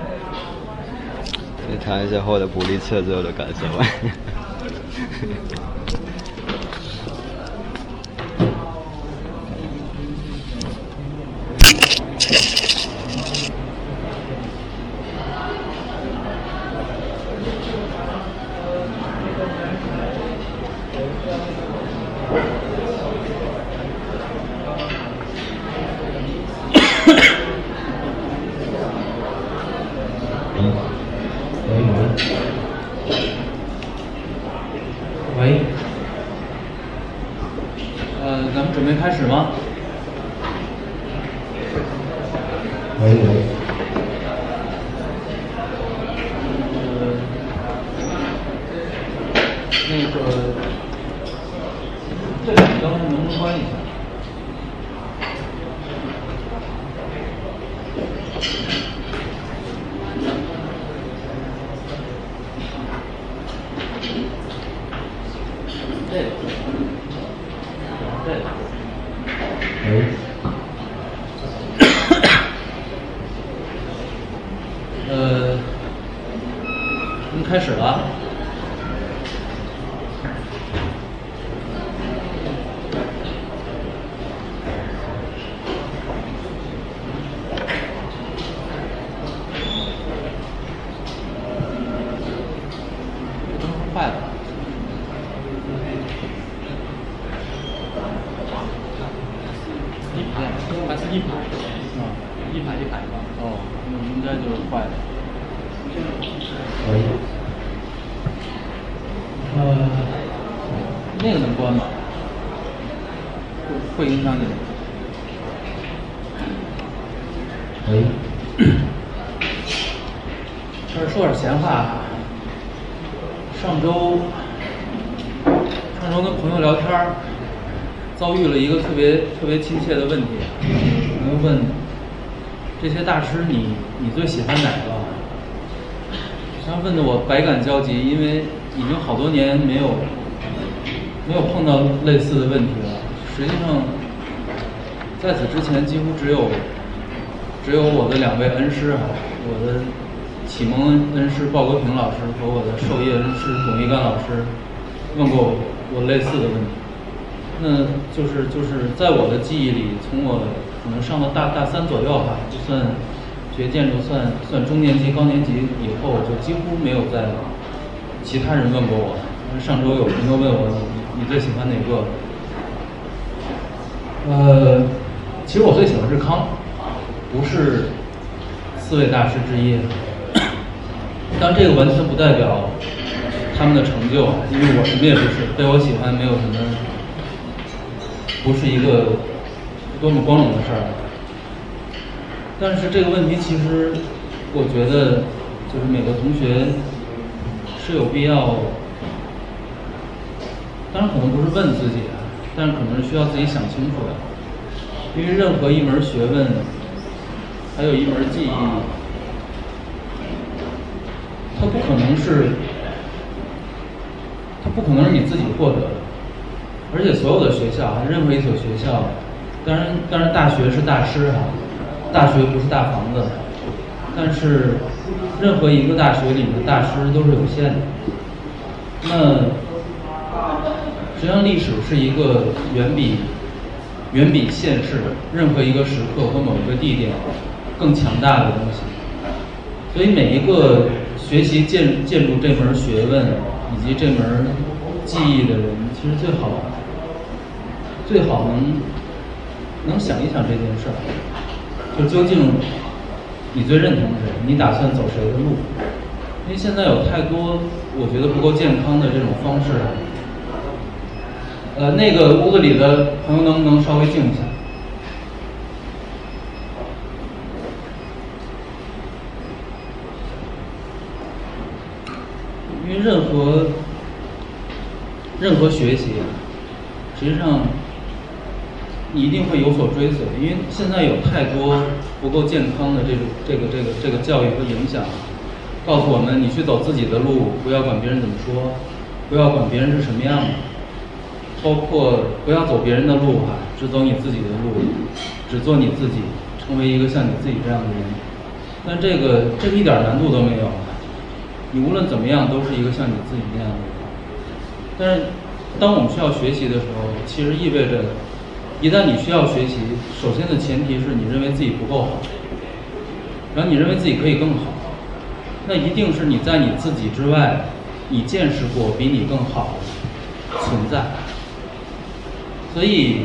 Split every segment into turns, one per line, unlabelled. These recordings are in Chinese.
再谈一下后的捕猎测之后的感受。
喂，咱们准备开始吗？
喂。
那个，这两个灯能不能关一下？这个，这个。
喂。
您开始了。灯坏了。还是一排啊，一排吧。哦，那应该就是坏的。
喂。
那个能关吗？会影响你。
喂。
说点闲话。上周跟朋友聊天，遭遇了一个特别亲切的问题。朋友问：这些大师你最喜欢哪个？他问得我百感交集，因为已经好多年没有碰到类似的问题了。实际上，在此之前几乎只有我的两位恩师我的启蒙恩师鲍国平老师和我的授业恩师董一干老师问过我类似的问题。那就是在我的记忆里，从我可能上到大三左右就算学建筑算中年级高年级以后，就几乎没有再其他人问过我。上周有朋友问我你最喜欢哪个？其实我最喜欢日康，不是4位大师之一。但这个完全不代表他们的成就，因为我什么也不是，被我喜欢没有什么，不是一个多么光荣的事儿。但是这个问题其实我觉得就是每个同学是有必要，当然可能不是问自己但是可能是需要自己想清楚的。因为任何一门学问还有一门技艺，它不可能是你自己获得的。而且所有的学校任何一所学校，当然大学是大师大学不是大房子，但是任何一个大学里的大师都是有限的。那实际上历史是一个远比现世任何一个时刻和某一个地点更强大的东西。所以每一个学习建筑这门学问以及这门技艺的人，其实最好能想一想这件事儿，就究竟你最认同谁，你打算走谁的路？因为现在有太多我觉得不够健康的这种方式。那个屋子里的朋友能不能稍微静一下？因为任何学习实际上你一定会有所追随，因为现在有太多不够健康的这个教育和影响，告诉我们你去走自己的路，不要管别人怎么说，不要管别人是什么样的，包括不要走别人的路只走你自己的路，只做你自己，成为一个像你自己这样的人。 但这个一点难度都没有，你无论怎么样都是一个像你自己那样的人。但是当我们需要学习的时候，其实意味着，一旦你需要学习，首先的前提是你认为自己不够好，然后你认为自己可以更好，那一定是你在你自己之外，你见识过比你更好的存在。所以，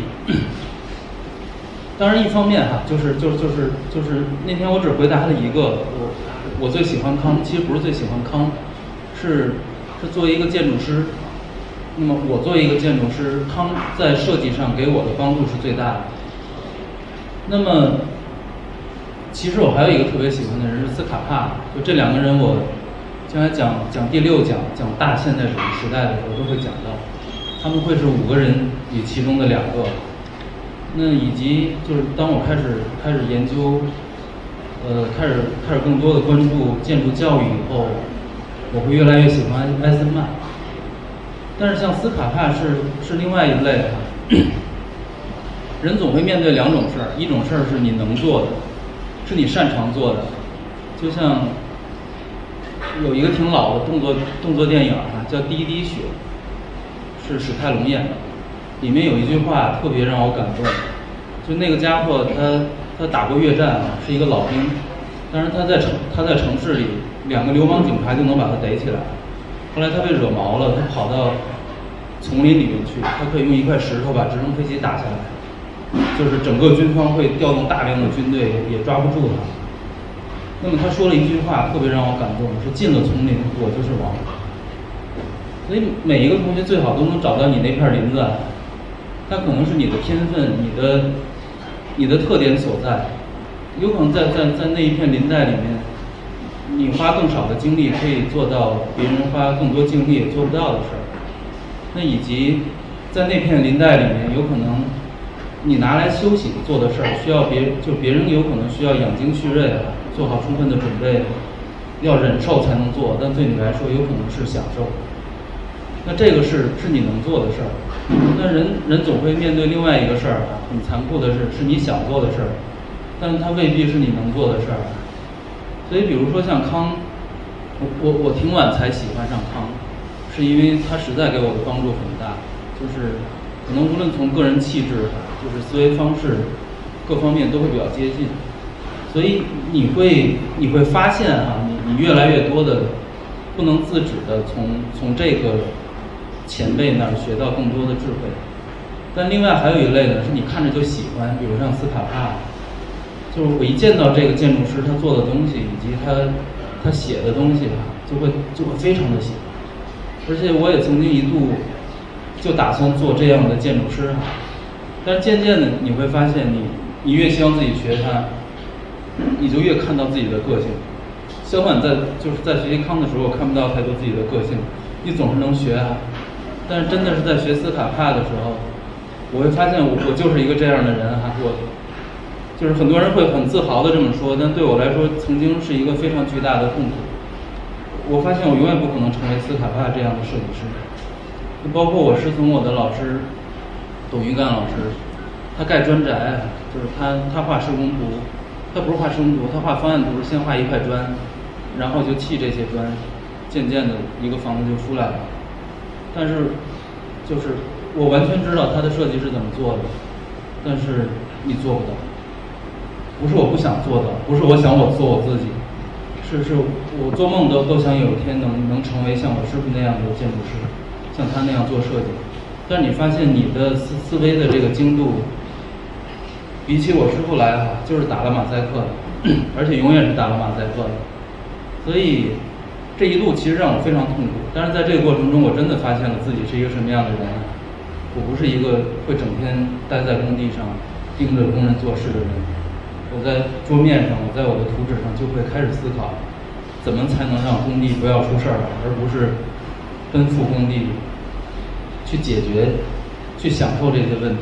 当然一方面哈，就是那天我只回答了一个，我最喜欢康，其实不是最喜欢康，是作为一个建筑师。那么我作为一个建筑师，康在设计上给我的帮助是最大的。那么，其实我还有一个特别喜欢的人是斯卡帕，就这两个人我将来讲第6讲讲大现代主义时代的时候都会讲到，他们会是5个人里其中的2个。那以及就是当我开始研究，开始更多的关注建筑教育以后，我会越来越喜欢埃森曼。但是像斯卡帕是另外一类的，人总会面对2种事儿，一种事儿是你能做的，是你擅长做的，就像有一个挺老的动作电影叫《第一滴血》，是史泰龙演的，里面有一句话特别让我感动，就那个家伙他打过越战是一个老兵，但是他在城市里2个流氓警察就能把他逮起来。后来他被惹毛了，他跑到丛林里面去，他可以用一块石头把直升飞机打下来，就是整个军方会调动大量的军队，也抓不住他。那么他说了一句话特别让我感动，是进了丛林，我就是王。所以每一个同学最好都能找到你那片林子，它可能是你的天分，你的特点所在，有可能在那一片林带里面。你花更少的精力可以做到别人花更多精力也做不到的事儿，那以及在那片林带里面，有可能你拿来休息做的事儿，需要别人有可能需要养精蓄锐，做好充分的准备，要忍受才能做，但对你来说有可能是享受。那这个是你能做的事儿，那人总会面对另外一个事儿，很残酷的是你想做的事儿，但是它未必是你能做的事儿。所以比如说像康，我挺晚才喜欢上康，是因为他实在给我的帮助很大，就是可能无论从个人气质，就是思维方式各方面都会比较接近，所以你会发现你越来越多的不能自主的从这个前辈那儿学到更多的智慧。但另外还有一类呢，是你看着就喜欢，比如像斯卡帕。就是我一见到这个建筑师他做的东西以及他写的东西就会非常的喜欢，而且我也曾经一度就打算做这样的建筑师但是渐渐的你会发现你越希望自己学它，你就越看到自己的个性。相反在学习康的时候，我看不到太多自己的个性，你总是能学但是真的是在学斯卡帕的时候，我会发现我就是一个这样的人就是很多人会很自豪的这么说，但对我来说曾经是一个非常巨大的痛苦。我发现我永远不可能成为斯卡帕这样的设计师，包括我师从我的老师董玉干老师，他盖砖宅，就是他画施工图，他不是画施工图，他画方案图，先画一块砖，然后就砌这些砖，渐渐的一个房子就出来了。但是就是我完全知道他的设计是怎么做的，但是你做不到。不是我不想做到，不是我想做我自己，是我做梦都想有一天能成为像我师傅那样的建筑师，像他那样做设计。但是你发现你的思维的这个精度，比起我师傅来就是打了马赛克的，而且永远是打了马赛克的。所以这一路其实让我非常痛苦。但是在这个过程中，我真的发现了自己是一个什么样的人。我不是一个会整天待在工地上盯着工人做事的人。我在桌面上，我在我的图纸上就会开始思考，怎么才能让工地不要出事儿，而不是奔赴工地去解决、去享受这些问题。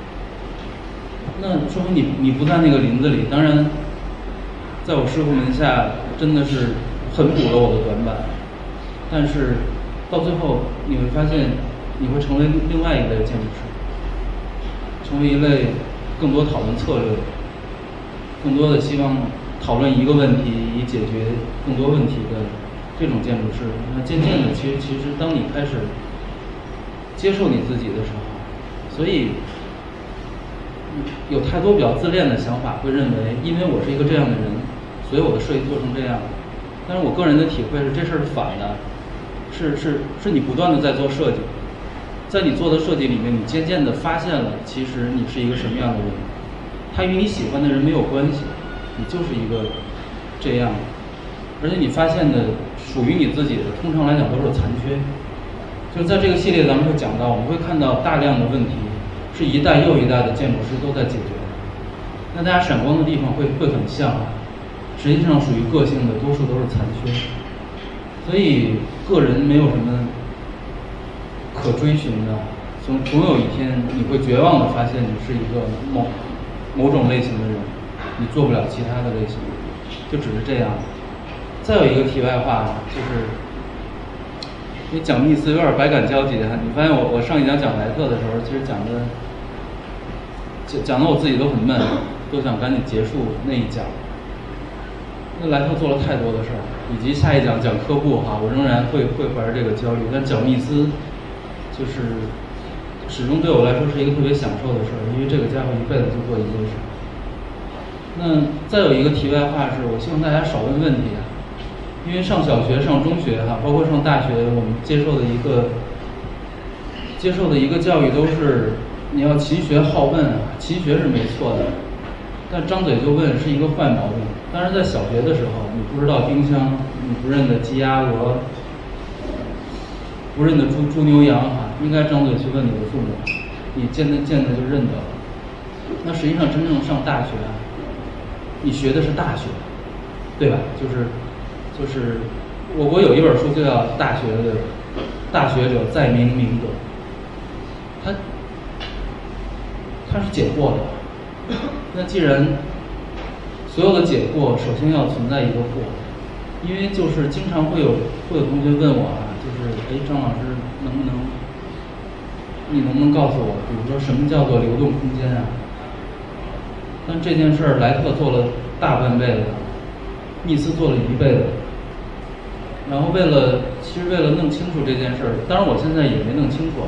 那说明你不在那个林子里。当然，在我师傅门下，真的是很补了我的短板。但是到最后，你会发现，你会成为另外一类建筑师，成为一类更多讨论策略。更多的希望讨论一个问题以解决更多问题的这种建筑师。那渐渐的，其实当你开始接受你自己的时候，所以有太多比较自恋的想法，会认为因为我是一个这样的人，所以我的设计做成这样。但是我个人的体会是，这事儿是反的，是你不断的在做设计，在你做的设计里面，你渐渐的发现了，其实你是一个什么样的人，它与你喜欢的人没有关系，你就是一个这样，而且你发现的属于你自己的，通常来讲都是残缺。就在这个系列，咱们会讲到，我们会看到大量的问题，是一代又一代的建筑师都在解决。那大家闪光的地方会很像，实际上属于个性的多数都是残缺。所以个人没有什么可追寻的，总有一天你会绝望的发现，你是一个某种类型的人，你做不了其他的类型，就只是这样。再有一个题外话，就是因为讲密斯有点百感交集哈。你发现我上一讲讲莱特的时候，其实讲的我自己都很闷，都想赶紧结束那一讲。那莱特做了太多的事儿，以及下一讲讲科布哈，我仍然会怀着这个焦虑。但讲密斯，就是始终对我来说是一个特别享受的事儿，因为这个家伙一辈子就做一件事。那再有一个题外话是，我希望大家少问问题啊，因为上小学、上中学哈，包括上大学，我们接受的一个教育都是你要勤学好问啊，勤学是没错的，但张嘴就问是一个坏毛病。当然，在小学的时候，你不知道冰箱，你不认得鸡鸭鹅，不认得猪牛羊哈，应该张嘴去问你的父母，你见得就认得了。那实际上真正上大学啊，你学的是大学，对吧？就是我有一本书就叫《大学者在明明德》，它是解惑的。那既然所有的解惑，首先要存在一个惑，因为就是经常会有同学问我啊，就是张老师你能不能告诉我，比如说什么叫做流动空间啊？但这件事儿莱特做了大半辈子，密斯做了一辈子，然后其实为了弄清楚这件事儿，当然我现在也没弄清楚，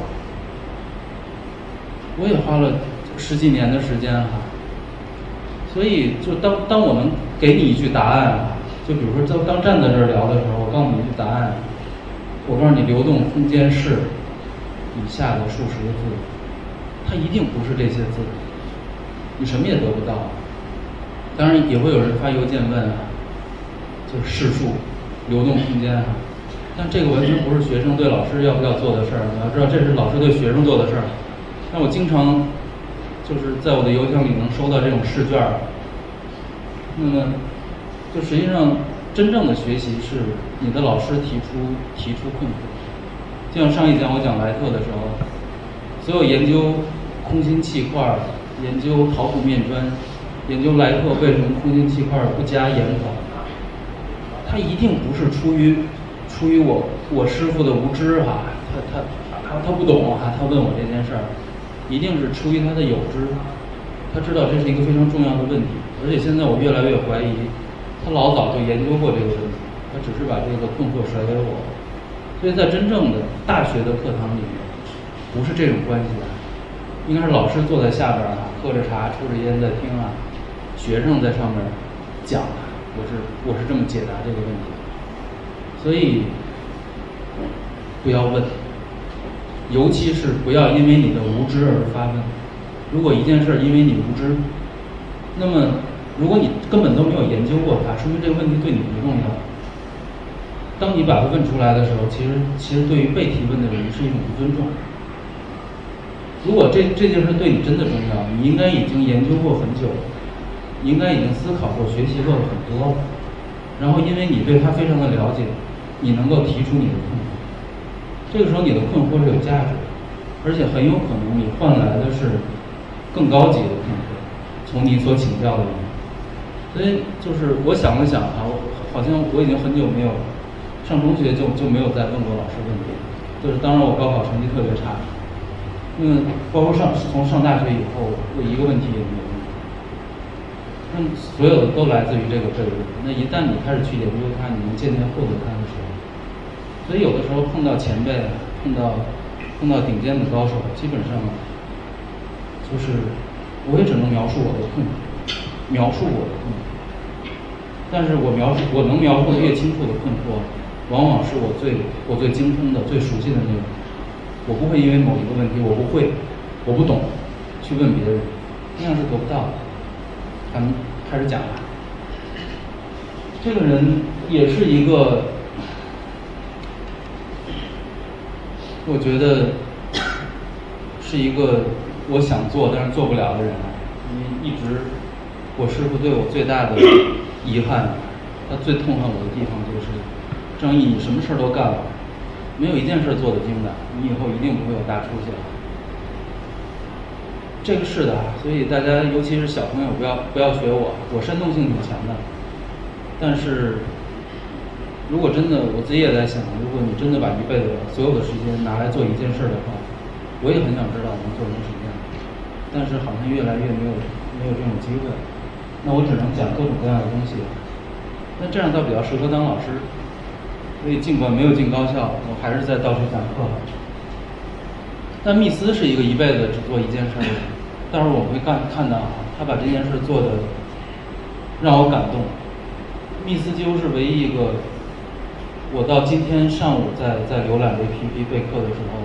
我也花了10几年的时间哈。所以就当我们给你一句答案啊，就比如说刚站在这儿聊的时候，我告诉你一句答案，我告诉你流动空间是以下的数十个字，它一定不是这些字，你什么也得不到。当然也会有人发邮件问啊，就是试数流动空间啊，但这个完全不是学生对老师要不要做的事儿，你要知道这是老师对学生做的事儿。但我经常就是在我的邮箱里能收到这种试卷儿，那么就实际上真正的学习是你的老师提出困惑。就像上一讲我讲莱特的时候，所有研究空心气块、研究陶土面砖、研究莱特为什么空心气块不加盐款，他一定不是出于我师傅的无知哈，他不懂哈，他问我这件事儿，一定是出于他的有知，他知道这是一个非常重要的问题，而且现在我越来越怀疑，他老早就研究过这个问题，他只是把这个困惑甩给我。所以在真正的大学的课堂里面，不是这种关系的，应该是老师坐在下边啊，喝着茶抽着烟在听啊，学生在上面讲啊，我是这么解答这个问题。所以不要问，尤其是不要因为你的无知而发问。如果一件事因为你无知，那么如果你根本都没有研究过它，说明这个问题对你不重要。当你把它问出来的时候，其实对于被提问的人是一种不尊重。如果这件事对你真的重要，你应该已经研究过很久了，你应该已经思考过、学习过很多了，然后因为你对它非常的了解，你能够提出你的困惑。这个时候你的困惑是有价值的，而且很有可能你换来的是更高级的困惑，从你所请教的人。所以就是我想了想啊，好像我已经很久没有上中学就没有再问过老师问题，就是当然我高考成绩特别差，包括从上大学以后，我一个问题也没有问。 那么所有的都来自于这个悖论。那一旦你开始去研究它，你能渐渐获得它的时候，所以有的时候碰到前辈，碰到顶尖的高手，基本上就是我也只能描述我的痛苦，描述我的痛苦。但是我能描述的越清楚的困惑，往往是我最精通的、最熟悉的内容。我不会因为某一个问题我不会、我不懂，去问别人，那样是得不到的。咱们开始讲了。这个人也是一个，我觉得是一个我想做但是做不了的人。因为一直我师父对我最大的遗憾，他最痛恨我的地方就是张毅，你什么事都干了，没有一件事做得精的，你以后一定不会有大出息了。这个是的，所以大家尤其是小朋友不要学我煽动性挺强的。但是如果真的，我自己也在想，如果你真的把一辈子所有的时间拿来做一件事的话，我也很想知道能做成什么样。但是好像越来越没有这种机会，那我只能讲各种各样的东西。那这样倒比较适合当老师，所以尽管没有进高校，我还是在到处讲课。但密斯是一个一辈子只做一件事的人，待会儿我们会看到他把这件事做的让我感动。密斯几乎是唯一一个，我到今天上午在浏览这 APP 备课的时候，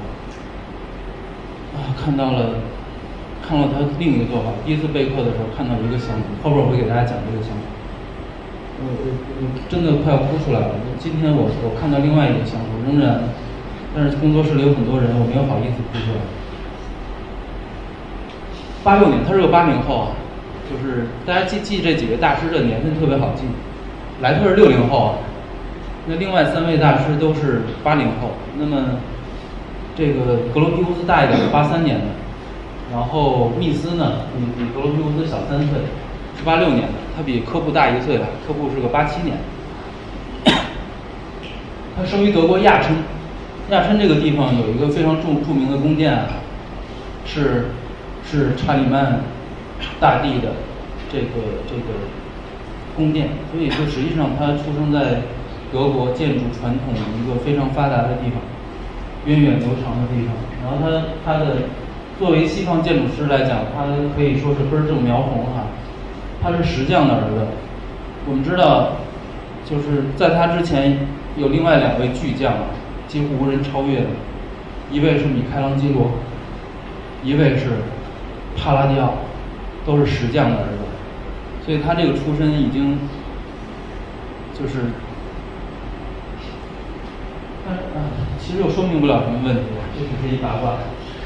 看到了他另一个做法。第一次备课的时候看到一个项目，后边我会给大家讲这个项目。我真的快要哭出来了。今天我看到另外一个项目，仍然，但是工作室里有很多人，我没有好意思哭出来。86年，他是个80后啊，就是大家记这几位大师的年份特别好记。莱特是60后啊，那另外3位大师都是80后。那么这个格罗皮乌斯大一点，83年的，然后密斯呢比格罗皮乌斯小3岁，是86年的，他比科布大1岁了，科布是个87年。他生于德国亚琛，亚琛这个地方有一个非常著名的宫殿啊，是查理曼大帝的这个宫殿，所以就实际上他出生在德国建筑传统的一个非常发达的地方，源远流长的地方。然后他的作为西方建筑师来讲，他可以说是根正苗红哈。他是石匠的儿子。我们知道，就是在他之前有另外2位巨匠，几乎无人超越的，一位是米开朗基罗，一位是帕拉第奥，都是石匠的儿子。所以他这个出身已经就是，其实又说明不了什么问题，这只是一八卦。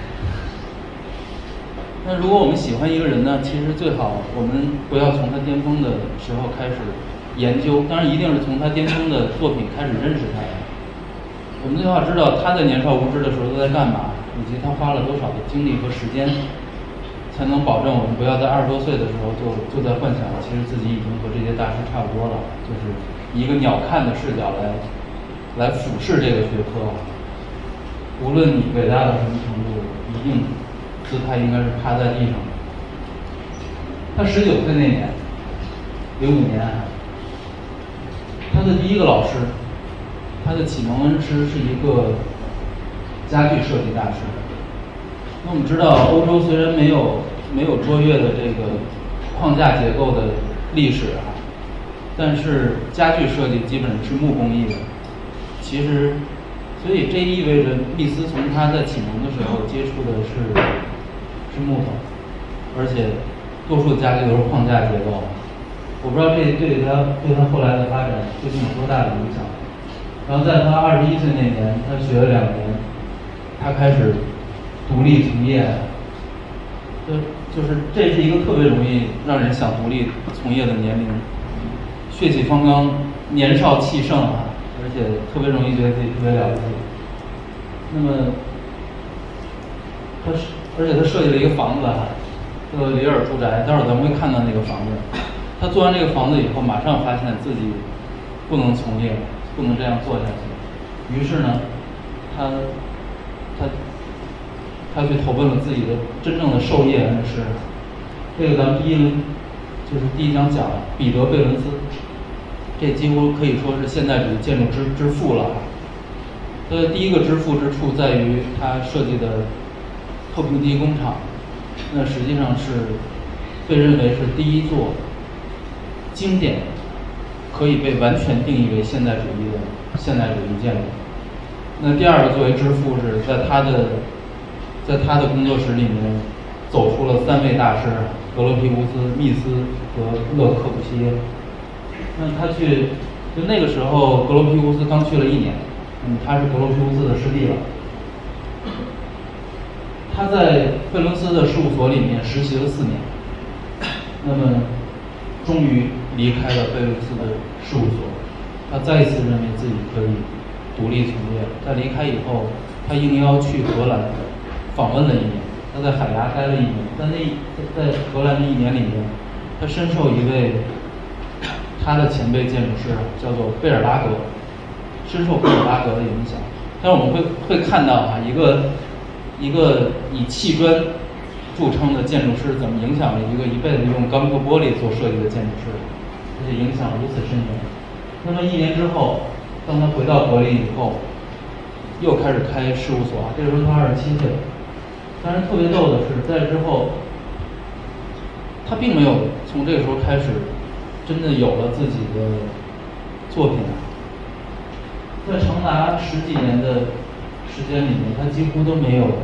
那如果我们喜欢一个人呢，其实最好我们不要从他巅峰的时候开始研究，当然一定是从他巅峰的作品开始认识他。我们最好知道他在年少无知的时候都在干嘛，以及他花了多少的精力和时间，才能保证我们不要在20多岁的时候就在幻想，其实自己已经和这些大师差不多了，就是以一个鸟瞰的视角来俯视这个学科。无论你伟大到什么程度，一定姿态应该是趴在地上的。他19岁那年，05年，他的第一个老师，他的启蒙恩师是一个家具设计大师。那我们知道，欧洲虽然没有卓越的这个框架结构的历史啊，但是家具设计基本是木工艺的。其实，所以这意味着密斯从他在启蒙的时候接触的是木头，而且多数的家具都是框架结构。我不知道这对他后来的发展究竟有多大的影响。然后在他21岁那年，他学了2年，他开始独立从业。就是这是一个特别容易让人想独立从业的年龄，血气方刚，年少气盛啊，而且特别容易觉得自己特别了不起。那么，而且他设计了一个房子啊，叫里尔住宅，待会儿咱们会看到那个房子。他做完这个房子以后，马上发现自己不能从业，不能这样做下去。于是呢，他去投奔了自己的真正的授业恩师。这个咱们就是第一章讲彼得·贝伦斯，这几乎可以说是现代主义建筑之父了。第一个之父之处在于他设计的特布基工厂，那实际上是被认为是第一座经典，可以被完全定义为现代主义的现代主义建筑。那第二个作为之父是在他的工作室里面走出了3位大师：格罗皮乌斯、密斯和勒克布西耶。那就那个时候，格罗皮乌斯刚去了1年，他是格罗皮乌斯的师弟了。他在贝伦斯的事务所里面实习了4年，那么终于离开了贝伦斯的事务所，他再一次认为自己可以独立从业。在离开以后，他应邀去荷兰访问了1年，他在海牙待了1年。在荷兰的1年里面，他深受一位他的前辈建筑师叫做贝尔拉格，深受贝尔拉格的影响。但是我们会看到一个以砌砖著称的建筑师怎么影响了一个一辈子用钢构玻璃做设计的建筑师，而且影响如此深远。那么1年之后，当他回到柏林以后，又开始开事务所。这个时候他27岁。但是特别逗的是，在之后，他并没有从这个时候开始真的有了自己的作品。在长达10几年的时间里面，他几乎都没有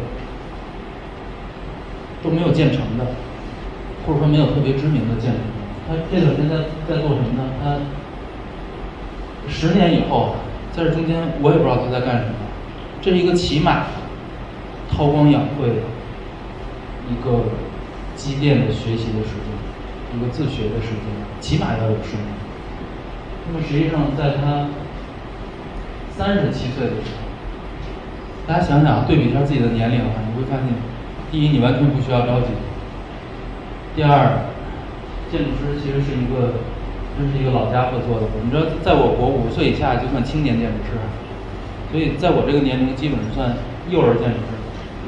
建成的，或者说没有特别知名的建筑。他这段时间在做什么呢？他10年以后，在这中间我也不知道他在干什么。这是一个骑马韬光养晦的一个积淀的学习的时间，一个自学的时间，起码要有10年。那么实际上在他37岁的时候，大家想想对比一下自己的年龄你会发现，第一，你完全不需要着急；第二，建筑师其实是真是一个老家伙做的。你知道，在我国50岁以下就算青年建筑师，所以在我这个年龄基本上算幼儿建筑师。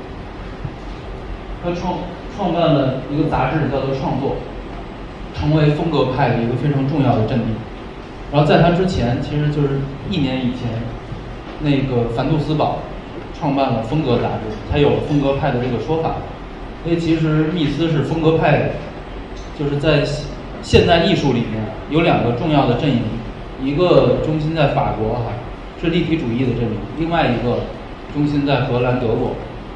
他创办了一个杂志叫做《创作》，成为风格派的一个非常重要的阵地。然后在他之前，其实就是1年以前，那个凡杜斯堡创办了《风格》杂志，才有了风格派的这个说法。所以其实密斯是风格派的，就是在现代艺术里面有2个重要的阵营，一个中心在法国是立体主义的阵营，另外一个中心在荷兰、德国，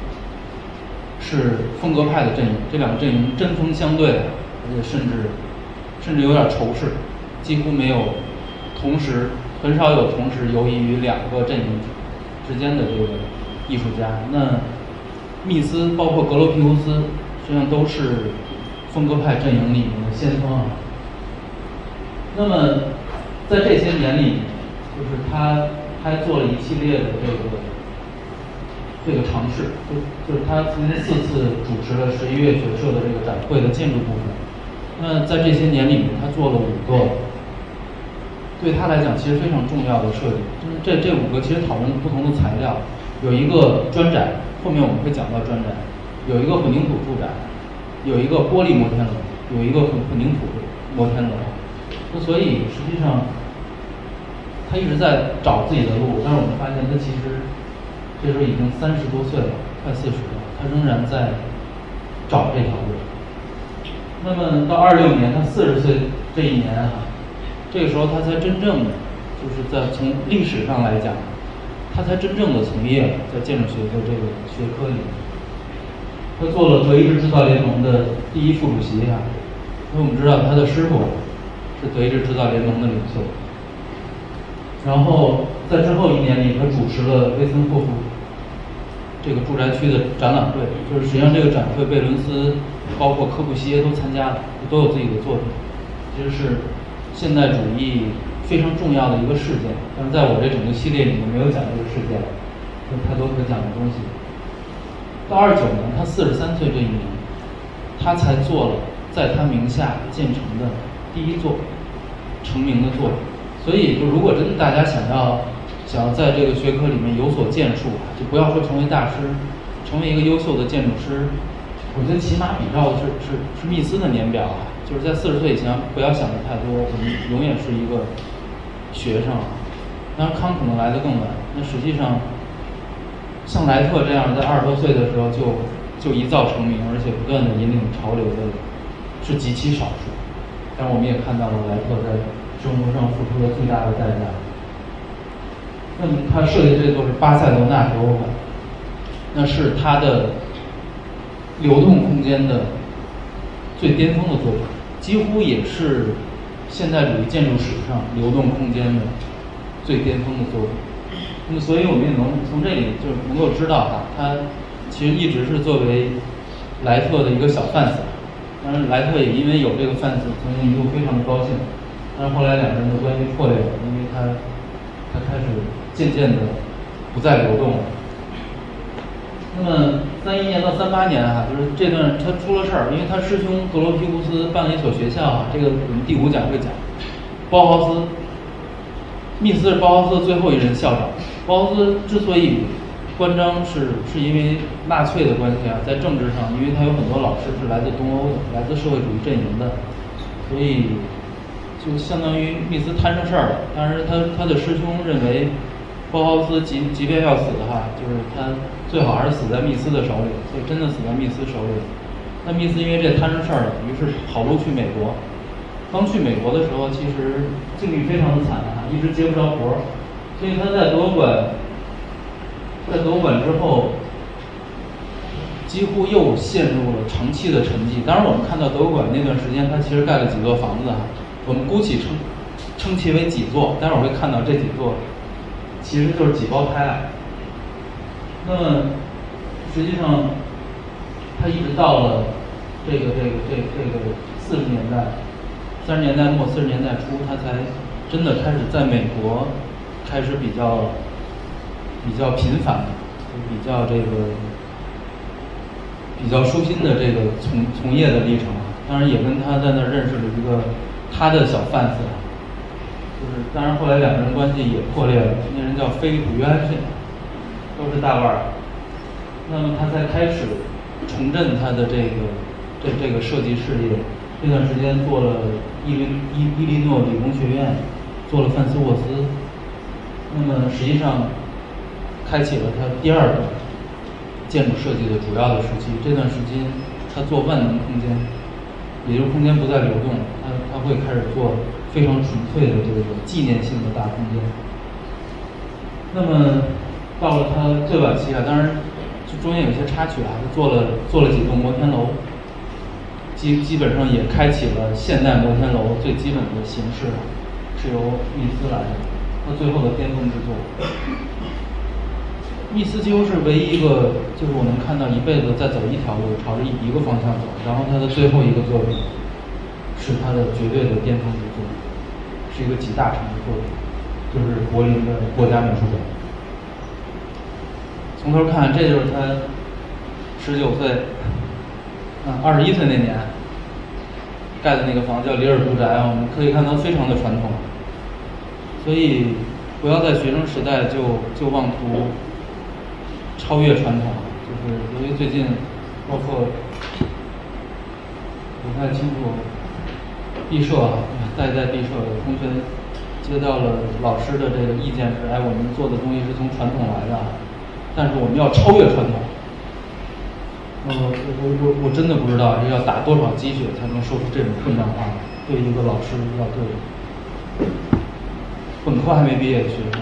是风格派的阵营。这2个阵营针锋相对，而且甚至有点仇视，几乎没有很少有同时游移于2个阵营之间的这个艺术家。那密斯包括格罗皮乌斯实际上都是风格派阵营里面的先锋那么在这些年里，就是他还做了一系列的这个尝试，就是他曾经4次主持了11月学社的这个展会的建筑部分。那在这些年里面，他做了5个对他来讲其实非常重要的设计。就是这5个其实讨论不同的材料，有一个砖展，后面我们会讲到砖展，有一个混凝土柱展，有一个玻璃摩天楼，有一个混凝土摩天楼。所以实际上他一直在找自己的路，但是我们发现他其实这时候已经30多岁了，快40了，他仍然在找这条路。那么到26年，他40岁这一年这个时候他才真正的，就是在从历史上来讲，他才真正的从业了，在建筑学的这个学科里面。他做了德意志制造联盟的第1副主席因为我们知道他的师傅是德意志制造联盟的领袖。然后在之后1年里，他主持了威森霍夫这个住宅区的展览会，就是实际上这个展会贝伦斯包括科布西耶都参加了，都有自己的作品，其实是现代主义非常重要的一个事件。但是在我这整个系列里面没有讲这个事件，有太多可讲的东西。到29年，他43岁这一年，他才做了在他名下建成的第1座成名的作品。所以就如果真的大家想要在这个学科里面有所建树，就不要说成为大师，成为一个优秀的建筑师，我觉得起码比照的是密斯的年表就是在40岁以前不要想的太多，我们永远是一个学生。当然康可能来得更晚。那实际上，像莱特这样在20多岁的时候就一造成名，而且不断的引领潮流的，是极其少数。但我们也看到了莱特在生活上付出了巨大的代价。那么他设计这座是巴塞罗那博物馆，那是他的流动空间的最巅峰的作品，几乎也是现代主义建筑史上流动空间的最巅峰的作品。那么，所以我们也能从这里就能够知道他其实一直是作为莱特的一个小 fans。当然，莱特也因为有这个 fans， 曾经一度非常的高兴，但是后来两个人的关系破裂了，因为他开始渐渐的不再流动了。那么31年到38年就是这段他出了事儿，因为他师兄格罗皮乌斯办了一所学校这个我们第5讲会讲。包豪斯，密斯是包豪斯最后一任校长。包豪斯之所以关张是因为纳粹的关系在政治上，因为他有很多老师是来自东欧的，来自社会主义阵营的，所以就相当于密斯摊上事儿了。当然他的师兄认为包豪斯即便要死的话，就是他最好还是死在密斯的手里，所以真的死在密斯手里。那密斯因为这摊上事儿了，于是跑路去美国。刚去美国的时候，其实境遇非常的惨一直接不着活儿，所以他在德国馆之后，几乎又陷入了长期的沉寂。当然，我们看到德国馆那段时间，他其实盖了几座房子我们姑且称其为几座，待会儿会看到这几座其实就是几胞胎那么实际上，他一直到了这个40年代，30年代末40年代初，他才真的开始在美国开始比较频繁，比较舒心的这个从业的历程当然也跟他在那儿认识了一个他的小fans就是当然后来两个人关系也破裂了，那人叫菲利普·约翰逊，都是大腕儿。那么他才开始重振他的这个设计事业。这段时间做了伊利诺理工学院，做了范斯沃斯。那么实际上开启了他第2段建筑设计的主要的时期。这段时间他做万能空间，也就是空间不再流动，他会开始做非常纯粹的这个纪念性的大空间。那么到了他最晚期当然中间有一些插曲他做了几栋摩天楼，基本上也开启了现代摩天楼最基本的形式，是由密斯来的，他最后的巅峰之作。密斯几乎是唯一一个，就是我能看到一辈子在走一条路，朝着一个方向走。然后他的最后一个作品是他的绝对的巅峰之作，是一个集大成的作品，就是柏林的国家美术馆。从头看，这就是他19岁，21岁那年盖的那个房子叫里尔住宅我们可以看到非常的传统。所以不要在学生时代就妄图超越传统，就是由于最近包括不太清楚毕设在毕设有同学接到了老师的这个意见是，我们做的东西是从传统来的，但是我们要超越传统。我真的不知道要打多少鸡血才能说出这种混账话。对一个老师要对本科还没毕业的学生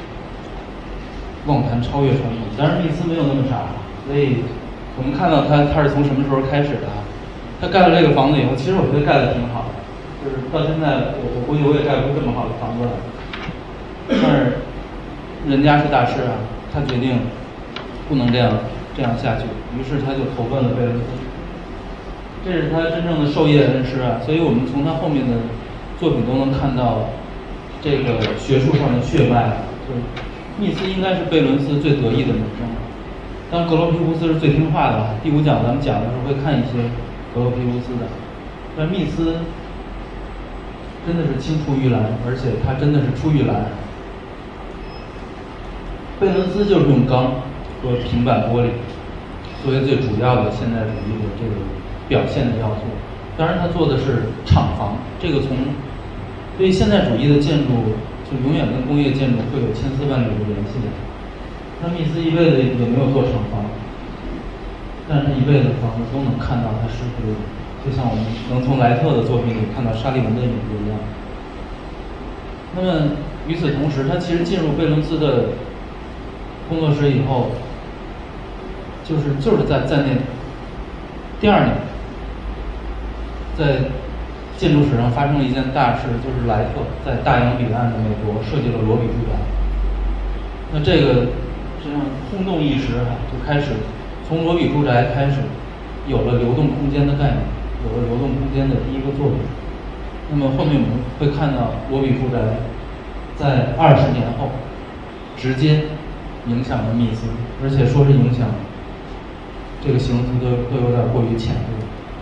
妄谈超越传统。当然密斯没有那么傻，所以我们看到他是从什么时候开始的他盖了这个房子以后，其实我觉得盖的挺好的，就是到现在我估计我也盖不出这么好的房子来。但是人家是大师他决定不能这样下去，于是他就投奔了贝伦斯。这是他真正的授业恩师所以我们从他后面的作品都能看到这个学术上的血脉。就是密斯应该是贝伦斯最得意的门生，当然格罗皮乌斯是最听话的第5讲咱们讲的时候会看一些格罗皮乌斯的，但密斯真的是青出于蓝，而且他真的是出于蓝。贝伦斯就是用钢和平板玻璃作为最主要的现代主义的这个表现的要素， 当然他做的是厂房，这个从对现代主义的建筑就永远跟工业建筑会有千丝万缕的联系的。那密斯一辈子也没有做厂房，但是他一辈子房子都能看到他师傅的影，就像我们能从莱特的作品里看到沙利文的影子一样。那么与此同时，他其实进入贝伦斯的工作室以后，就是在那第2年，在建筑史上发生了一件大事，就是莱特在大洋彼岸的美国设计了罗比住宅。那这个实际上轰动一时就开始从罗比住宅开始有了流动空间的概念，有了流动空间的第一个作品。那么后面我们会看到罗比住宅在20年后直接影响了密斯，而且说是影响，这个形容词都有点过于浅薄。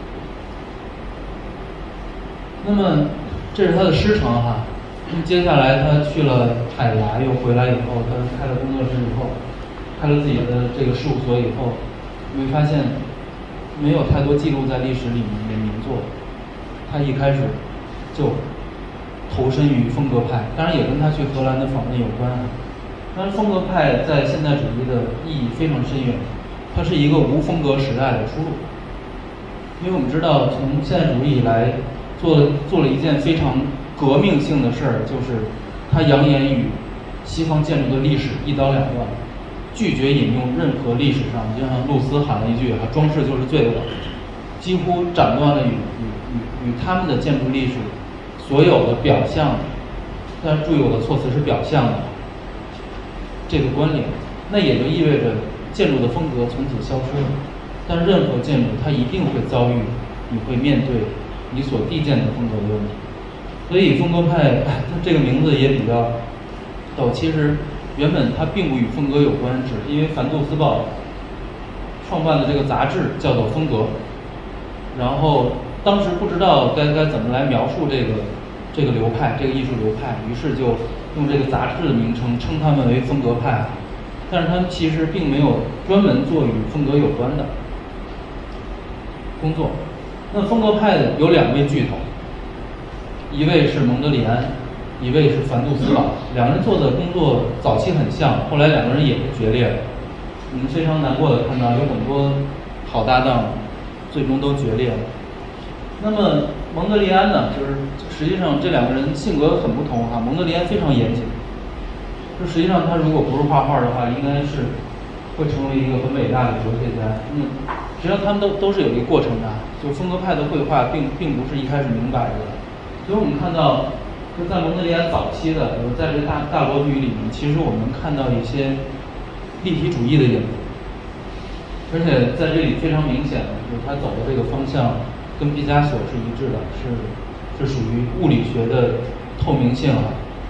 那么这是他的师承哈。那么接下来他去了海牙，又回来以后，他开了工作室以后，开了自己的这个事务所以后，你会发现没有太多记录在历史里面的名作。他一开始就投身于风格派，当然也跟他去荷兰的访问有关。当然，风格派在现代主义的意义非常深远，它是一个无风格时代的出路。因为我们知道，从现代主义以来，做了一件非常革命性的事儿，就是它扬言与西方建筑的历史一刀两断，拒绝引用任何历史上，就像露丝喊了一句“装饰就是罪恶”，几乎斩断了与他们的建筑历史所有的表象，当然注意我的措辞是表象的这个关联。那也就意味着建筑的风格从此消失了。但任何建筑它一定会遭遇，你会面对你所递建的风格的问题。所以风格派它这个名字也比较逗，其实原本它并不与风格有关，只是因为凡杜斯堡创办的这个杂志叫做《风格》，然后当时不知道该怎么来描述这个流派，这个艺术流派，于是就用这个杂志的名称称他们为风格派。但是他们其实并没有专门做与风格有关的工作。那风格派有2位巨头，一位是蒙德里安，一位是凡杜斯堡。2人做的工作早期很像，后来2个人也是决裂了。我们非常难过的看到有很多好搭档最终都决裂了。那么蒙德里安呢，就是实际上这2个人性格很不同哈。蒙德里安非常严谨，就实际上他如果不是画画的话，应该是会成为一个很伟大的哲学家。实际上他们都是有一个过程的，就风格派的绘画并不是一开始明摆的。所以我们看到，就在蒙德里安早期的，在这个大罗语里面，其实我们看到一些立体主义的影子，而且在这里非常明显的，就是他走的这个方向跟毕加索是一致的，是属于物理学的透明性啊。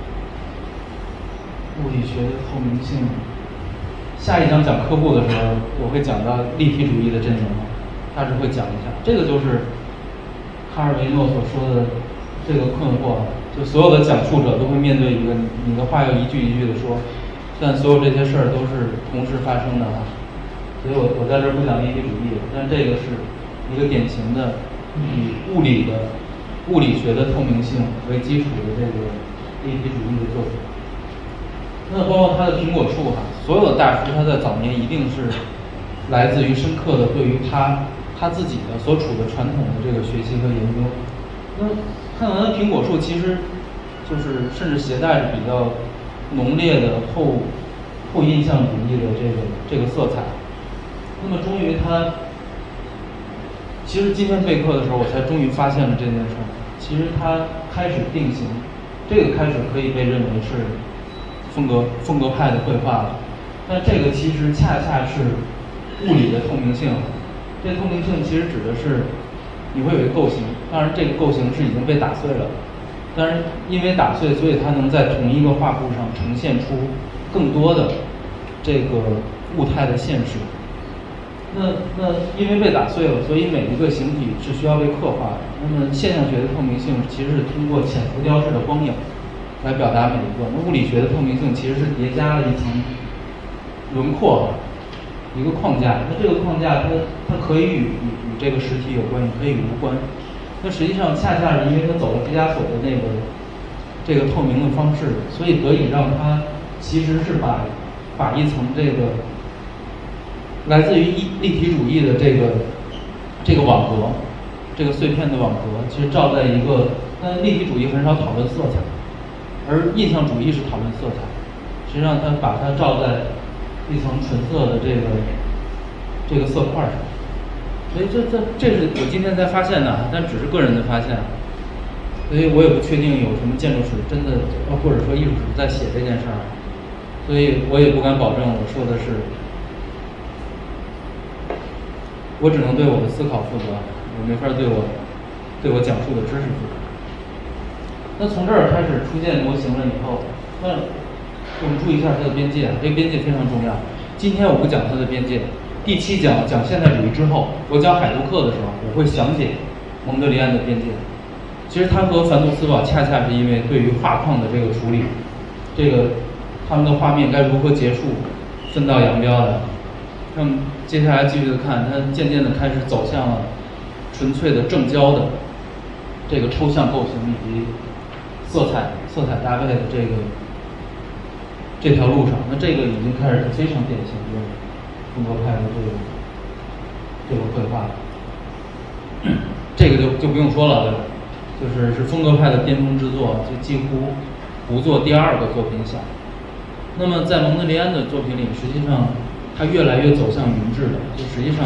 物理学的透明性，下一章讲科布的时候，我会讲到立体主义的阵营，大致会讲一下。这个就是卡尔维诺所说的这个困惑，就所有的讲述者都会面对一个你的话要一句一句的说，但所有这些事儿都是同时发生的啊。所以我在这儿不讲立体主义，但这个是一个典型的以物理学的透明性为基础的这个立体主义的作品。那包括他的苹果树哈，所有的大师他在早年一定是来自于深刻的对于他自己的所处的传统的这个学习和研究。那看到他的苹果树，其实就是甚至携带着比较浓烈的后印象主义的这个色彩。那么终于其实今天备课的时候，我才终于发现了这件事儿。其实他开始定型，这个开始可以被认为是风格派的绘画了。但这个其实恰恰是物理的透明性。这透明性其实指的是你会有一个构型，当然这个构型是已经被打碎了，但是因为打碎，所以它能在同一个画布上呈现出更多的这个物态的现实。那因为被打碎了，所以每一个形体是需要被刻画的。那么现象学的透明性其实是通过潜伏雕式的光影来表达每一个。那物理学的透明性其实是叠加了一层轮廓，一个框架。那这个框架它可以与这个实体有关，也可以无关。 那实际上恰恰是因为他走了毕加索的这个透明的方式，所以得以让他其实是把一层这个来自于立体主义的这个网格，这个碎片的网格，其实照在一个，但立体主义很少讨论色彩，而印象主义是讨论色彩。实际上，他把它照在一层纯色的这个色块上。所以这是我今天才发现的，但只是个人的发现，所以我也不确定有什么建筑史真的，或者说艺术史在写这件事儿，所以我也不敢保证我说的是，我只能对我的思考负责，我没法对我讲述的知识负责。那从这儿开始出现模型了以后，那我们注意一下它的边界，这个边界非常重要。今天我不讲它的边界。第7讲现代主义之后，我讲海杜克的时候，我会详解蒙德里安的边界。其实他和凡杜斯堡恰恰是因为对于画框的这个处理，他们的画面该如何结束，分道扬镳的。那么接下来继续的看，他渐渐的开始走向了纯粹的正交的这个抽象构型以及色彩搭配的这条路上。那这个已经开始是非常典型的风格派的这个绘画，这个就不用说了，对吧？是风格派的巅峰之作，就几乎不做第2个作品小。那么在蒙德里安的作品里，实际上他越来越走向云质的，就实际上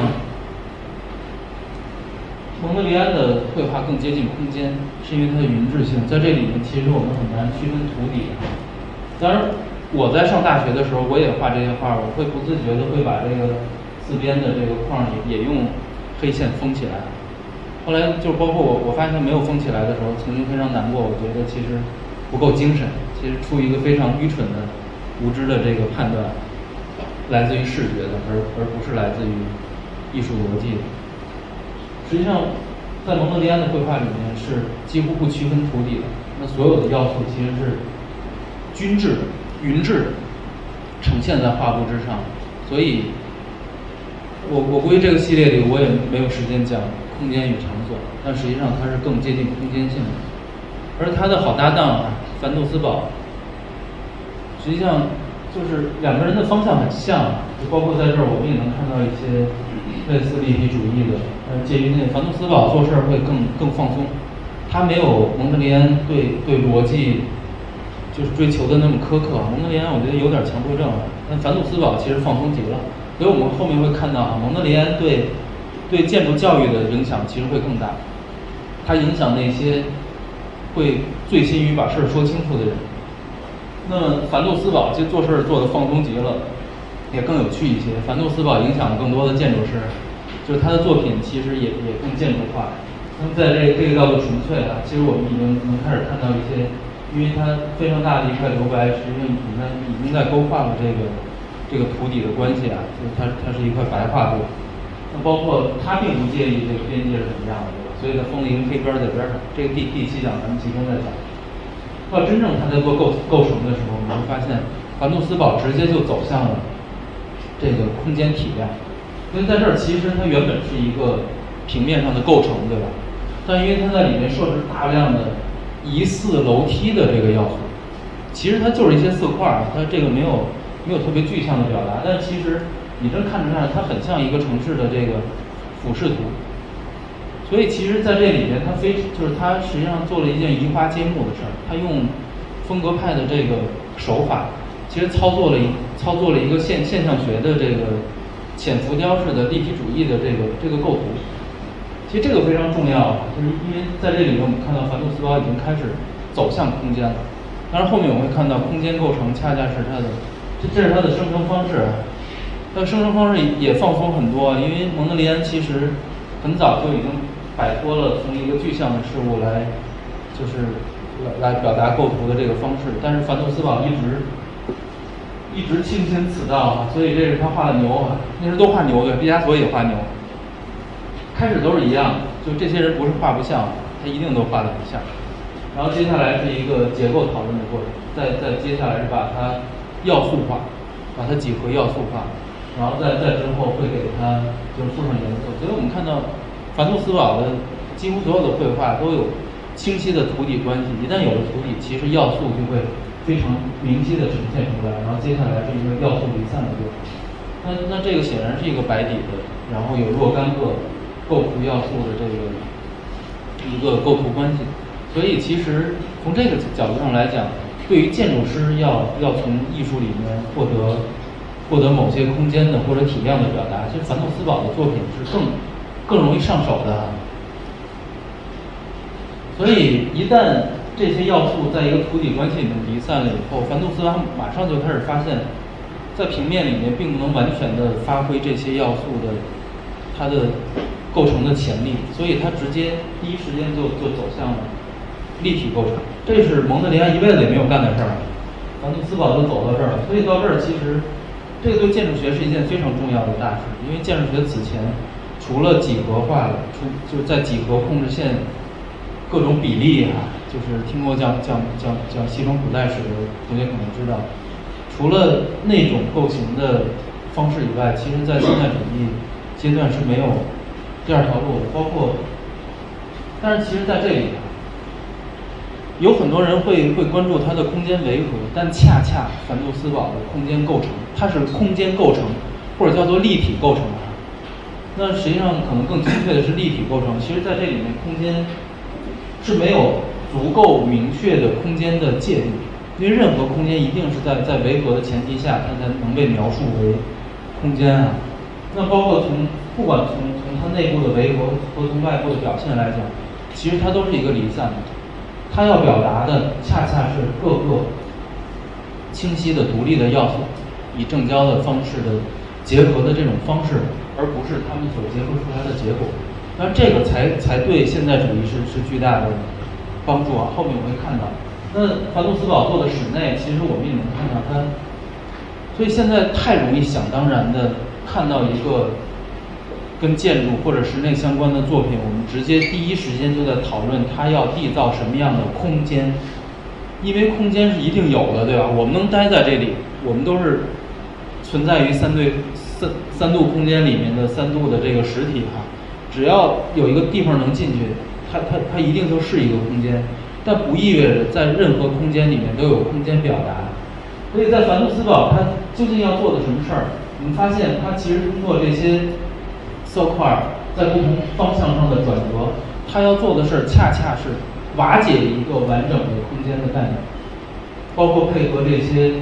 蒙德里安的绘画更接近空间，是因为它的云质性。在这里面，其实我们很难区分图底。当然，我在上大学的时候，我也画这些画，我会不自觉的会把这个四边的这个框也用黑线封起来。后来就包括我发现它没有封起来的时候，曾经非常难过。我觉得其实不够精神，其实出于一个非常愚蠢的、无知的这个判断，来自于视觉的，而不是来自于艺术逻辑的。实际上，在蒙德里安的绘画里面是几乎不区分图底的，那所有的要素其实是均质的、匀质的呈现在画布之上。所以我估计这个系列里我也没有时间讲空间与场所，但实际上它是更接近空间性的。而他的好搭档凡杜斯堡，实际上就是2个人的方向很像，就包括在这儿我们也能看到一些类似立体主义的，介于那凡杜斯堡做事儿会更放松，他没有蒙德里安对逻辑就是追求的那么苛刻。蒙德里安我觉得有点强迫症，但凡杜斯堡其实放松极了。所以我们后面会看到蒙德里安对建筑教育的影响其实会更大，它影响那些会醉心于把事儿说清楚的人。那么凡杜斯堡其实做事做得放松极了，也更有趣一些。凡杜斯堡影响更多的建筑师，就是他的作品其实也更建筑化。那么在这个叫做纯粹其实我们已经能开始看到一些，因为它非常大的一块留白，实际上已经在勾画了这个图底的关系就是它是一块白画布。那包括他并不介意这个边界是怎么样的，对吧？所以他封了一个黑边在边上。这个第7讲咱们集中在讲。到真正他在做构成的时候，我们会发现凡杜斯堡直接就走向了这个空间体量。因为在这儿其实它原本是一个平面上的构成，对吧？但因为它在里面设置大量的疑似楼梯的这个要素，其实它就是一些色块，它这个没有特别具象的表达，但其实你真看着它很像一个城市的这个俯视图。所以其实在这里面，它实际上做了一件移花接木的事儿。它用风格派的这个手法，其实操作了一个现象学的这个浅浮雕式的立体主义的这个构图。其实这个非常重要，就是因为在这里面我们看到凡杜斯堡已经开始走向空间了。当然后面我们会看到空间构成恰恰是它的，这是它的生成方式。它的生成方式也放松很多，因为蒙德里安其实很早就已经摆脱了从一个具象的事物来表达构图的这个方式，但是凡杜斯堡一直倾心此道所以这是他画的牛那时候都画牛的，毕加索也画牛。开始都是一样，就这些人不是画不像，他一定都画得很像。然后接下来是一个结构讨论的过程，再接下来是把它要素化，把它几何要素化，然后再之后会给它就是附上颜色。所以我们看到凡杜斯堡的几乎所有的绘画都有清晰的图底关系。一旦有了图底，其实要素就会非常明晰的呈现出来，然后接下来是一个要素离散的过程。那这个显然是一个白底的，然后有若干个构图要素的这个一个构图关系。所以其实从这个角度上来讲，对于建筑师要从艺术里面获得某些空间的或者体量的表达，其实凡杜斯堡的作品是更容易上手的。所以一旦这些要素在一个图底关系里面离散了以后，凡杜斯堡马上就开始发现，在平面里面并不能完全的发挥这些要素的它的构成的潜力，所以他直接第一时间就走向了立体构成。这是蒙德里安一辈子也没有干的事儿，凡杜斯堡就走到这儿了。所以到这儿其实这个对建筑学是一件非常重要的大事，因为建筑学此前除了几何化的，就是在几何控制线各种比例就是听过讲西方古代史的同学可能知道，除了那种构型的方式以外，其实在现代主义阶段是没有第二条路的。包括，但是其实在这里有很多人会关注它的空间维和，但恰恰凡杜斯堡的空间构成，它是空间构成，或者叫做立体构成那实际上可能更精确的是立体构成。其实在这里面，空间是没有足够明确的空间的界定，因为任何空间一定是在维和的前提下，它才能被描述为空间那包括不管从它内部的维和和从外部的表现来讲，其实它都是一个离散的。它要表达的恰恰是各个清晰的独立的要素，以正交的方式的结合的这种方式，而不是他们所结合出来的结果。那这个才对现代主义是巨大的帮助后面我会看到。那凡杜斯堡做的室内，其实我们也能看到它，所以现在太容易想当然的看到一个跟建筑或者室内相关的作品，我们直接第一时间就在讨论它要缔造什么样的空间，因为空间是一定有的，对吧？我们能待在这里，我们都是存在于三度空间里面的3度的这个实体只要有一个地方能进去，它一定就是一个空间，但不意味着在任何空间里面都有空间表达。所以在凡杜斯堡，它究竟要做的什么事儿？我们发现它其实通过这些色块在不同方向上的转折，它要做的事儿恰恰是瓦解一个完整的空间的概念，包括配合这些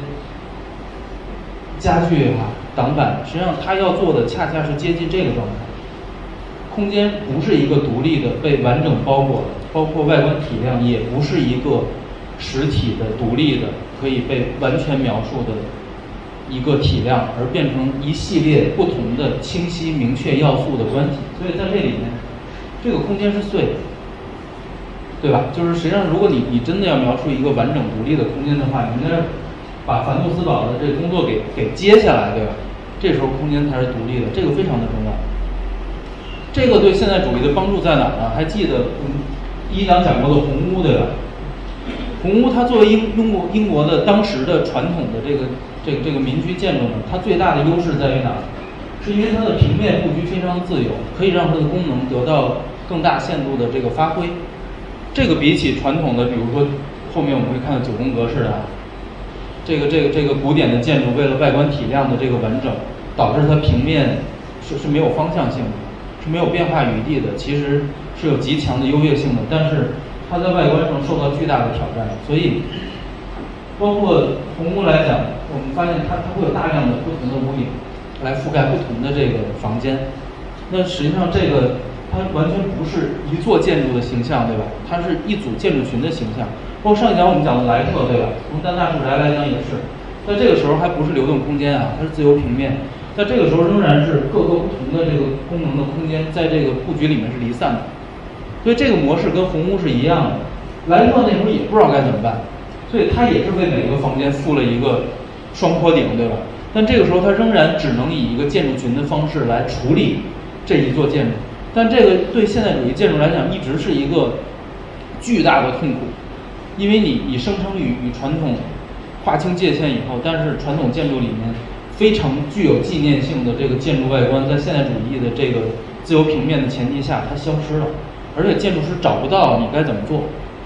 家具挡板，实际上它要做的恰恰是接近这个状态。空间不是一个独立的被完整包裹的，包括外观体量也不是一个实体的独立的可以被完全描述的一个体量，而变成一系列不同的清晰明确要素的关系。所以在这里面，这个空间是碎的，对吧？就是实际上，如果你真的要描述一个完整独立的空间的话，你应该把凡杜斯堡的这个工作给接下来，对吧？这时候空间才是独立的，这个非常的重要。这个对现代主义的帮助在哪儿呢？还记得我们第一讲讲过的红屋，对吧？红屋它作为英国的当时的传统的这个民居建筑呢，它最大的优势在于哪儿？是因为它的平面布局非常自由，可以让它的功能得到更大限度的这个发挥。这个比起传统的，比如说后面我们会看到9宫格式的这个古典的建筑，为了外观体量的这个完整，导致它平面是没有方向性的，是没有变化余地的，其实是有极强的优越性的，但是它在外观上受到巨大的挑战。所以包括红屋来讲，我们发现它会有大量的不同的屋顶来覆盖不同的这个房间。那实际上这个它完全不是一座建筑的形象，对吧？它是一组建筑群的形象。包括上一讲我们讲的莱特，对吧？从丹纳住宅来讲也是，在这个时候还不是流动空间它是自由平面。在这个时候仍然是各个不同的这个功能的空间在这个布局里面是离散的。所以这个模式跟红屋是一样的。莱特那时候也不知道该怎么办，所以他也是为每一个房间附了一个双坡顶，对吧？但这个时候他仍然只能以一个建筑群的方式来处理这一座建筑。但这个对现代主义建筑来讲一直是一个巨大的痛苦，因为你声称与传统划清界限以后，但是传统建筑里面非常具有纪念性的这个建筑外观，在现代主义的这个自由平面的前提下，它消失了， 而且建筑师找不到你该怎么做。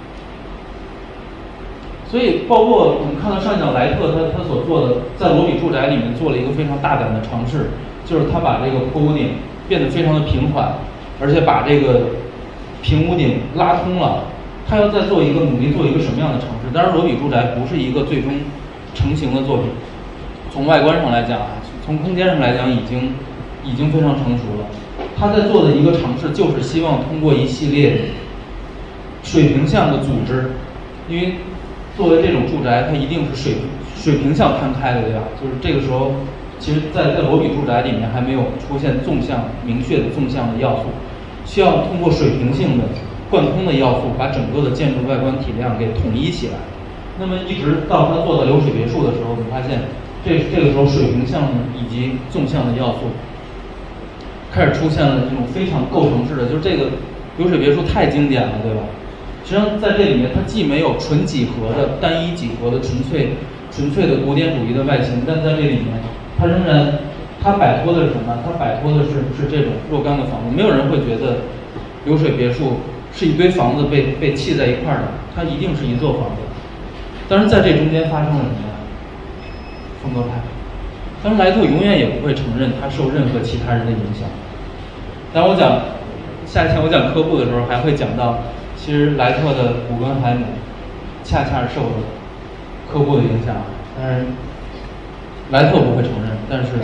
所以，包括我们看到上一讲莱特他所做的，在罗比住宅里面做了一个非常大胆的尝试，就是他把这个坡屋顶变得非常的平缓，而且把这个平屋顶拉通了。他要再做一个努力做一个什么样的尝试？当然，罗比住宅不是一个最终成型的作品，从外观上来讲啊，从空间上来讲已经非常成熟了。他在做的一个尝试就是希望通过一系列水平向的组织，因为作为这种住宅，它一定是水平向摊开的，对吧？就是这个时候，其实在罗比住宅里面还没有出现纵向明确的纵向的要素，需要通过水平性的贯通的要素，把整个的建筑外观体量给统一起来。那么一直到他做到流水别墅的时候，你发现这个时候水平向以及纵向的要素开始出现了这种非常构成式的，就是这个流水别墅太经典了，对吧？实际上在这里面，它既没有纯几何的单一几何的纯粹的古典主义的外形，但在这里面，它仍然摆脱的是什么？它摆脱的是这种若干个房子。没有人会觉得流水别墅是一堆房子被砌在一块儿的，它一定是一座房子。当然，在这中间发生了什么呀？风格派。当然，莱特永远也不会承认他受任何其他人的影响。当我讲下一天我讲科布的时候，还会讲到，其实莱特的古根海姆恰恰是受了科布的影响，但是莱特不会承认，但是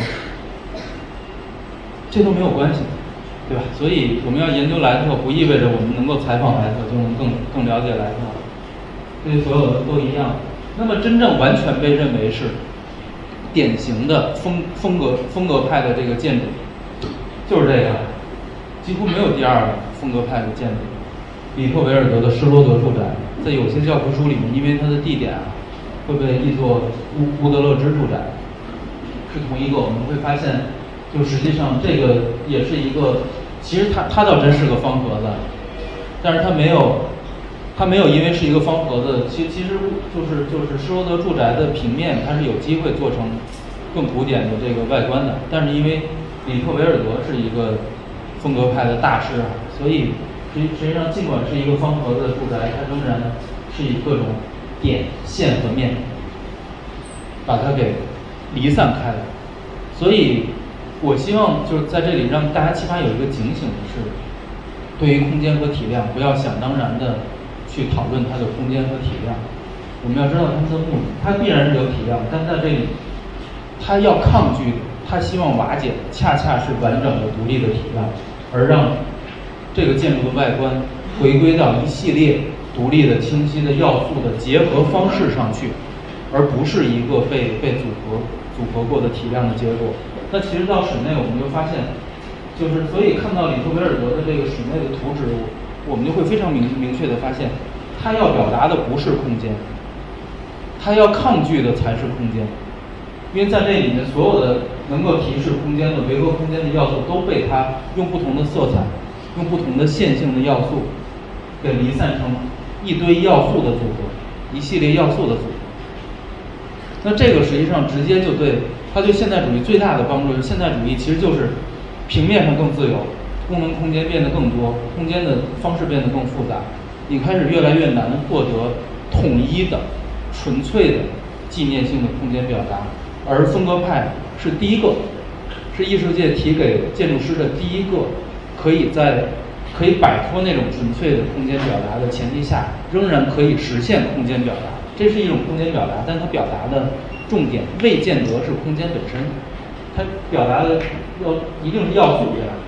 这都没有关系，对吧？所以我们要研究莱特，不意味着我们能够采访莱特就能更了解莱特，对所有的都一样。那么真正完全被认为是典型的风格派的这个建筑，就是这个，几乎没有第二个风格派的建筑。里特维尔德的施罗德住宅，在有些教科书里面，因为它的地点会被译作乌德勒支住宅，是同一个。我们会发现，就实际上这个也是一个，其实它倒真是个方盒子，但是它没有因为是一个方盒子，其实就是施罗德住宅的平面，它是有机会做成更古典的这个外观的，但是因为里特维尔德是一个风格派的大师，所以实际上尽管是一个方盒子的住宅，它仍然是以各种点、线和面把它给离散开来。所以我希望就是在这里让大家起码有一个警醒的是，对于空间和体量，不要想当然的去讨论它的空间和体量。我们要知道它们的目的，它必然是有体量，但在这里，它要抗拒的，它希望瓦解的，恰恰是完整的独立的体量，而让这个建筑的外观回归到一系列独立的、清晰的要素的结合方式上去，而不是一个被组合过的体量的结果。那其实到室内，我们就发现，就是所以看到里特维尔德的这个室内的图纸，我们就会非常明确的发现，他要表达的不是空间，他要抗拒的才是空间。因为在这里面，所有的能够提示空间的、维和空间的要素，都被他用不同的色彩、用不同的线性的要素，给离散成一堆要素的组合，一系列要素的组合。那这个实际上直接就对它对现代主义最大的帮助，就是现代主义其实就是平面上更自由，功能空间变得更多，空间的方式变得更复杂，你开始越来越难获得统一的、纯粹的纪念性的空间表达。而风格派是第一个，是艺术界提给建筑师的第一个可以摆脱那种纯粹的空间表达的前提下，仍然可以实现空间表达。这是一种空间表达，但它表达的重点未见得是空间本身，它表达的一定是要素，对吧？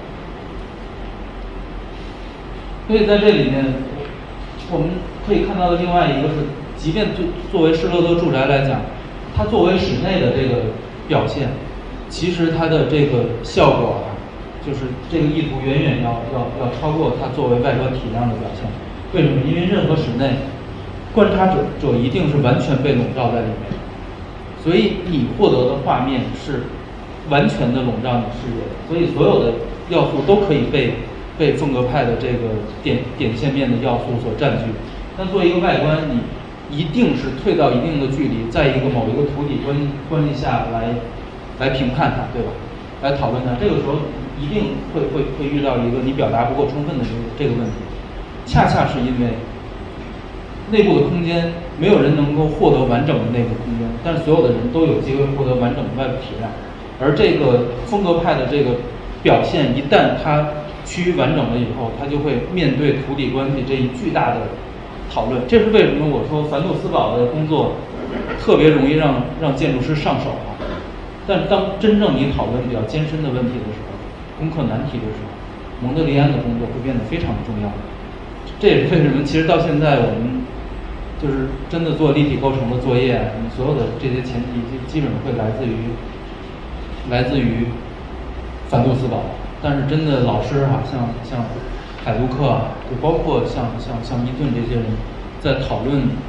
所以在这里面，我们可以看到的另外一个是，即便作为施罗德住宅来讲，它作为室内的这个表现，其实它的这个效果就是这个意图远远要超过它作为外观体量的表现。为什么？因为任何室内观察者一定是完全被笼罩在里面，所以你获得的画面是完全的笼罩你视野的，所以所有的要素都可以被风格派的这个点线面的要素所占据。但作为一个外观，你一定是退到一定的距离，在某一个图底关系下来评判它，对吧？来讨论它。这个时候一定会遇到一个你表达不够充分的这个问题。 恰恰是因为内部的空间没有人能够获得完整的内部空间，但是所有的人都有机会获得完整的外部体量。而这个风格派的这个表现，一旦它趋于完整了以后，它就会面对土地关系这一巨大的讨论。这是为什么我说凡杜斯堡的工作特别容易让建筑师上手啊。但当真正你讨论比较艰深的问题的时候，攻克难题的时候，蒙德里安的工作会变得非常的重要。这也是为什么其实到现在我们就是真的做立体构成的作业，你所有的这些前提基本会来自于凡杜斯堡。但是真的老师啊，像海杜克啊，就包括像伊顿这些人，在讨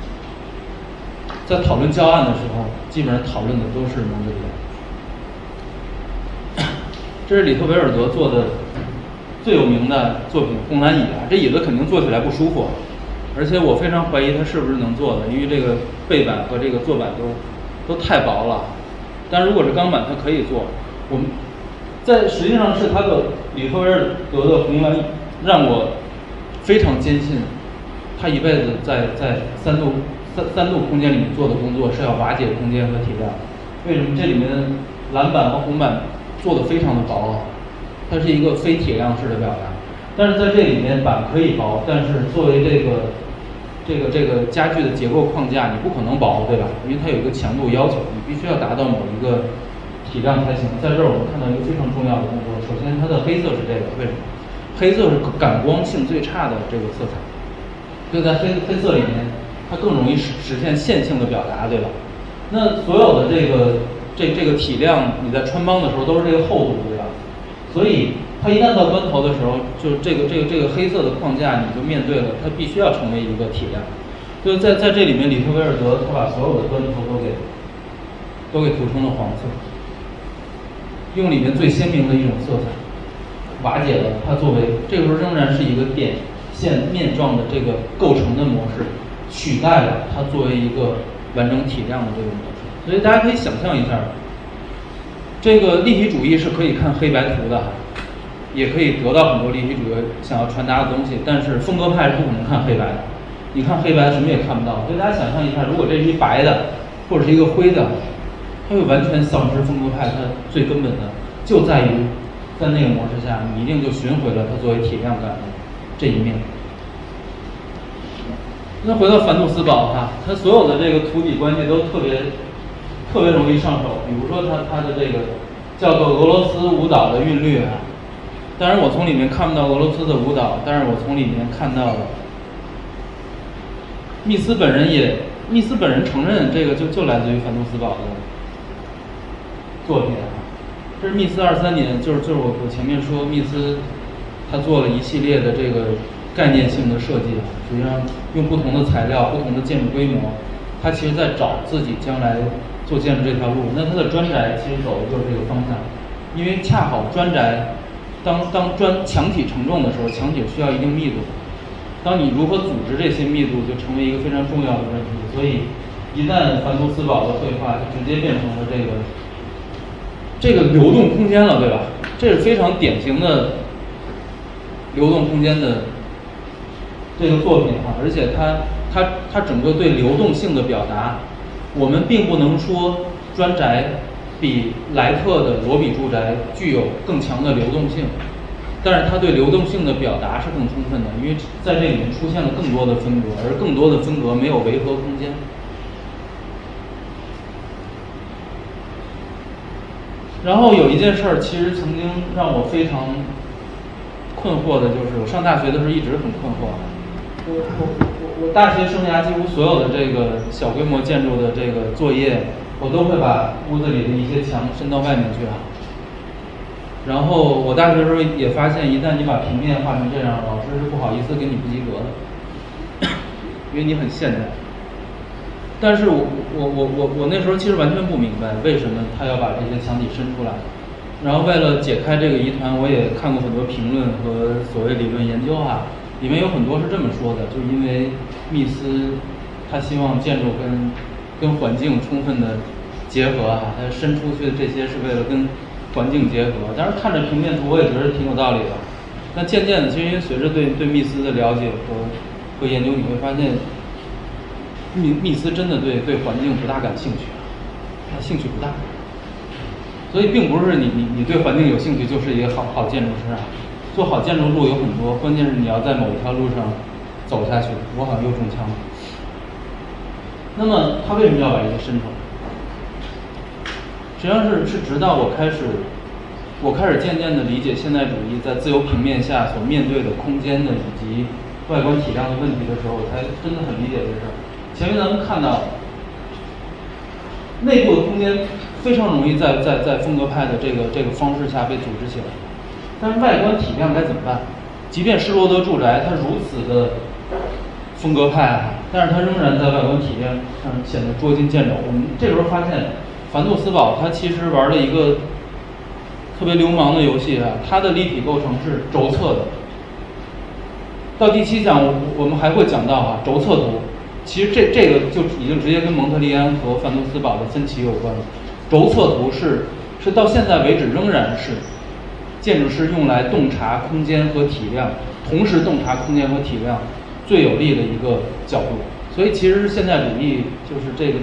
论教案的时候，基本上讨论的都是蒙德里安。这是里特维尔德做的最有名的作品红蓝椅啊，这椅子肯定坐起来不舒服，而且我非常怀疑他是不是能做的，因为这个背板和这个坐板都太薄了。但如果是钢板，它可以做。我们实际上是他的里特维尔德的红蓝椅让我非常坚信，他一辈子在三度空间里面做的工作是要瓦解空间和体量。为什么这里面的蓝板和红板做的非常的薄啊？它是一个非体量式的表达。但是在这里面板可以薄，但是作为这个家具的结构框架，你不可能薄，对吧？因为它有一个强度要求，你必须要达到某一个体量才行。在这儿我们看到一个非常重要的工作，首先它的黑色是这个，为什么？黑色是感光性最差的这个色彩，就在黑色里面，它更容易实现线性的表达，对吧？那所有的这个体量，你在穿帮的时候都是这个厚度，对吧？所以它一旦到端头的时候，就这个黑色的框架，你就面对了，它必须要成为一个体量。就在这里面，里特维尔德他把所有的端头都给涂成了黄色，用里面最鲜明的一种色彩，瓦解了它作为这个时候仍然是一个点线面状的这个构成的模式，取代了它作为一个完整体量的这个模式。所以大家可以想象一下，这个立体主义是可以看黑白图的，也可以得到很多立体主义想要传达的东西，但是风格派是不可能看黑白的。你看黑白什么也看不到。所以大家想象一下，如果这是一白的或者是一个灰的，它会完全丧失风格派它最根本的，就在于在那个模式下，你一定就寻回了它作为体量感的这一面。那回到凡杜斯堡哈，它所有的这个土底关系都特别容易上手。比如说它的这个叫做俄罗斯舞蹈的韵律啊，当然我从里面看不到俄罗斯的舞蹈，但是我从里面看到了密斯本人承认这个就来自于凡杜斯堡的作品啊。这是密斯23年，就是我前面说密斯他做了一系列的这个概念性的设计啊，实际上用不同的材料、不同的建筑规模，他其实在找自己将来做建筑这条路。那他的砖宅其实走的就是这个方向，因为恰好砖宅当墙体承重的时候，墙体需要一定密度，当你如何组织这些密度就成为一个非常重要的问题。所以一旦凡杜斯堡的绘画就直接变成了这个流动空间了，对吧？这是非常典型的流动空间的这个作品啊，而且它整个对流动性的表达，我们并不能说砖宅比莱特的罗比住宅具有更强的流动性，但是它对流动性的表达是更充分的，因为在这里面出现了更多的分隔，而更多的分隔没有违和空间。然后有一件事儿，其实曾经让我非常困惑的，就是我上大学的时候一直很困惑。我大学生涯几乎所有的这个小规模建筑的这个作业，我都会把屋子里的一些墙伸到外面去啊。然后我大学的时候也发现，一旦你把平面画成这样，老师是不好意思给你不及格的，因为你很现代。但是我那时候其实完全不明白为什么他要把这些墙体伸出来。然后为了解开这个疑团，我也看过很多评论和所谓理论研究啊，里面有很多是这么说的，就是因为密斯他希望建筑跟环境充分的结合啊，他伸出去的这些是为了跟环境结合。当然看着平面图我也觉得挺有道理的， 那渐渐的，其实因为随着对密斯的了解和研究，你会发现，密斯真的对环境不大感兴趣，他兴趣不大。所以并不是你对环境有兴趣就是一个好建筑师啊。做好建筑路有很多，关键是你要在某一条路上走下去。我好像又中枪了。那么他为什么要把这个伸出来？实际上是直到我开始渐渐的理解现代主义在自由平面下所面对的空间的以及外观体量的问题的时候，我才真的很理解这事儿。前面咱们看到，内部的空间非常容易在风格派的这个方式下被组织起来，但是外观体量该怎么办？即便施罗德住宅它如此的风格派，但是它仍然在外观体量上显得捉襟见肘。我们这时候发现，凡杜斯堡他其实玩了一个特别流氓的游戏啊，它的立体构成是轴测的。到第7讲我们还会讲到轴测图，其实这个就已经直接跟蒙特利安和凡杜斯堡的分歧有关了。轴测图是到现在为止仍然是建筑师用来洞察空间和体量，同时洞察空间和体量最有利的一个角度。所以其实现代主义就是这个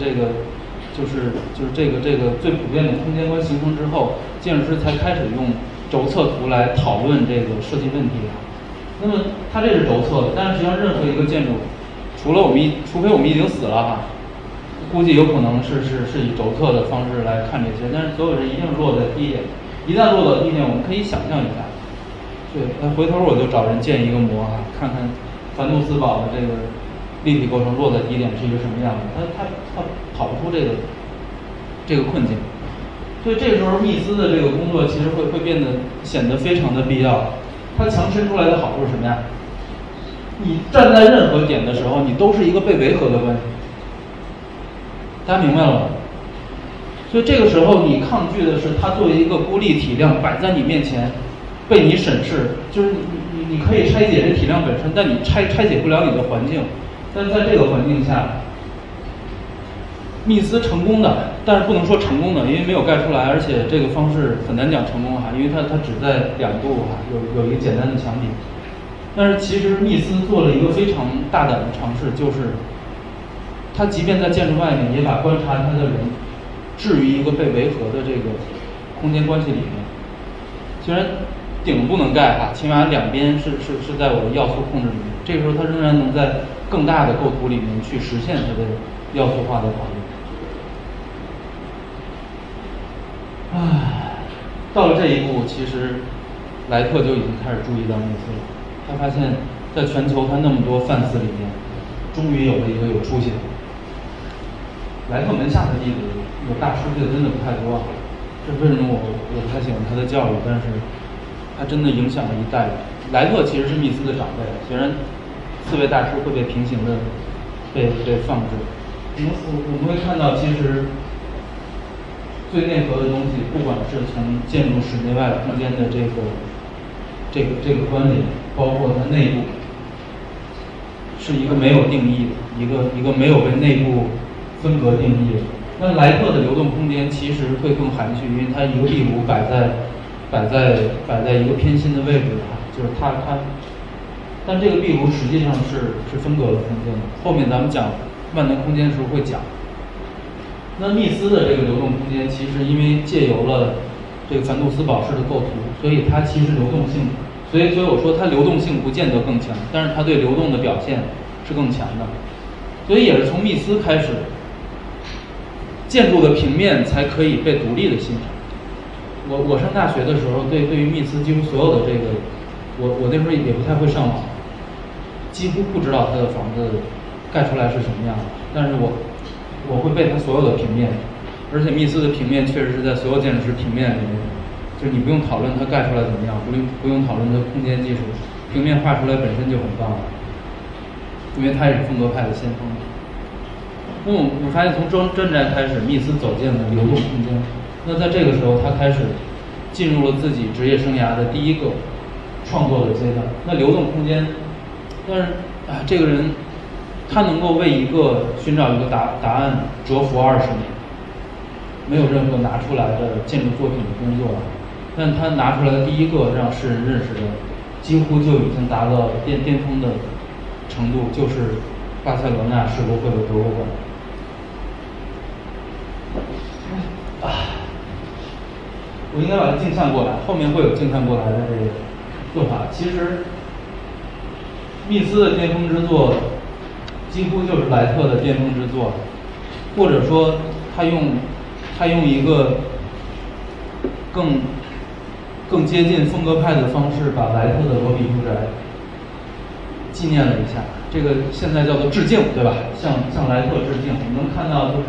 最普遍的空间观形成之后，建筑师才开始用轴测图来讨论这个设计问题。那么它这是轴测的，但是实际上任何一个建筑，除非我们已经死了哈，估计有可能是以轴测的方式来看这些，但是所有人一定落在低点。一旦落到低点，我们可以想象一下。对，回头我就找人建一个模看看凡杜斯堡的这个立体构成落在低点是一个什么样子。它跑不出这个困境。所以这个时候密斯的这个工作其实会变得显得非常的必要。它强伸出来的好处是什么呀？你站在任何点的时候，你都是一个被维和的关系。大家明白了吗？所以这个时候你抗拒的是它作为一个孤立体量摆在你面前，被你审视，就是你可以拆解这体量本身，但你拆解不了你的环境。但在这个环境下，密斯成功的，但是不能说成功的，因为没有盖出来，而且这个方式很难讲成功因为它只在2度有一个简单的墙体。但是其实密斯做了一个非常大胆的尝试，就是他即便在建筑外面，也把观察他的人置于一个被维和的这个空间关系里面。虽然顶不能盖起码两边是在我的要素控制里面。这个时候他仍然能在更大的构图里面去实现他的要素化的考虑。到了这一步，其实莱特就已经开始注意到密斯了。他发现，在全球他那么多范思里面，终于有了一个有出息的。莱特门下的弟子有大师的真的不太多这为什么我不太喜欢他的教育，但是他真的影响了一代人。莱特其实是密斯的长辈，虽然4位大师会被平行的被放置。我们会看到，其实最内核的东西，不管是从建筑室内外空间的这个关联，包括它内部，是一个没有定义的，一个没有被内部分隔定义的。那莱特的流动空间其实会更含蓄，因为它一个壁炉摆在一个偏心的位置就是它，但这个壁炉实际上是分隔了空间的。后面咱们讲万能空间的时候会讲。那密斯的这个流动空间，其实因为借由了这个凡杜斯堡式的构图，所以它其实流动性，所以我说它流动性不见得更强，但是它对流动的表现是更强的。所以也是从密斯开始，建筑的平面才可以被独立的欣赏。我上大学的时候，对于密斯几乎所有的这个，我那时候也不太会上网，几乎不知道他的房子盖出来是什么样的，但是我会背他所有的平面，而且密斯的平面确实是在所有建筑师平面里面，就是你不用讨论它盖出来怎么样，不用讨论它空间技术，平面画出来本身就很棒了，因为它也是风格派的先锋。那我们发现从专宅开始，密斯走进了流动空间。那在这个时候，他开始进入了自己职业生涯的第一个创作的阶段。那流动空间，但是这个人他能够为寻找一个答案蛰伏20年，没有任何拿出来的建筑作品的工作，但他拿出来的第一个让世人认识的几乎就已经达到巅峰的程度，就是巴塞罗那世博会的德国馆。我应该把它镜像过来，后面会有镜像过来的这个做法。其实，密斯的巅峰之作，几乎就是莱特的巅峰之作，或者说他用一个更接近风格派的方式，把莱特的罗比住宅纪念了一下。这个现在叫做致敬，对吧？向莱特致敬。我们能看到就是，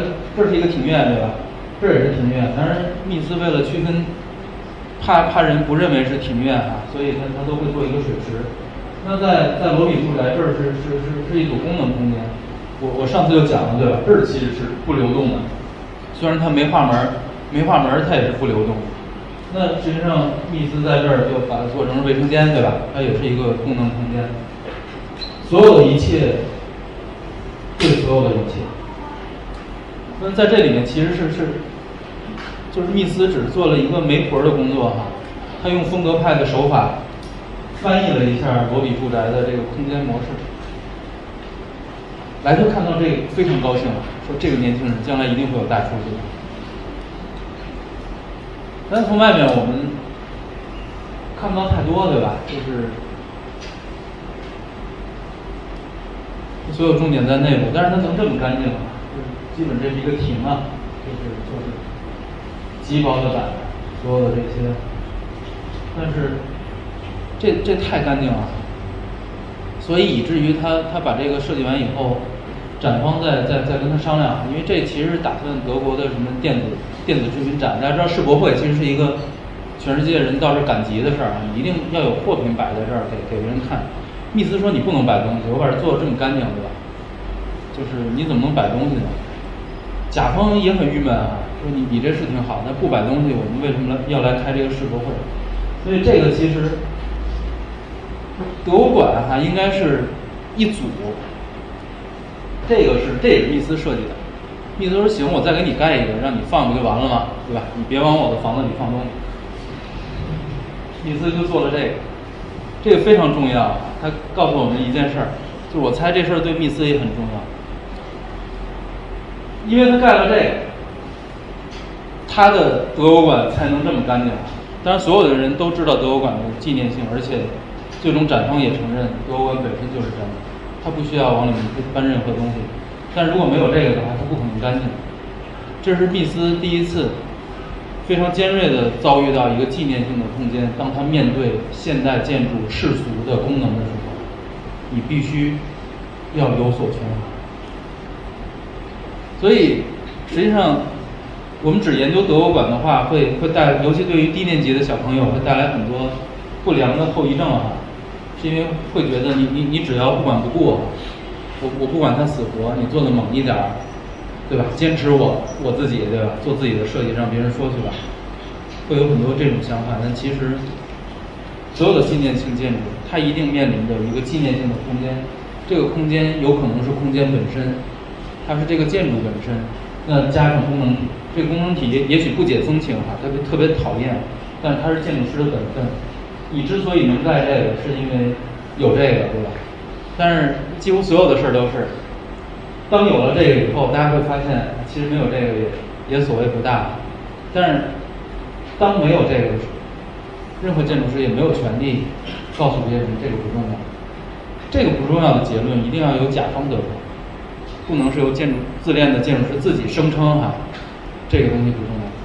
这是一个庭院，对吧？这也是庭院。当然，密斯为了区分，怕人不认为是庭院啊，所以他都会做一个水池。那在罗比住宅这儿是一组功能空间。我上次就讲了，对吧？这儿其实是不流动的，虽然它没画门它也是不流动的。那实际上，密斯在这儿就把它做成了卫生间，对吧？它也是一个功能空间。所有的一切，对所有的一切。那在这里面其实就是密斯只做了一个媒婆的工作哈，他用风格派的手法翻译了一下罗比住宅的这个空间模式。莱特看到这个非常高兴，说这个年轻人将来一定会有大出息。但从外面我们看不到太多，对吧？就是所有重点在内部，但是它能这么干净啊，就是基本这是一个庭啊，就是极薄的板，所有的这些，但是这太干净了，所以以至于他把这个设计完以后，展方在跟他商量，因为这其实是打算德国的什么电子制品展，大家知道世博会其实是一个全世界人到这赶集的事儿啊，你一定要有货品摆在这儿给人看。密斯说你不能摆东西，我把这做的这么干净，对吧？就是你怎么能摆东西呢？甲方也很郁闷啊，说你这是挺好，但不摆东西，我们为什么要来开这个世博会？所以这个其实德国馆哈应该是一组，这也是密斯设计的。密斯说行，我再给你盖一个，让你放不就完了吗？对吧？你别往我的房子里放东西。密斯就做了这个非常重要。他告诉我们一件事儿，就是我猜这事儿对密斯也很重要，因为他盖了这个，他的德国馆才能这么干净。当然，所有的人都知道德国馆的纪念性，而且最终展方也承认德国馆本身就是真的，他不需要往里面搬任何东西。但如果没有这个的话，它不可能干净。这是密斯第一次非常尖锐地遭遇到一个纪念性的空间，当他面对现代建筑世俗的功能的时候，你必须要有所权衡。所以实际上我们只研究德国馆的话，会带，尤其对于低年级的小朋友会带来很多不良的后遗症啊，是因为会觉得你只要不管不顾，我不管他死活，你做的猛一点儿，对吧？坚持我自己，对吧？做自己的设计，让别人说去吧，会有很多这种想法。但其实所有的纪念性建筑，它一定面临着一个纪念性的空间，这个空间有可能是空间本身，它是这个建筑本身，那加上功能体，这个功能体也许不解风情哈，特别讨厌，但是它是建筑师的本分。你之所以能盖这个，是因为有这个，对吧？但是几乎所有的事儿都是，当有了这个以后，大家会发现，其实没有这个也所谓不大。但是当没有这个的时候，任何建筑师也没有权利告诉别人这个不重要。这个不重要的结论一定要由甲方得出，不能是由自恋的建筑师自己声称哈，这个东西不重要。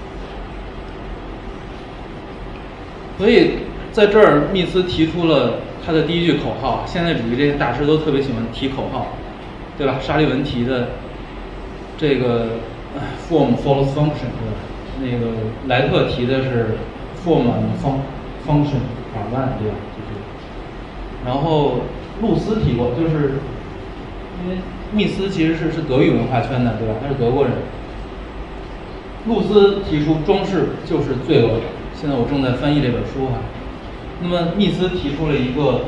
所以在这儿，密斯提出了他的第一句口号。现代主义这些大师都特别喜欢提口号，对吧？沙利文提的这个 form follows function， 对吧？那个莱特提的是 form and function are one， 对吧？就是，然后露丝提过，就是因为密斯其实是德语文化圈的，对吧？他是德国人。露丝提出装饰就是罪恶。现在我正在翻译这本书哈。那么密斯提出了一个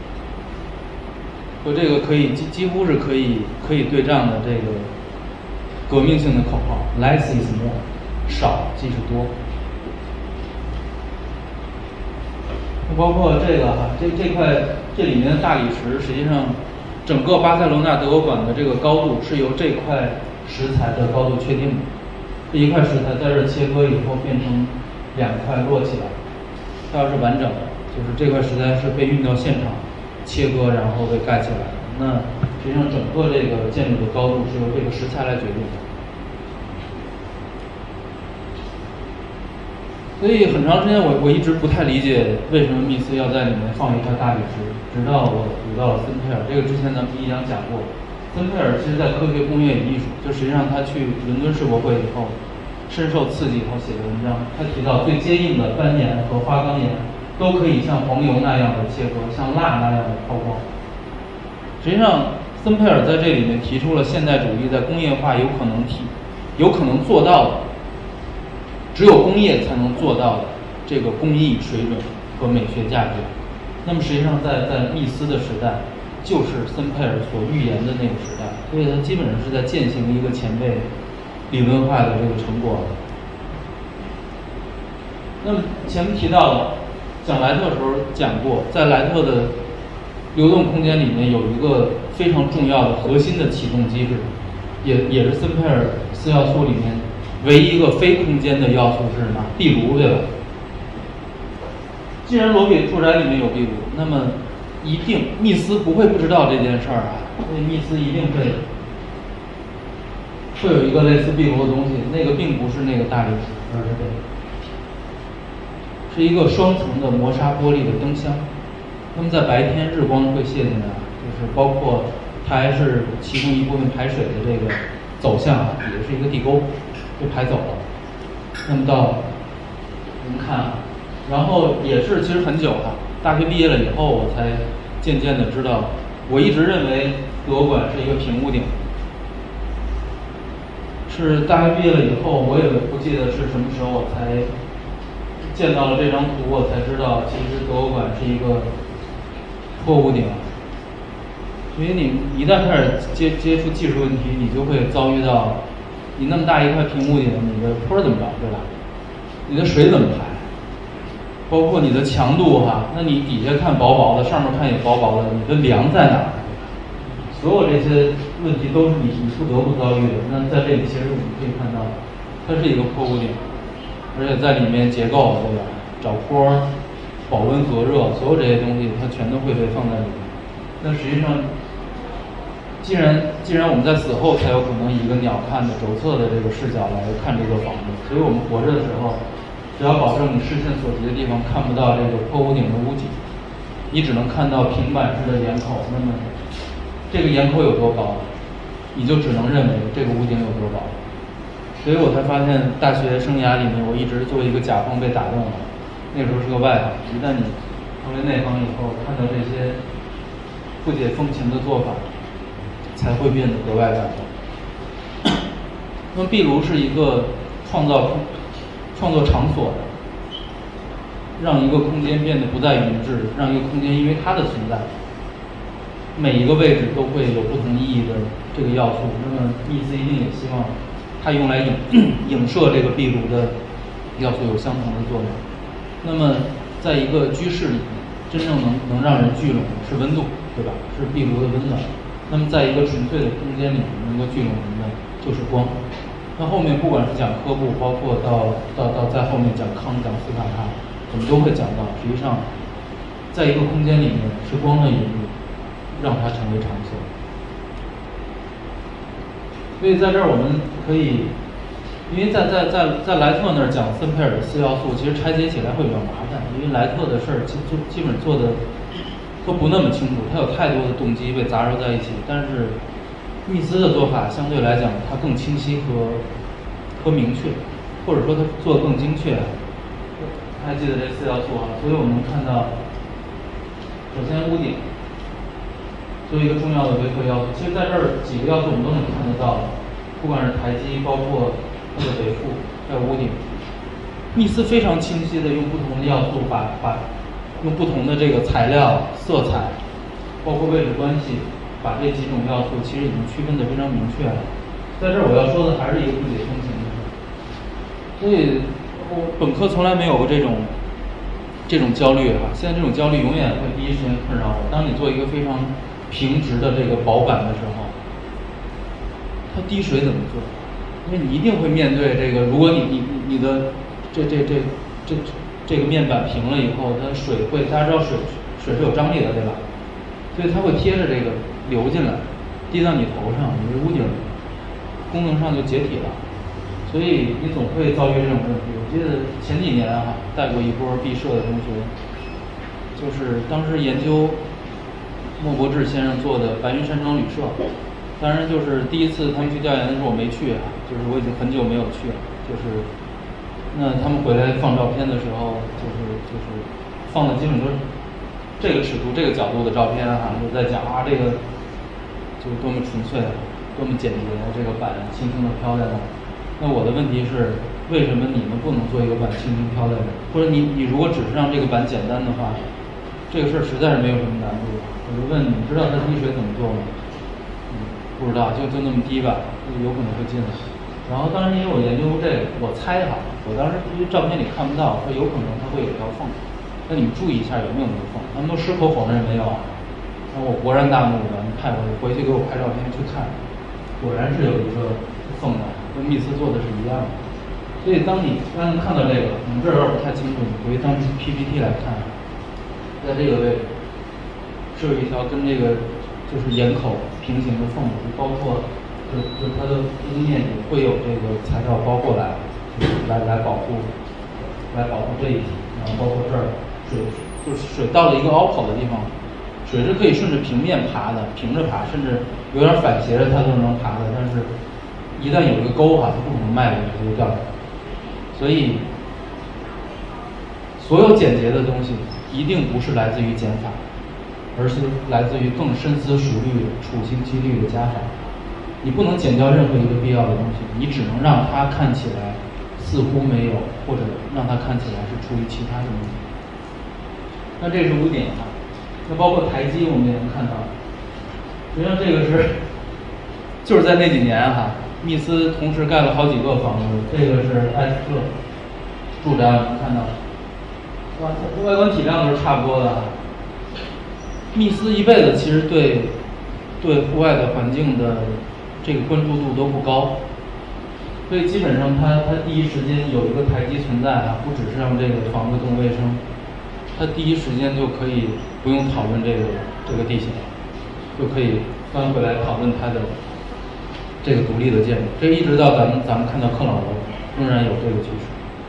和这个几乎是可以对仗的这个革命性的口号 ：less is more， 少即是多。 包括这个哈，这块这里面的大理石，实际上整个巴塞罗那德国馆的这个高度是由这块石材的高度确定的。这一块石材在这切割以后变成两块摞起来，它要是完整的，就是这块石材是被运到现场切割，然后被盖起来的。那实际上整个这个建筑的高度是由这个石材来决定的。所以很长时间我一直不太理解为什么密斯要在里面放一块大理石，直到我读到了森佩尔。这个之前咱们一讲讲过，森佩尔其实在科学、工业与艺术，就实际上他去伦敦世博会以后，深受刺激以后写的文章，他提到最坚硬的斑岩和花岗岩都可以像黄油那样的切割，像蜡那样的抛光。实际上，森佩尔在这里面提出了现代主义在工业化有可能做到的。只有工业才能做到的这个工艺水准和美学价值。那么实际上在密斯的时代，就是森佩尔所预言的那个时代，所以它基本上是在践行一个前辈理论化的这个成果。那么前面提到了讲莱特的时候讲过，在莱特的流动空间里面有一个非常重要的核心的启动机制，也是森佩尔四要素里面唯一一个非空间的要素是什么？壁炉，对吧？既然罗比住宅里面有壁炉，那么一定密斯不会不知道这件事儿啊，所以密斯一定会有一个类似壁炉的东西，那个并不是那个大理石，而是这个，是一个双层的磨砂玻璃的灯箱。那么在白天日光会泄进来，就是包括它还是其中一部分排水的这个走向啊，也是一个地沟。就排走了。那么到我们看啊，然后也是其实很久哈，大学毕业了以后，我才渐渐的知道，我一直认为德国馆是一个平屋顶，是大学毕业了以后，我也不记得是什么时候我才见到了这张图，我才知道其实德国馆是一个坡屋顶。所以你一旦开始接触技术问题，你就会遭遇到。你那么大一块平屋顶，你的坡怎么着，对吧？你的水怎么排？包括你的强度哈，那你底下看薄薄的，上面看也薄薄的，你的梁在哪儿？所有这些问题都是你不得不遭遇的。那在这里其实我们可以看到，它是一个坡屋顶，而且在里面结构，对吧？找坡、保温隔热，所有这些东西它全都会被放在里面。那实际上。既然我们在死后才有可能以一个鸟瞰的轴测的这个视角来看这个房子，所以我们活着的时候，只要保证你视线所及的地方看不到这个坡屋顶的屋脊，你只能看到平板式的檐口，那么这个檐口有多高，你就只能认为这个屋顶有多高。所以我才发现大学生涯里面，我一直作为一个甲方被打动了。那时候是个外行，一旦你成为内行以后，看到这些不解风情的做法。才会变得格外感动。那么壁炉是一个创造场所的，让一个空间变得不再匀质，让一个空间因为它的存在，每一个位置都会有不同意义的这个要素。那么密斯一定也希望它用来影射这个壁炉的要素有相同的作用。那么在一个居室里面，真正能让人聚拢的是温度，对吧？是壁炉的温暖。那么在一个纯粹的空间里面，能够聚拢人的就是光。那后面不管是讲科布，包括到在后面讲康、讲斯卡纳，我们都会讲到，实际上，在一个空间里面是光的引入，让它成为场所。所以在这儿我们可以，因为在莱特那儿讲森佩尔的四要素，其实拆解起来会比较麻烦，因为莱特的事儿基本做的都不那么清楚，它有太多的动机被杂糅在一起。但是密斯的做法相对来讲，它更清晰和明确，或者说它做得更精确。还记得这四要素啊？所以我们看到，首先屋顶作为一个重要的维和要素，其实在这儿几个要素我们都能看得到，不管是台基，包括它的北腹，还有屋顶。密斯非常清晰的用不同的要素用不同的这个材料、色彩，包括位置关系，把这几种要素其实已经区分得非常明确了。在这儿我要说的还是一个不解风情的事。所以我本科从来没有过这种这种焦虑啊，现在这种焦虑永远会第一时间困扰我。当你做一个非常平直的这个薄板的时候，它滴水怎么做？因为你一定会面对这个，如果你的这个面板平了以后，它水会，大家知道水是有张力的，对吧？所以它会贴着这个流进来，滴到你头上，你的屋顶功能上就解体了。所以你总会遭遇这种问题。我记得前几年啊，带过一波毕设的同学，就是当时研究莫伯志先生做的白云山庄旅社。当然，就是第一次他们去调研的时候我没去啊，就是我已经很久没有去了。就是那他们回来放照片的时候，就是放的基本都是这个尺度、这个角度的照片啊，就在讲啊这个就是多么纯粹、多么简洁，这个板轻轻地飘在那。那我的问题是，为什么你们不能做一个板轻轻飘在这？或者你如果只是让这个板简单的话，这个事儿实在是没有什么难度。我就问你知道它滴水怎么做吗？不知道，就那么滴吧，有可能会进来。然后当时因为我研究这个，我猜哈，我当时因为照片里看不到，说有可能它会有条缝。那你们注意一下有没有那个缝？他们都矢口否认没有啊。那我勃然大怒的，你派回去给我拍照片去看，果然是有一个缝的，跟密斯做的是一样的。所以当你刚刚看到这个，你这儿有点不太清楚，你回当 PPT 来看，在这个位置是有一条跟这个就是眼口平行的缝，包括就它的屋面也会有这个材料包过来，来保护这一体，然后包括这儿水到了一个凹口的地方，水是可以顺着平面爬的，平着爬，甚至有点反斜着它都能爬的，但是一旦有一个沟它不可能迈过去就掉下来。所以所有简洁的东西一定不是来自于减法，而是来自于更深思熟虑、处心积虑的加法。你不能减掉任何一个必要的东西，你只能让它看起来似乎没有，或者让它看起来是出于其他的目的。那这是5点啊，那包括台基我们也能看到，实际上这个就是在那几年哈，密斯同时盖了好几个房子，这个是艾斯特住宅，能看到，哇，外观体量都是差不多的。密斯一辈子其实对户外的环境的这个关注度都不高，所以基本上它第一时间有一个台基存在啊，不只是让这个房子更卫生，它第一时间就可以不用讨论这个地形，就可以翻回来讨论它的这个独立的建筑。这一直到咱们看到克朗楼仍然有这个趋势。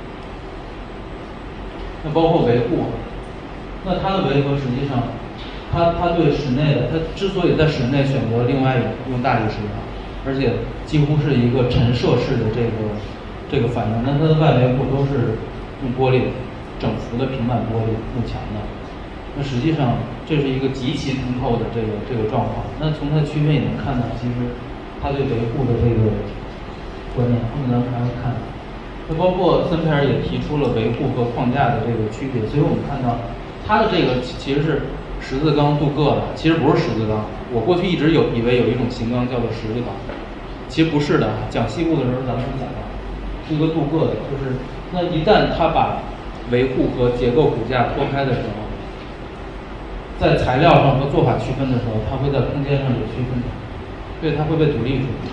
那包括维护，那它的维和实际上，它对室内的，它之所以在室内选择另外用大理石啊，而且几乎是一个陈设式的这个反应，那它的外维护都是用玻璃整幅的平板玻璃幕墙的。那实际上这是一个极其通透的这个状况。那从它的区分也能看到，其实它对维护的这个观念，后面咱们还会看。那包括森佩尔也提出了维护和框架的这个区别，所以我们看到它的这个其实是十字钢镀铬的，其实不是十字钢。我过去一直以为有一种型钢叫做十字钢，其实不是的。讲西部的时候咱们讲了，是一个镀铬的，就是那一旦它把维护和结构骨架脱开的时候，在材料上和做法区分的时候，它会在空间上有区分，所以它会被独立出来。